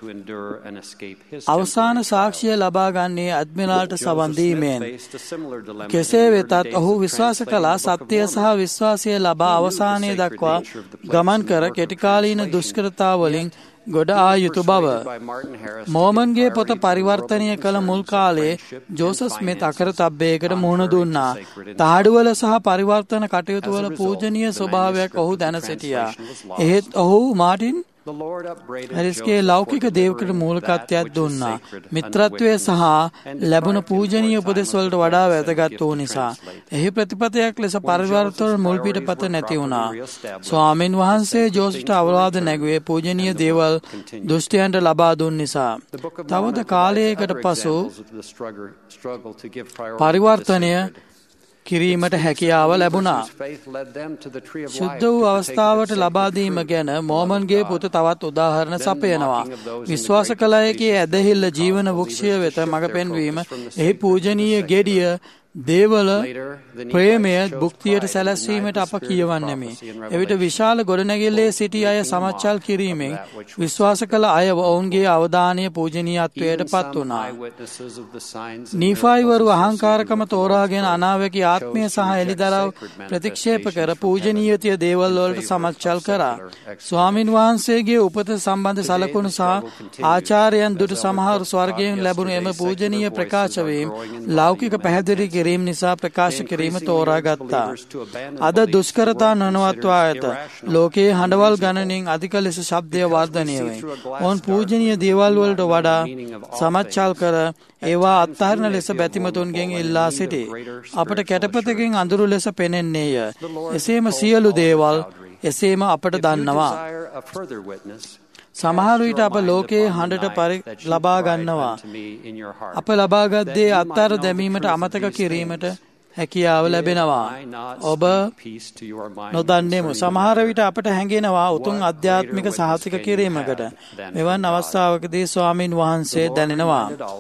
අවසාන සාක්ෂිය ලබා ගන්නේ අද්මිරාල්ට සවන් දීමෙන්. කෙසේ වෙතත් ඔහු විශ්වාස කළා සත්‍යය සහ විශ්වාසය ලබා අවසානයේ දක්වා ගමන් කර කෙටිකාලීන දුෂ්කරතාවලින් ගොඩ ආ යුතු බව. මෝමන්ගේ පොත පරිවර්තනය කළ මුල් කාලේ ජෝසප් ස්මිත් අකරතැබ්බයකට මුහුණ දුන්නා. තාඩුවල සහ පරිවර්තන කටයුතුවල පූජනීය ස්වභාවයක් ඔහු දැන සිටියා. එහෙත් ඔහු මාටින් හැරිස්ගේ ලෞකික දේවකට මූලිකත්වයක් දුන්නා. මිත්‍රත්වය සහ ලැබුණ පූජනීය උපදෙස් වලට වඩා වැදගත් වූ නිසා. එහි ප්‍රතිපතයක් ලෙස පරිවර්තන මුල් පිටපත නැති වුණා. ස්වාමීන් වහන්සේ ජෝසප්ට අවවාද නැගුවේ පූජනීය දේවල් දුෂ්ටයන්ට ලබා දුන් නිසා. තවද කාලයකට පසු පරිවර්තනය කිරීමට හැකියාව ලැබුණා. ශුද්ධ වූ අවස්ථාවට ලබාදීම ගැන මෝමන්ගේ පුත තවත් උදාහරණ සපයනවා. විශ්වාස කළ හැකි ඇදහිල්ල ජීවන වෘක්ෂය වෙත මඟ පෙන්වීම එහි පූජනීය ගෙඩිය දේවල ප්‍රේමය භුක්තියට සැලැස්වීමට අප කියවන්නෙමි. එවිට විශාල ගොඩනැගිල්ලේ සිටි අය සමච්චල් කිරීමෙන් විශ්වාස කළ අය ඔවුන්ගේ අවධානය පූජනීයත්වයට පත් වුණා. නීෆායිවරු අහංකාරකම තෝරාගෙන අනාවැකි ආත්මය සහ එළිදරව් ප්‍රතික්ෂේප කර පූජනීයතිය දේවල් වලට සමච්චල් කරා. ස්වාමින් වහන්සේගේ උපත සම්බන්ධ සලකුණු සහ ආචාර්යයන් දුටු සමහර ස්වර්ගයෙන් ලැබුණු එම පූජනීය ප්‍රකාශ වීම ලෞකික පැහැදිලි කිරීම නිසා ප්‍රකාශ කිරීම තෝරාගත්තා. අද දුෂ්කරතා නොනවත්වා ඇත. ලෝකයේ හඬවල් ගණනින් අධික ලෙස ශබ්දය වර්ධනය වේ. ඔවුන් පූජනීය දේවල් වලට වඩා සමච්චල් කර ඒවා අත්හරින ලෙස බැතිමතුන්ගෙන් ඉල්ලා සිටී. අපට කැටපතකින් අඳුරු ලෙස පෙනෙන්නේය. එසේම සියලු දේවල් එසේම අපට දන්නවා. සමහර විට අප ලෝකයේ හඬට පරි ලබා ගන්නවා. අප ලබාගත් දේ අත්අර දැමීමට අමතක කිරීමට හැකියාව ලැබෙනවා. ඔබ නොදන්නේමු. සමහර විට අපට හැඟෙනවා උතුම් අධ්‍යාත්මික සාහසික කිරීමකට. මෙවන් අවස්ථාවකදී ස්වාමින් වහන්සේ දැනෙනවා.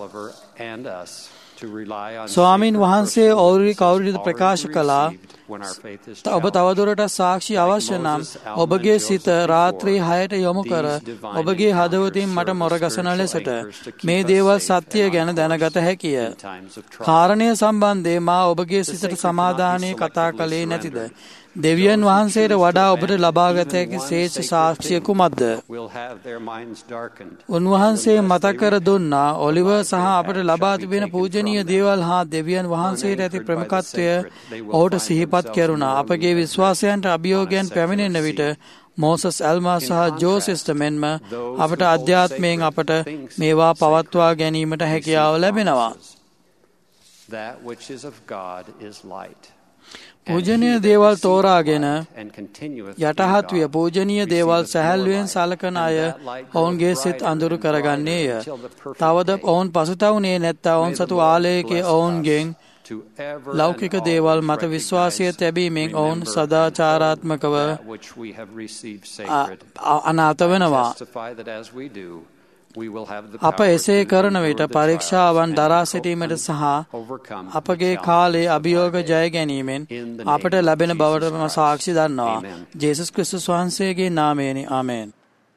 ස්වාමින් වහන්සේ ඕරි කවුරුද ප්‍රකාශ කළා. ඔබ තවදුරට සාක්ෂි අවශ්‍ය නම් ඔබගේ සිත රාත්‍රී හයට යොමු කර ඔබගේ හදවතින් මට මොරගසන ලෙසට මේ දේවල් සත්‍යය ගැන දැනගත හැකිය. කාරණය සම්බන්ධයෙන් මා ඔබගේ සිතට සමාදානය කතා කළේ නැතිද? දෙවියන් වහන්සේට වඩා ඔබට ලබාගත හැකි ශ්‍රේෂ්ඨ සාක්ෂිය කුමක්ද? උන්වහන්සේ මතක කර දුන්නා ඔලිවර් සහ අපට ලබා තිබෙන පූජනීය දේවල් හා දෙවියන් වහන්සේට ඇති ප්‍රමුඛත්වය ඔහුට සිහිපත් කෙරුණා. අපගේ විශ්වාසයන්ට අභියෝගයන් පැමිණෙන විට මෝසස් ඇල්මා සහ ජෝසෙස්ට මෙන්ම අපට අධ්‍යාත්මයෙන් අපට මේවා පවත්වා ගැනීමට හැකියාව ලැබෙනවා. පූජනීය දේවල් තෝරාගෙන යටහත් විය. පූජනීය දේවල් සැහැල්ලුවෙන් සලකන අය ඔවුන්ගේ සිත් අඳුරු කරගන්නේය. තවද ඔවුන් පසුතවුනේ නැත්තා ඔවුන් සතු ආලයකේ ඔවුන්ගෙන් ලෞකික දේවල් මත විශ්වාසය තැබීමෙන් ඔවුන් සදාචාරාත්මකව අනාථ වෙනවා. අප එසේ කරන විට පරීක්ෂාවන් දරා සිටීමට සහ අපගේ කාලේ අභියෝග ජය ගැනීමෙන් අපට ලැබෙන බවට මම සාක්ෂි දන්නවා. ජේසුස් ක්‍රිස්තුස් වහන්සේගේ නාමයෙනි. ආමේන්.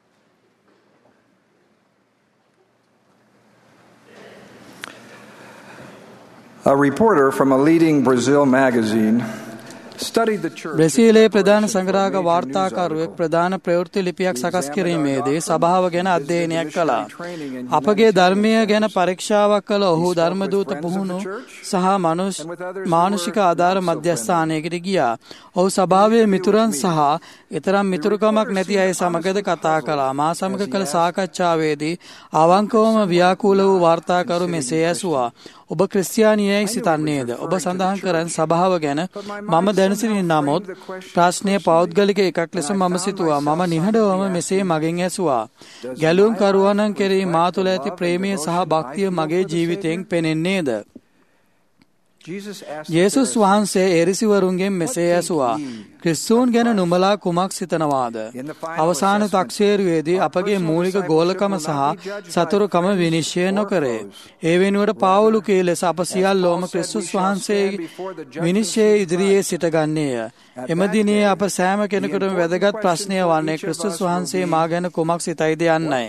A reporter from a leading Brazil magazine බ්‍රසීලයේ ප්‍රධාන සංග්‍රාහක වාර්තාකරුවෙක් ප්‍රධාන ප්‍රවෘත්ති ලිපියක් සකස් කිරීමේදී සභාව ගැන අධ්‍යයනයක් කළා. අපගේ ධර්මය ගැන පරීක්ෂාවක් කළ ඔහු ධර්මදූත පුහුණු සහ මානුෂික ආධාර මධ්‍යස්ථානයකට ගියා. ඔහු සභාවේ මිතුරන් සහ ඊතරම් මිතුරුකමක් නැති අය සමගද කතා කළා. මා සමග කළ සාකච්ඡාවේදී අවංකවම ව්‍යාකූල වූ වාර්තාකරු මෙසේ ඇසුවා. ඔබ ක්‍රිස්තියානියයි සිතන්නේද? ඔබ සඳහන් කරන සභාව ගැන මම දැනසිටින නමුත් ප්‍රශ්නය පෞද්ගලික එකක් ලෙස මම සිතුවා. මම නිහඬවම මෙසේ මගෙන් ඇසුවා. ගැලුම් කරුවනන් කෙරෙහි මා තුළ ඇති ප්‍රේමය සහ භක්තිය මගේ ජීවිතයෙන් පෙනෙන්නේද? යේසුස් වහන්සේ එරිසිවරුන්ගෙන් මෙසේ ඇසුවා. ක්‍රිස්තුන් ගැන නුඹලා කුමක් සිතනවාද? අවසාන තක්සේරුවේදී අපගේ මූලික ගෝලකම සහ සතුරුකම විනිශ්චය නොකරේ. ඒ වෙනුවට පාවුලු කී ලෙස අප සියල්ලෝම ක්‍රිස්තුස් වහන්සේ විනිශ්චය ඉදිරියේ සිටගන්නේය. එම දිනේ අප සෑම කෙනෙකුටම වැදගත් ප්‍රශ්නය වන්නේ ක්‍රිස්තුස් වහන්සේ මා ගැන කුමක් සිතයිද යන්නයි.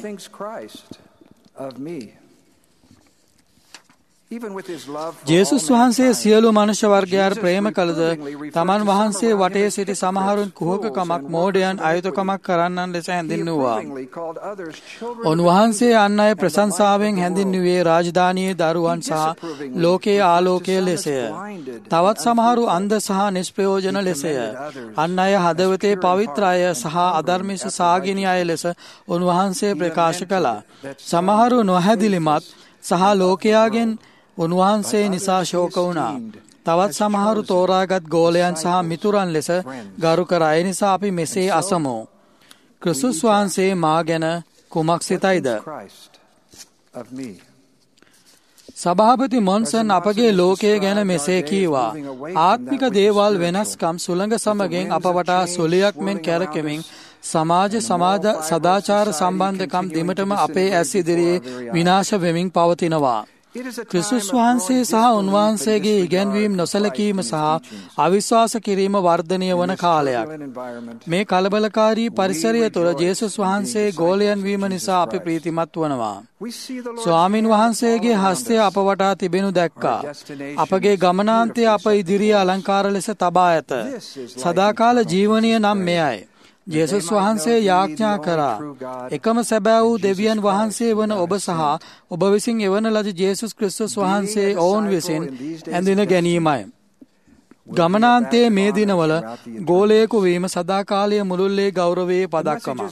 ජේසුස් වහන්සේ සියලු මනුෂ්‍ය වර්ගයාට ප්‍රේම කළද තමන් වහන්සේ වටේ සිටි සමහරුන් කුහකකමක් මෝඩයන් අයුතුකමක් කරන්නන් ලෙස හැඳින්වුවා. උන්වහන්සේ අන් අය ප්‍රශංසාවෙන් හැඳින්වුවේ රාජධානියේ දරුවන් සහ ලෝකයේ ආලෝකය ලෙසය. තවත් සමහරු අන්ධ සහ නිෂ්ප්‍රයෝජන ලෙසය. අන් අය හදවතේ පවිත්‍ර අය සහ අධර්මිෂ සාගිනි අය ලෙස උන්වහන්සේ ප්‍රකාශ කළා. සමහරු නොහැදිලිමත් සහ ලෝකයාගෙන් උන්වහන්සේ නිසා ශෝක වුණා. තවත් සමහරු තෝරාගත් ගෝලයන් සහ මිතුරන් ලෙස ගරු කර අය නිසා අපි මෙසේ අසමු. ක්‍රිස්තුස් වහන්සේ මා ගැන කුමක් සිතයිද? සභාපති මොන්සන් අපගේ ලෝකය ගැන මෙසේ කීවා. ආත්මික දේවල් වෙනස්කම් සුළඟ සමගෙන් අප වටා සුලියක් මෙන් කැරකෙමින් සමාජ සමාජ සදාචාර සම්බන්ධකම් දෙමටම අපේ ඇස් ඉදිරියේ විනාශ වෙමින් පවතිනවා. ක්‍රිස්තුස් වහන්සේ සහ උන්වහන්සේගේ ඉගැන්වීම් නොසලකීම සහ අවිශ්වාස කිරීම වර්ධනය වන කාලයක්. මේ කලබලකාරී පරිසරය තුළ ජේසුස් වහන්සේ ගෝලයන් වීම නිසා අපි ප්‍රීතිමත් වනවා. ස්වාමින් වහන්සේගේ හස්තය අප වටා තිබෙනු දැක්කා. අපගේ ගමනාන්තය අප ඉදිරියේ අලංකාර ලෙස තබා ඇත. සදාකාල ජීවනය නම් මෙයයි. ජේසුස් වහන්සේ යාඥා කරා එකම සැබෑ වූ දෙවියන් වහන්සේ වන ඔබ සහ ඔබ විසින් එවන ලද ජේසුස් ක්‍රිස්තුස් වහන්සේ ඔවුන් විසින් ඇඳින ගැනීමයි. ගමනාන්තයේ මේ දිනවල ගෝලයෙකු වීම සදාකාලීය මුළුල්ලේ ගෞරවයේ පදක්කමක්.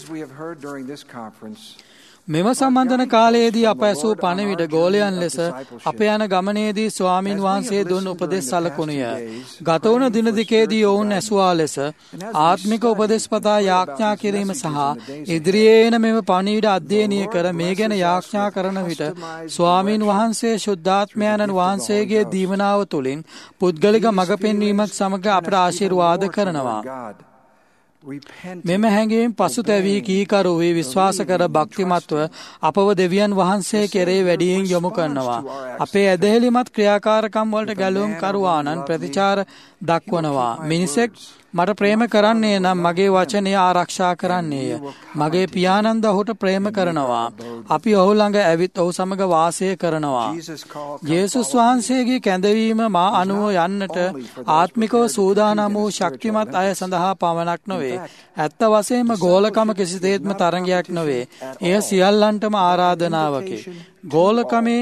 මෙම සම්බන්ධන කාලයේදී අප ඇසූ පණිවිඩ ගෝලයන් ලෙස අප යන ගමනේදී ස්වාමින් වහන්සේ දුන් උපදෙස් සලකුණිය. ගත වුණ දින දෙකේදී ඔවුන් ඇසුවා ලෙස ආත්මික උපදෙස් පතා යාඥා කිරීම සහ ඉදිරියේ එන මෙම පණිවිඩ අධ්‍යයනය කර මේ ගැන යාඥා කරන විට ස්වාමින් වහන්සේ ශුද්ධාත්මයන්න් වහන්සේගේ දීවනාව තුළින් පුද්ගලික මඟ පෙන්වීමත් සමග අපට ආශිර්වාද කරනවා. මෙම හැඟීම් පසුතැවී කීකරු වී විශ්වාස කර භක්තිමත්ව අපව දෙවියන් වහන්සේ කෙරේ වැඩියෙන් යොමු කරනවා. අපේ ඇදහිලිමත් ක්‍රියාකාරකම් වලට ගැලුම් කරුවානන් ප්‍රතිචාර දක්වනවා. මිනිසෙක් මට ප්‍රේම කරන්නේ නම් මගේ වචනය ආරක්ෂා කරන්නේය. මගේ පියාණන්ද ඔහුට ප්‍රේම කරනවා. අපි ඔහු ළඟ ඇවිත් ඔහු සමග වාසය කරනවා. යේසුස් වහන්සේගේ කැඳවීම මා අනුව යන්නට ආත්මිකව සූදානම් වූ ශක්තිමත් අය සඳහා පමණක් නොවේ. ඇත්ත වශයෙන්ම ගෝලකම කිසිසේත්ම තරඟයක් නොවේ. එය සියල්ලන්ටම ආරාධනාවකි. ගෝලකමේ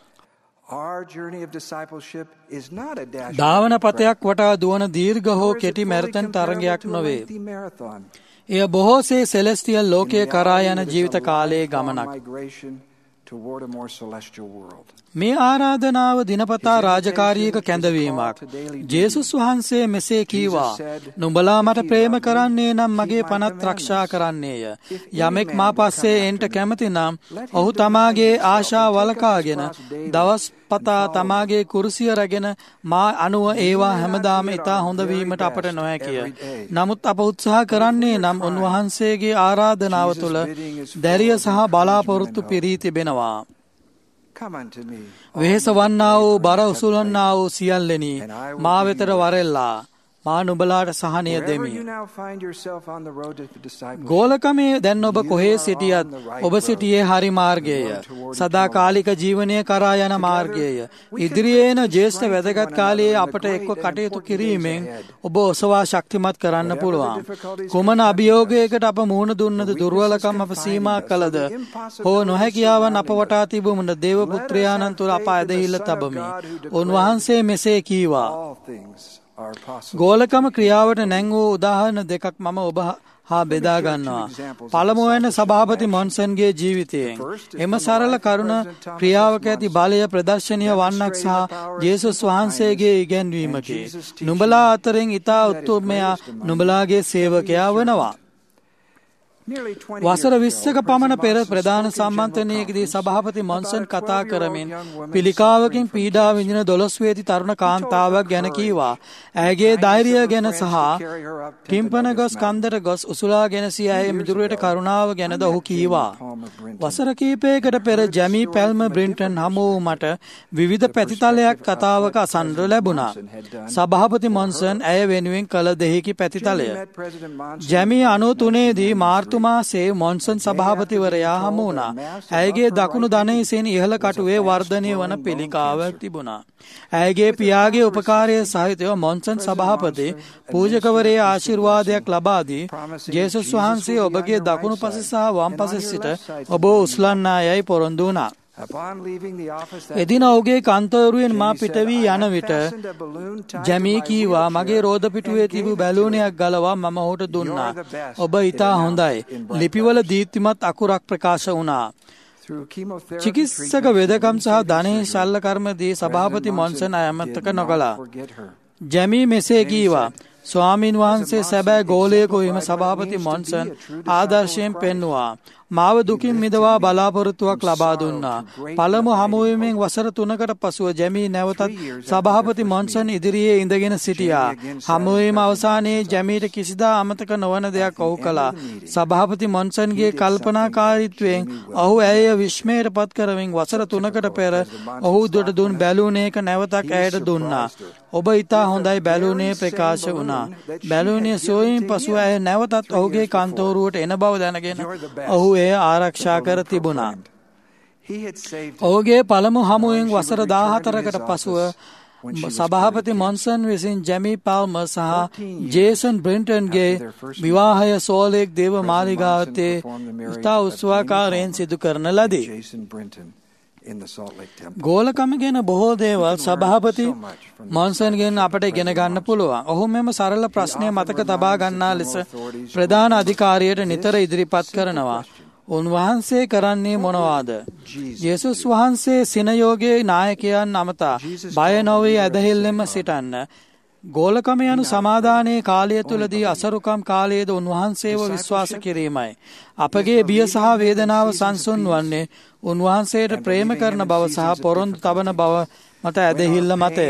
ධාවන පතයක් වටා දුවන දීර්ඝ හෝ කෙටි මැරතන් තරඟයක් නොවේ. එය බොහෝසේ සෙලෙස්ටියල් ලෝකයේ කරා යන ජීවිත කාලයේ ගමනක්. මේ ආරාධනාව දිනපතා රාජකාරියක කැඳවීමක්. ජේසුස් වහන්සේ මෙසේ කීවා, නුඹලා මට ප්‍රේම කරන්නේ නම් මගේ පනත් රක්ෂා කරන්නේය. යමෙක් මා පස්සේ එන්ට කැමති නම් ඔහු තමාගේ ආශා වලකාගෙන දවස් පතා තමාගේ කුරුසිය රැගෙන මා අනුව ඒවා හැමදාම ඉතා හොඳවීමට අපට නොහැකිය. නමුත් අප උත්සාහ කරන්නේ නම් උන්වහන්සේගේ ආරාධනාව තුළ දැරිය සහ බලාපොරොත්තු පිරී තිබෙනවා. වෙහෙස වන්නා වූ බර උසුලන්නා වූ සියල්ලෙනි මා වෙතට වරෙල්ලා මා නුඹලාට සහනය දෙමි. ගෝලකමේ දැන් ඔබ කොහේ සිටියත් ඔබ සිටියේ හරි මාර්ගයය. සදාකාලික ජීවනය කරා යන මාර්ගයය. ඉදිරියේ එන ජේෂ්ඨ වැදගත් කාලයේ අපට එක්ව කටයුතු කිරීමෙන් ඔබ ඔසවා ශක්තිමත් කරන්න පුළුවන්. කුමන අභියෝගයකට අප මුහුණ දුන්නද, දුර්වලකම් අප සීමා කළද හෝ නොහැකියාවන් අප වටා තිබුණද දේව පුත්‍රයාණන් තුළ අප ඇදහිල්ල තබමි. උන්වහන්සේ මෙසේ කීවා. ගෝලකම ක්‍රියාවට නැං වූ උදාහරණ දෙකක් මම ඔබ හා බෙදා ගන්නවා. පළමුවෙන් සභාපති මොන්සන්ගේ ජීවිතයෙන් එම සරල කරුණ ක්‍රියාවක ඇති බලය ප්‍රදර්ශනීය වන්නක් සහ ජේසුස් වහන්සේගේ ඉගැන්වීමකි. නුඹලා අතරින් ඉතා උත්තමයා නුඹලාගේ සේවකයා වනවා. වසර විස්සක පමණ පෙර ප්‍රධාන සම්මන්ත්‍රණයකදී සභාපති මොන්සන් කතා කරමින් පිළිකාවකින් පීඩා විඳින දොළොස් වේති තරුණ කාන්තාවක් ගැන කීවා. ඇගේ ධෛර්යය ගැන සහ කිම්පන ගොස් කන්දර ගොස් උසුලා ගෙන සිය ඇය මිදුරට කරුණාව ගැනද ඔහු කීවා. වසර කීපයකට පෙර ජැමී පැල්ම බ්‍රින්ටන් හමු වූ මට විවිධ පැතිතලයක් කතාවක අසන්නට ලැබුණා. සභාපති මොන්සන් ඇය වෙනුවෙන් කළ දෙහිකි පැතිතලය. ජැමී අනූ තුනේදී මාර්තු මාසේ මොන්සන් සභාපතිවරයා හමු වුණා. ඇයගේ දකුණු දණහිසෙන් ඉහළ කටුවේ වර්ධනය වන පිළිකාවක් තිබුණා. ඇයගේ පියාගේ උපකාරය සහිතව මොන්සන් සභාපති පූජකවරේ ආශිර්වාදයක් ලබා දී ජේසුස් වහන්සේ ඔබගේ දකුණු පස සහ වම් පස සිට ඔබ උස්ලන්නා යයි පොරොන්දු වුණා. එදින ඔහුගේ කන්තරුවෙන් මා පිට වී යන විට ජැමී කීවා, මගේ රෝද පිටුවේ තිබූ බැලූනයක් ගලවා මම ඔහුට දුන්නා. ඔබ ඉතා හොඳයි. ලිපිවල දීප්තිමත් අකුරක් ප්‍රකාශ වුණා. චිකිත්සක වෙදකම් සහ ධනෙහි ශල්‍ය කර්මදී සභාපති මොන්සන් අයමතක නොකළා. ජැමී මෙසේ කීවා, ස්වාමීන් වහන්සේ සැබෑ ගෝලයෙකු වීම සභාපති මොන්සන් ආදර්ශයෙන් පෙන්වුවා. මාව දුකින් මිදවා බලාපොරොත්තුවක් ලබා දුන්නා. පළමු හමුවීමෙන් වසර තුනකට පසුව ජැමී නැවතත් සභාපති මොන්සන් ඉදිරියේ ඉඳගෙන සිටියා. හමුවීම අවසානයේ ජැමීට කිසිදා අමතක නොවන දෙයක් ඔහු කළා. සභාපති මොන්සන්ගේ කල්පනාකාරීත්වයෙන් ඔහු ඇය විස්මයට පත් කරමින් වසර තුනකට පෙර ඔහු දුට දුන් බැලූනයක නැවතක් ඇයට දුන්නා. ඔබ ඉතා හොඳයි බැලූනේ ප්‍රකාශ වුණා. බැලූනේ සෝයින් පසුව ඇය නැවතත් ඔහුගේ කන්තෝරුවට එන බව දැනගෙන ඔහු එය ආරක්ෂා කර තිබුණා. ඔහුගේ පළමු හමුවෙන් වසර දාහතරකට පසුව සභාපති මොන්සන් විසින් ජැමි පාල්මර් සහ ජේසන් බ්‍රෙන්ටන්ගේ විවාහය සෝලෙක් දේව මාලිගාවතේ ඉතා උත්සවාකාරයෙන් සිදු කරන ලදී. ගෝලකම ගැන බොහෝ දේවල් සභාපති මොන්සන්ගෙන් අපට ඉගෙන ගන්න පුළුවන්. ඔහු මෙම සරල ප්‍රශ්නය මතක තබා ගන්නා ලෙස ප්‍රධාන අධිකාරියට නිතර ඉදිරිපත් කරනවා. උන්වහන්සේ කරන්නේ මොනවාද? යේසුස් වහන්සේ සිනයෝගයේ නායකයන් අමතා බය නොවී ඇදහිල්ලෙම සිටන්න. ගෝලකම යනු සමාදානයේ කාලය තුලදී අසරුකම් කාලයේද උන්වහන්සේව විශ්වාස කිරීමයි. අපගේ බිය සහ වේදනාව සංසුන් වන්නේ උන්වහන්සේට ප්‍රේම කරන බව සහ පොරොන්දු තබන බව මත ඇදහිල්ල මතය.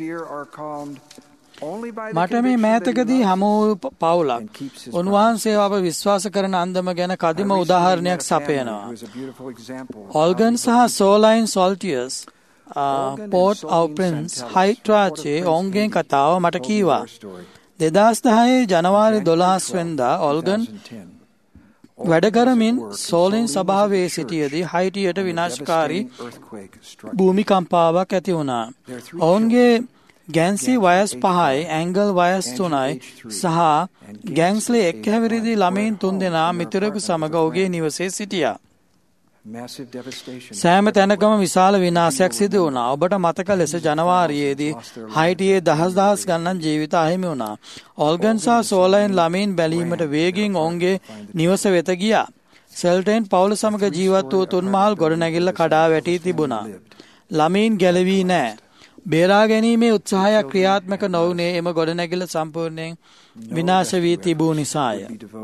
මට මේ මෑතකදී හමු වූ පවුලක් උන්වහන්සේව අප විශ්වාස කරන අන්දම ගැන කදිම උදාහරණයක් සපයනවා. ඔල්ගන් සහ සෝලයින් සොල්ටියස් පෝට් අව් ප්‍රින්ස් හයිට්‍රාචේ ඔවුන්ගේ කතාව මට කීවා. දෙදහස් දහයේ ජනවාරි දොළහස් වෙනිදා ඔල්ගන් වැඩ කරමින් සෝලින් සභාවේ සිටියේදී හයිටියට විනාශකාරී භූමිකම්පාවක් ඇති වුණා. ඔවුන්ගේ ගැන්සි වයස් පහයි, ඇංගල් වයස් තුනයි සහ ගැන්ස්ලි එක් හැවිරිදි ළමයින් තුන් දෙනා මිතුරෙකු සමග ඔහුගේ නිවසේ සිටියා. සෑම තැනකම විශාල විනාශයක් සිදු වුණා. ඔබට මතක ලෙස ජනවාරියේදී හයිටියේ දහස් දහස් ගණන් ජීවිත අහිමි වුණා. ඔල්ගන් සහ සෝලයින් ළමයින් බැලීමට වේගින් ඔවුන්ගේ නිවස වෙත ගියා. සෙල්ටෙන් පවුල සමග ජීවත් වූ තුන්මහල් ගොඩනැගිල්ල කඩා වැටී තිබුණා. ළමයින් ගැලවී නැහැ. බේරා ගැනීමේ උත්සාහයක් ක්‍රියාත්මක නොවුනේ එම ගොඩනැගිල්ල සම්පූර්ණයෙන් විනාශ වී තිබූ නිසාය.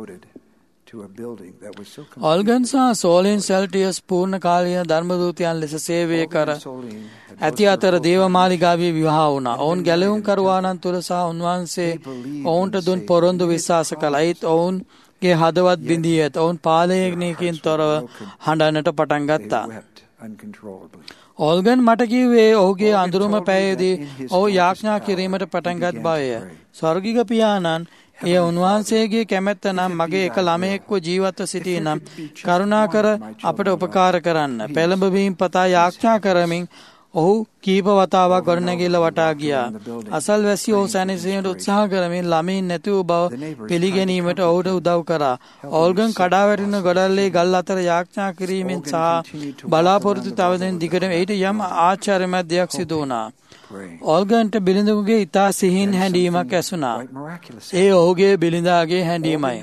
ඔල්ගන් සහ සෝලින් සෙල්ටියස් පූර්ණ කාලීන ධර්මදූතයන් ලෙස සේවය කර ඇති අතර දේවමාලිගාවේ විවාහ වුණා. ඔවුන් ගැලවුම් කරුවාණන් තුළ සහ උන්වහන්සේ ඔවුන්ට දුන් පොරොන්දු විශ්වාස කළා. ඒත් ඔවුන්ගේ හදවත් බිඳී ඇත. ඔවුන් පාලනයකින් තොරව හඬන්නට පටන් ගත්තා. ඔල්ගන් මට කිව්වේ ඔහුගේ අඳුරුම පැයේදී ඔහු යාඥා කිරීමට පටන්ගත් බවය. ස්වර්ගික පියාණන්, එය උන්වහන්සේගේ කැමැත්ත නම් මගේ එක ළමයෙක්ව ජීවත්ව සිටී නම් කරුණාකර අපට උපකාර කරන්න. පෙළඹවීම් පතා යාඥා කරමින් ඔහු කීප වතාවක් ගොඩනැගිල්ල වටා ගියා. අසල්වැසියෝ ඔහු සැනසීමට උත්සාහ කරමින් ළමයින් නැති වූ බව පිළිගැනීමට ඔහුට උදව් කරා. ඔල්ගන් කඩා වැටෙන ගොඩල්ලේ ගල් අතර යාඥා කිරීමෙන් සහ බලාපොරොත්තු තවදින් දිගටම ඊට යම් ආශ්චර්යමත් දෙයක් සිදු වුණා. ඔල්ගන්ට බිරිඳකුගේ ඉතා සිහින් හැඬීමක් ඇසුණා. ඒ ඔහුගේ බිරිඳාගේ හැඬීමයි.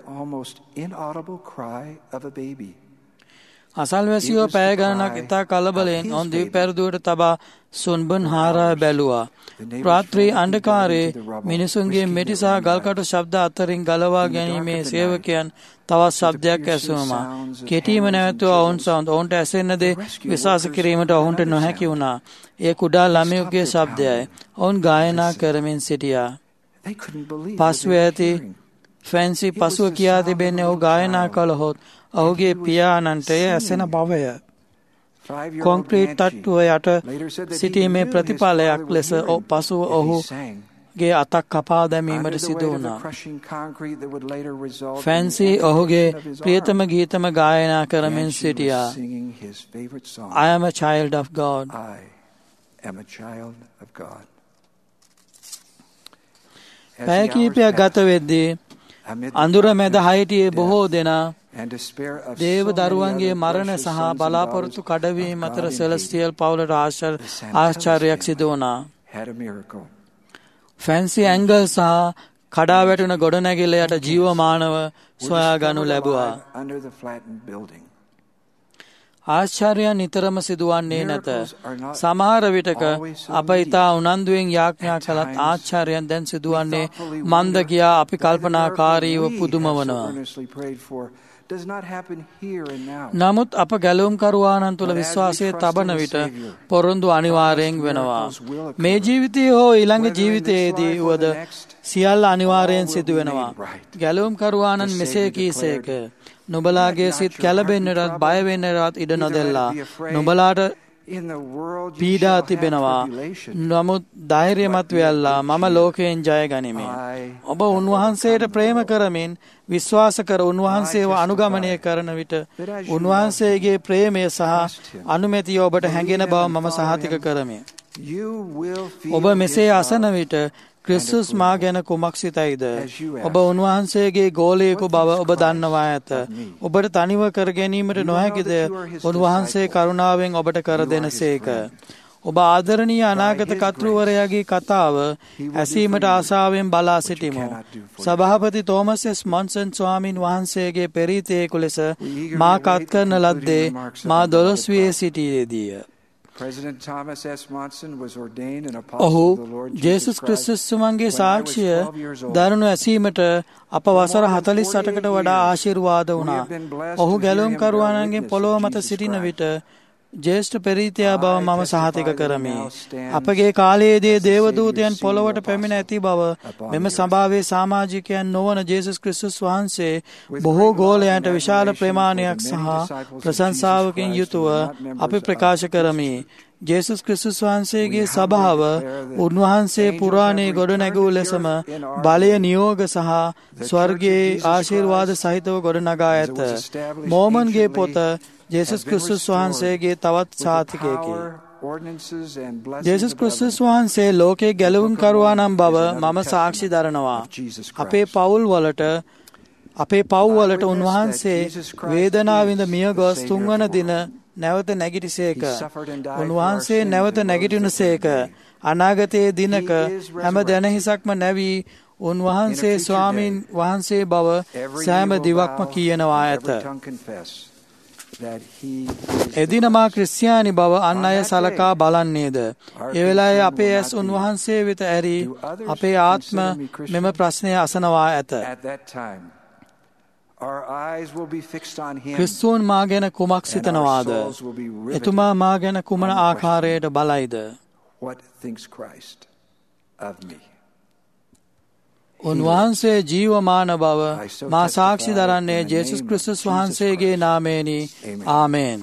අසල්වැසියෝ පැය ගණනක් ඉතා කලබලෙන් ඔවුන් දිවිපැරදුවට තබා සුන්බන් හාරා බැලුවා. රාත්‍රී අන්ධකාරයේ මිනිසුන්ගේ මෙටි සහ ගල්කටු ශබ්ද අතරින් ගලවා ගැනීමේ සේවකයන් තවත් ශබ්දයක් ඇසුණා. කෙටීම නැවතුව ඔවුන් සවුන්ද ඔවුන්ට ඇසෙන්න දේ විශ්වාස කිරීමට ඔවුන්ට නොහැකි වුණා. ඒ කුඩා ළමයෙකුගේ ශබ්දයයි. ඔවුන් ගායනා කරමින් සිටියා. පසුව ඇති ෆැන්සි පසුව කියා තිබෙන්නේ ඔහු ගායනා කළහොත් ඔහුගේ පියාණන්ට එය ඇසෙන බවය. කොන්ක්‍රීට් තට්ටුව යට සිටීමේ ප්‍රතිඵලයක් ලෙස පසුව ඔහුගේ අතක් කපා දැමීමට සිදු වුණා. ෆැන්සි ඔහුගේ ප්‍රියතම ගීතම ගායනා කරමින් සිටියා. I am a child of God. පැය කීපයක් ගත වෙද්දී අඳුර මැද හයිටියේ බොහෝ දෙනා දේව දරුවන්ගේ මරණ සහ බලාපොරොත්තු කඩවීම අතර සෙලස්ටියල් පවුලට ආශ්චර්යයක් සිදු වුණා. ෆැන්සි ඇංගල් සහ කඩා වැටුණ ගොඩනැගිල්ල යට ජීවමානව සොයාගනු ලැබුවා. ආශ්චර්යයන් නිතරම සිදුවන්නේ නැත. සමහර විටක අප ඉතා උනන්දුවෙන් යාඥා කළත් ආශ්චර්යයන් දැන් සිදුවන්නේ මන්ද කියා අපි කල්පනාකාරීව පුදුම වනවා. නමුත් අප ගැලවුම් කරුවාණන් තුළ විශ්වාසය තබන විට පොරොන්දු අනිවාර්යෙන් වෙනවා. මේ ජීවිතයේ හෝ ඊළඟ ජීවිතයේදී වුවද සියල්ල අනිවාර්යෙන් සිදු වෙනවා. ගැලවුම් කරුවාණන් මෙසේ කීසේක. නුඹලාගේ සිත් කැළඹෙන්නටත් බය වෙන්නටත් ඉඩ නොදෙල්ලා. නුඹලාට පීඩා තිබෙනවා. නමුත් ධෛර්යමත් වෙල්ලා මම ලෝකයෙන් ජය ගනිමි. ඔබ උන්වහන්සේට ප්‍රේම කරමින් විශ්වාස කර උන්වහන්සේව අනුගමනය කරන විට උන්වහන්සේගේ ප්‍රේමය සහ අනුමැතිය ඔබට හැඟෙන බව මම සහතික කරමි. ඔබ මෙසේ අසන විට ක්‍රිස්තුස් මා ගැන කුමක් සිතයිද? ඔබ උන්වහන්සේගේ ගෝලයෙකු බව ඔබ දන්නවා ඇත. ඔබට තනිව කර ගැනීමට නොහැකිද? උන්වහන්සේ කරුණාවෙන් ඔබට කර දෙනසේක. ඔබ ආදරණීය අනාගත කර්තෘවරයාගේ කතාව ඇසීමට ආසාවෙන් බලා සිටිමු. සභාපති තෝමස් එස් මොන්සන් ස්වාමින් වහන්සේගේ පෙරීතයෙකු ලෙස මා කත් කරන ලද්දේ මා දොළොස් වියේ සිටියේදීය. ඔහු ජේසුස් ක්‍රිස්තුස් තුමන්ගේ සාක්ෂිය දරනු ඇසීමට අප වසර හතළිස් අටකට වඩා ආශිර්වාද වුණා. ඔහු ගැලුම්කරුවන්ගෙන් පොළොව මත සිටින විට ජේෂ්ඨ පෙරීතයා බව මම සහතික කරමි. අපගේ කාලයේදී දේවදූතයන් පොළොවට පැමිණ ඇති බව මෙම සභාවේ සමාජිකයන් නොවන ජේසුස් ක්‍රිස්තුස් වහන්සේ බොහෝ ගෝලයන්ට විශාල ප්‍රමාණයක් සහ ප්‍රශංසාවකින් යුතුව අපි ප්‍රකාශ කරමි. ජේසුස් ක්‍රිස්තුස් වහන්සේගේ සභාව උන්වහන්සේ පුරාණයේ ගොඩනැගූ ලෙසම බලය නියෝග සහ ස්වර්ගයේ ආශිර්වාද සහිතව ගොඩනගා ඇත. මෝමන්ගේ පොත ජේසුස් ක්‍රිස්තුස් වහන්සේගේ තවත් සාතිකයකි. ජේසුස් ක්‍රිස්තුස් වහන්සේ ලෝකයේ ගැලවුම්කරුවා නම් බව මම සාක්ෂි දරනවා. අපේ පවුල් වලට අපේ පව් වලට උන්වහන්සේ වේදනාව විඳ මිය ගොස් තුන්වන දින නැවත නැගිටිසේක. උන්වහන්සේ නැවත නැගිටිනුසේක. අනාගතයේ දිනක හැම දැනහිසක්ම නැවී උන්වහන්සේ ස්වාමීන් වහන්සේ බව සෑම දිවක්ම කියනවා ඇත. එදින මා ක්‍රිස්තියානි බව අන් අය සලකා බලන්නේද? ඒ වෙලාවේ අපේ ඇස් උන්වහන්සේ වෙත ඇරි අපේ ආත්ම මෙම ප්‍රශ්නය අසනවා ඇත. ක්‍රිස්තුන් මා ගැන කුමක් සිතනවාද? එතුමා මා ගැන කුමන ආකාරයට බලයිද? උන්වහන්සේ ජීවමාන බව මා සාක්ෂි දරන්නේ ජේසුස් ක්‍රිස්තුස් වහන්සේගේ නාමයෙනි. ආමේන්.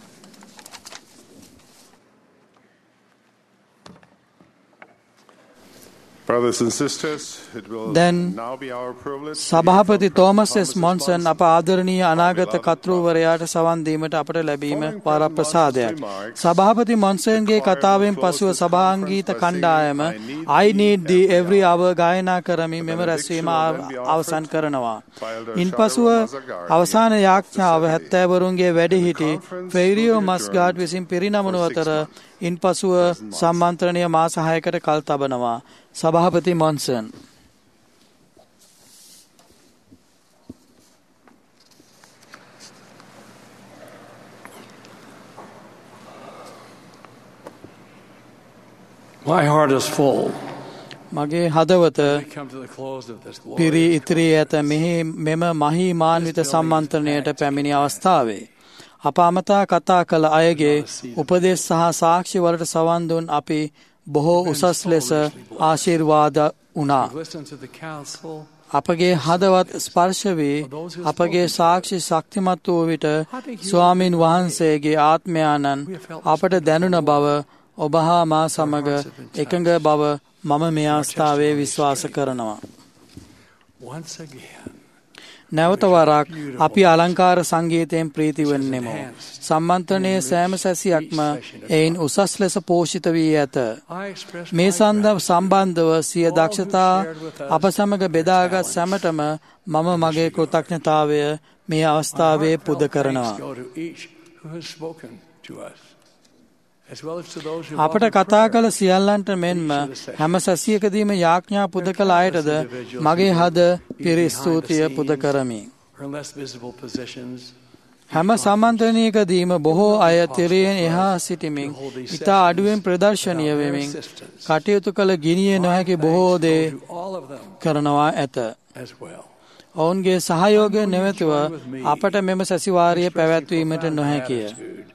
දැන් සභාපති තෝමස් එස් මොන්සන් අප ආදරණීය අනාගත කර්තෘවරයාට සවන් දීමට අපට ලැබීම වරප්‍රසාදයක්. සභාපති මොන්සන්ගේ කතාවෙන් පසුව සභාංගීත කණ්ඩායම I Need Thee Every Hour ගායනා කරමින් මෙම රැස්වීම අවසන් කරනවා. ඉන්පසුව අවසාන යාඥාව හැත්තෑවරුන්ගේ වැඩිහිටි ෆෙයිරියෝ මස්ගාඩ් විසින් පිරිනමනු අතර ඉන්පසුව සම්මන්ත්‍රණය මාස හයකට කල් තබනවා. සභාපති මොන්සන්. My heart is full. මගේ හදවත පිරී ඉතිරී ඇත මෙහි මෙම මහීමාන්විත සම්මන්ත්‍රණයට පැමිණි අවස්ථාවේ. අප අමතා කතා කළ අයගේ උපදෙස් සහ සාක්ෂි වලට සවන් දුන් අපි බොහෝ උසස් ලෙස ආශිර්වාද වුණා. අපගේ හදවත් ස්පර්ශ වී අපගේ සාක්ෂි ශක්තිමත් වූ විට ස්වාමින් වහන්සේගේ ආත්මයාණන් අපට දැනුණ බව ඔබ හා මා සමග එකඟ බව මම මේ අවස්ථාවේ විශ්වාස කරනවා. නැවත වරක් අපි අලංකාර සංගීතයෙන් ප්‍රීති වෙන්නෙමු. සම්මන්ත්‍රණයේ සෑම සැසියක්ම එයින් උසස් ලෙස පෝෂිත වී ඇත. මේ සඳහා සම්බන්ධව සිය දක්ෂතා අප සමග බෙදාගත් සැමටම මම මගේ කෘතඥතාවය මේ අවස්ථාවේ පුද කරනවා. අපට කතා කළ සියල්ලන්ට මෙන්ම හැම සැසියකදීම යාඥා පුද කළ අයටද මගේ හද පිරි ස්තුතිය පුද කරමි. හැම සම්මන්ත්‍රණයකදීම බොහෝ අය තිරයෙන් එහා සිටිමින් ඉතා අඩුවෙන් ප්‍රදර්ශනය වෙමින් කටයුතු කළ ගිනිය නොහැකි බොහෝ දේ කරනවා ඇත. ඔවුන්ගේ සහයෝගය නැවතුව අපට මෙම සැසිවාරිය පැවැත්වීමට නොහැකිය.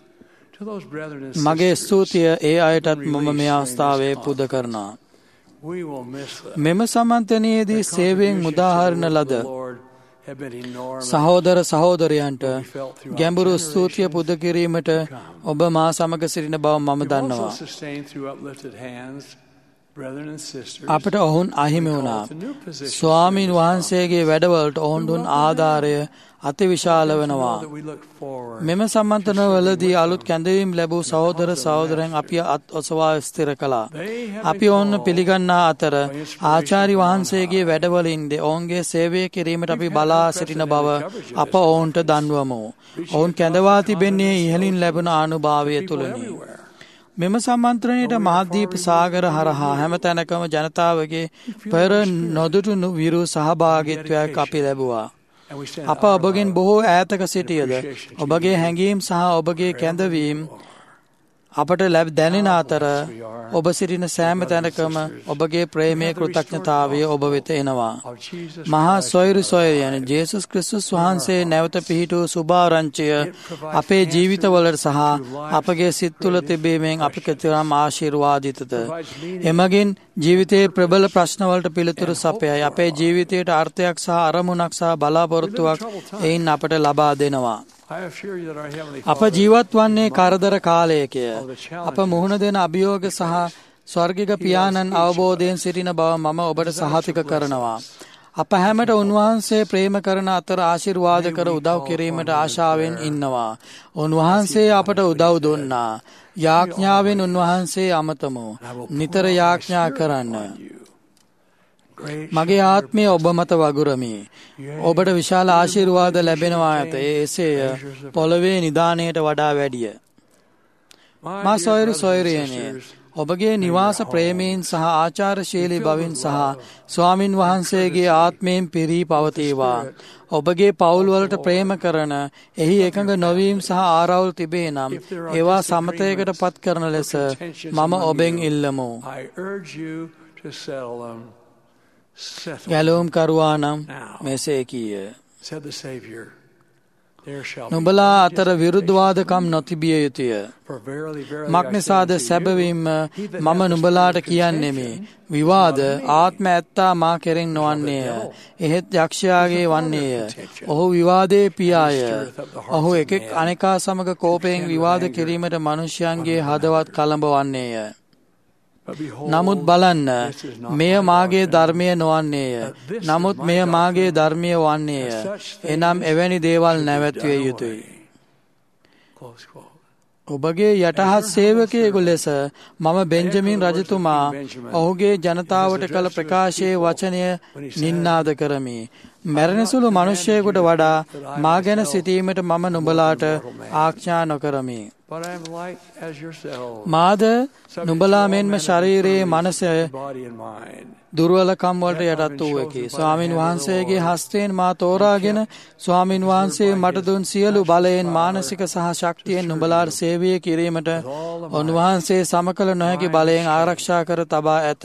මගේ ස්තුතිය ඒ අයටත් මම මේ අවස්ථාවේ පුද කරනවා. මෙම සම්මන්ත්‍රණයේදී සේවයෙන් මුදාහරින ලද සහෝදර සහෝදරයන්ට ගැඹුරු ස්තුතිය පුද කිරීමට ඔබ මා සමග සිටින බව මම දන්නවා. අපට ඔවුන් අහිමි වුණා. ස්වාමීන් වහන්සේගේ වැඩවලට ඔවුන් දුන් ආධාරය අතිවිශාල වෙනවා. මෙම සම්මන්ත්‍රණවලදී අලුත් කැඳවීම් ලැබූ සහෝදර සහෝදරයන් අපි අත් ඔසවා ස්ථිර කළා. අපි ඔවුන් පිළිගන්නා අතර ආචාර්ය වහන්සේගේ වැඩවලින්ද ඔවුන්ගේ සේවය කිරීමට අපි බලා සිටින බව අප ඔවුන්ට දන්වමු. ඔවුන් කැඳවා තිබෙන්නේ ඉහළින් ලැබුණ ආනුභාවය තුළනි. මෙම සම්මන්ත්‍රණයට මහද්වීප සාගර හරහා හැම තැනකම ජනතාවගේ පෙර නොදුටු විරු සහභාගිත්වයක් අපි ලැබුවා. අප ඔබගෙන් බොහෝ ඈතක සිටියද ඔබගේ හැඟීම් සහ ඔබගේ කැඳවීම් අපට ලැබ දැනෙන අතර ඔබ සිටින සෑම තැනකම ඔබගේ ප්‍රේමයේ කෘතඥතාවය ඔබ වෙත එනවා. මහා සොයුරු සොයුරියන ජේසුස් ක්‍රිස්තුස් වහන්සේ නැවත පිහිටූ සුභාරංචිය අපේ ජීවිතවලට සහ අපගේ සිත් තුළ තිබීමෙන් අපි කෙතරම් ආශිර්වාදිතද. එමගින් ජීවිතයේ ප්‍රබල ප්‍රශ්නවලට පිළිතුරු සපයයි. අපේ ජීවිතයට අර්ථයක් සහ අරමුණක් සහ බලාපොරොත්තුවක් එයින් අපට ලබා දෙනවා. අප ජීවත් වන්නේ කරදර කාලයකය. අප මුහුණ දෙන අභියෝග සහ ස්වර්ගික පියාණන් අවබෝධයෙන් සිටින බව මම ඔබට සහතික කරනවා. අප හැමට උන්වහන්සේ ප්‍රේම කරන අතර ආශිර්වාද කර උදව් කිරීමට ආශාවෙන් ඉන්නවා. උන්වහන්සේ අපට උදව් දුන්නා. යාඥාවෙන් උන්වහන්සේ අමතමු. නිතර යාඥා කරන්න. මගේ ආත්මය ඔබ මත වගුරමි. ඔබට විශාල ආශිර්වාද ලැබෙනවා ඇත. එසේය පොළවේ නිදානයට වඩා වැඩිය. මා සොයුරු සොයුරියනි, ඔබගේ නිවාස ප්‍රේමයෙන් සහ ආචාරශීලී බවින් සහ ස්වාමින් වහන්සේගේ ආත්මයෙන් පිරී පවතිවා. ඔබගේ පවුල්වලට ප්‍රේම කරන එහි එකඟ නොවීම් සහ ආරවුල් තිබේ නම් ඒවා සමතයකට පත් කරන ලෙස මම ඔබෙන් ඉල්ලමු. ගැලවුම් කරුවා නම් මෙසේ කීය. නුඹලා අතර විරුද්ධවාදකම් නොතිබිය යුතුය. මක්නිසාද සැබවින්ම මම නුඹලාට කියන්නෙමි. විවාද ආත්ම ඇත්තා මා කෙරෙන් නොවන්නේය. එහෙත් යක්ෂයාගේ වන්නේය. ඔහු විවාදයේ පියාය. ඔහු එකෙක් අනෙකා සමග කෝපයෙන් විවාද කිරීමට මනුෂ්‍යයන්ගේ හදවත් කලඹවන්නේය. නමුත් බලන්න, මෙය මාගේ ධර්මය නොවන්නේය. නමුත් මෙය මාගේ ධර්මය වන්නේය. එනම් එවැනි දේවල් නැවැත්විය යුතුයි. ඔබගේ යටහත් සේවකයෙකු ලෙස මම බෙන්ජමින් රජතුමා ඔහුගේ ජනතාවට කළ ප්‍රකාශයේ වචනය නින්නාද කරමි. මැරෙනසුළු මනුෂ්‍යයෙකුට වඩා මා ගැන සිටීමට මම නුඹලාට ආඥා නොකරමි. මාද නුඹලා මෙන්ම ශරීරයේ මනස දුර්වලකම් වලට යටත් වූවකි. ස්වාමින් වහන්සේගේ හස්තයෙන් මා තෝරාගෙන ස්වාමින් වහන්සේ මට දුන් සියලු බලයෙන් මානසික සහ ශක්තියෙන් නුඹලාට සේවය කිරීමට උන්වහන්සේ සමකල නොහැකි බලයෙන් ආරක්ෂා කර තබා ඇත.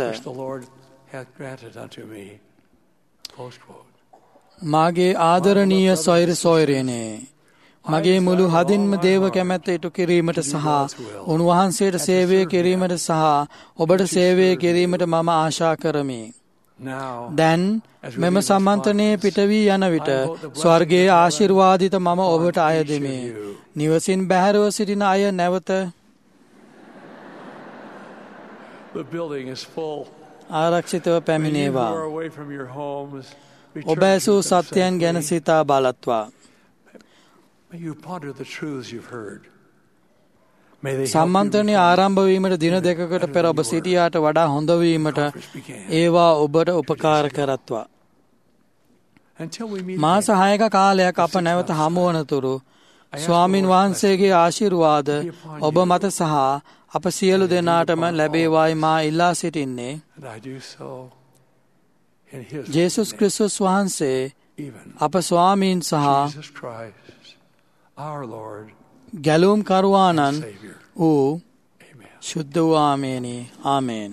මාගේ ආදරණීය සොයුරු සොයුරියනේ, මගේ මුළු හදින්ම දේව කැමැත්ත ඉටු කිරීමට සහ උන්වහන්සේට සේවය කිරීමට සහ ඔබට සේවය කිරීමට මම ආශා කරමි. දැන් මෙම සම්මන්ත්‍රණයේ පිටවී යන විට ස්වර්ගයේ ආශිර්වාදිත මම ඔබට අයදෙමි. නිවසින් බැහැරව සිටින අය නැවත ආරක්ෂිතව පැමිණේවා. ඔබ ඇසූ සත්‍යයන් ගැන සිතා බලත්වා. සම්මන්ත්‍රණය ආරම්භ වීමට දින දෙකකට පෙර ඔබ සිටියාට වඩා හොඳ වීමට ඒවා ඔබට උපකාර කරත්වා. මාස හයක කාලයක් අප නැවත හමුවනතුරු ස්වාමින් වහන්සේගේ ආශිර්වාද ඔබ මත සහ අප සියලු දෙනාටම ලැබේවායි මා ඉල්ලා සිටින්නේ. ජේසුස් ක්‍රිස්තුස් වහන්සේ අප ස්වාමීන් සහ ගැලුම් කරුවාණන් වූ ශුද්ධ වූ ආමේනි. ආමේන්.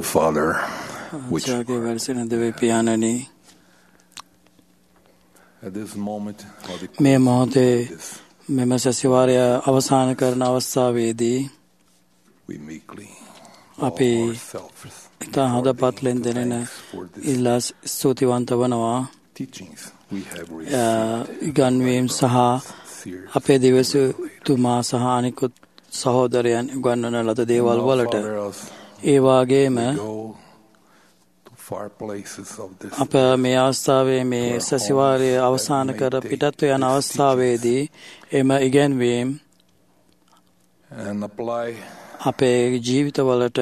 Father, which ආචාර්ය වර්ෂණ දෙවේ පියාණනි at this moment of the මේ මොහොතේ මෙම සැසිවාරය අවසන් කරන අවස්ථාවේදී we meekly අපි ourselves ඉතා හදපත් ලෙන් දෙනෙන ඉල්ලා ස්තුතිවන්ත වනවා teachings we have ඉගන්වීම් සහ අපේ දිවසතුමා සහ අනිකුත් සහෝදරයන් උගන්වන ලද දේවල් වලට ඒ වගේම අප මේ අවස්ථාවේ මේ සැසිවාරය අවසන් කර පිටත්ව යන අවස්ථාවේදී එම ඉගැන්වීම් අපේ ජීවිතවලට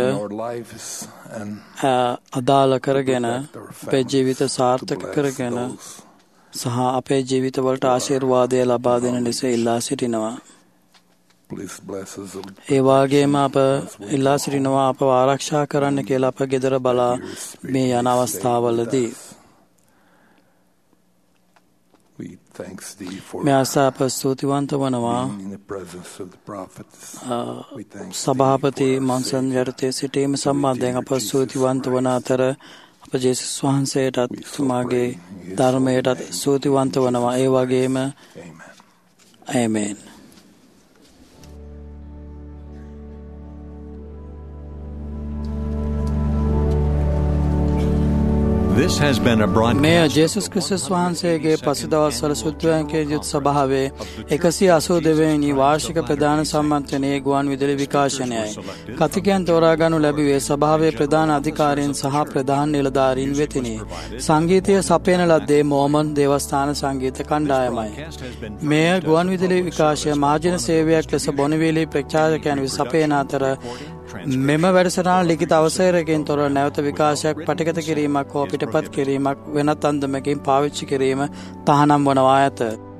අදාළ කරගෙන අපේ ජීවිත සාර්ථක කරගෙන සහ අපේ ජීවිතවලට ආශිර්වාදය ලබා දෙන ලෙස ඉල්ලා සිටිනවා. ඒ වගේම අප ඉල්ලා සිටිනවා අපව ආරක්ෂා කරන්න කියලා අප ගෙදර බලා මේ යන අවස්ථාවලදී. මේ අවස්ථාව අප ස්තුතිවන්ත වනවා සභාපති මොන්සන් යටතේ සිටීම සම්බන්ධයෙන් අප ස්තුතිවන්ත වන අතර අප ජේසුස් වහන්සේටත් තුමාගේ ධර්මයටත් ස්තුතිවන්ත වනවා. ඒ වගේම ආමේන්. This has been a broadcast. මේ ජේසුස් ක්‍රිස්තුස් වහන්සේගේ පසුදවස්වල සුද්ධයන්ගේ යුත් සභාවේ එකසිය අසූ වෙනි වාර්ෂික ප්‍රධාන සම්මන්ත්‍රණයේ ගුවන් විදුලි විකාශනයයි. කතිකයන් තෝරා ගනු ලැබුවේ සභාවේ ප්‍රධාන අධිකාරීන් සහ ප්‍රධාන නිලධාරීන් වෙතිනි. සංගීතය සපයන ලද්දේ මෝමන් දේවස්ථාන සංගීත කණ්ඩායමයි. මේ ගුවන් විදුලි විකාශය මහජන සේවයක් ලෙස බොනවිලි ප්‍රචාරකයන් සපයන අතර මෙම වැඩසටහන ලිඛිත අවසරයකින් තොර නැවත විකාශයක් පටිගත කිරීමක් හෝ පිටපත් කිරීමක් වෙනත් අන්දමකින් පාවිච්චි කිරීම තහනම් වනවා ඇත.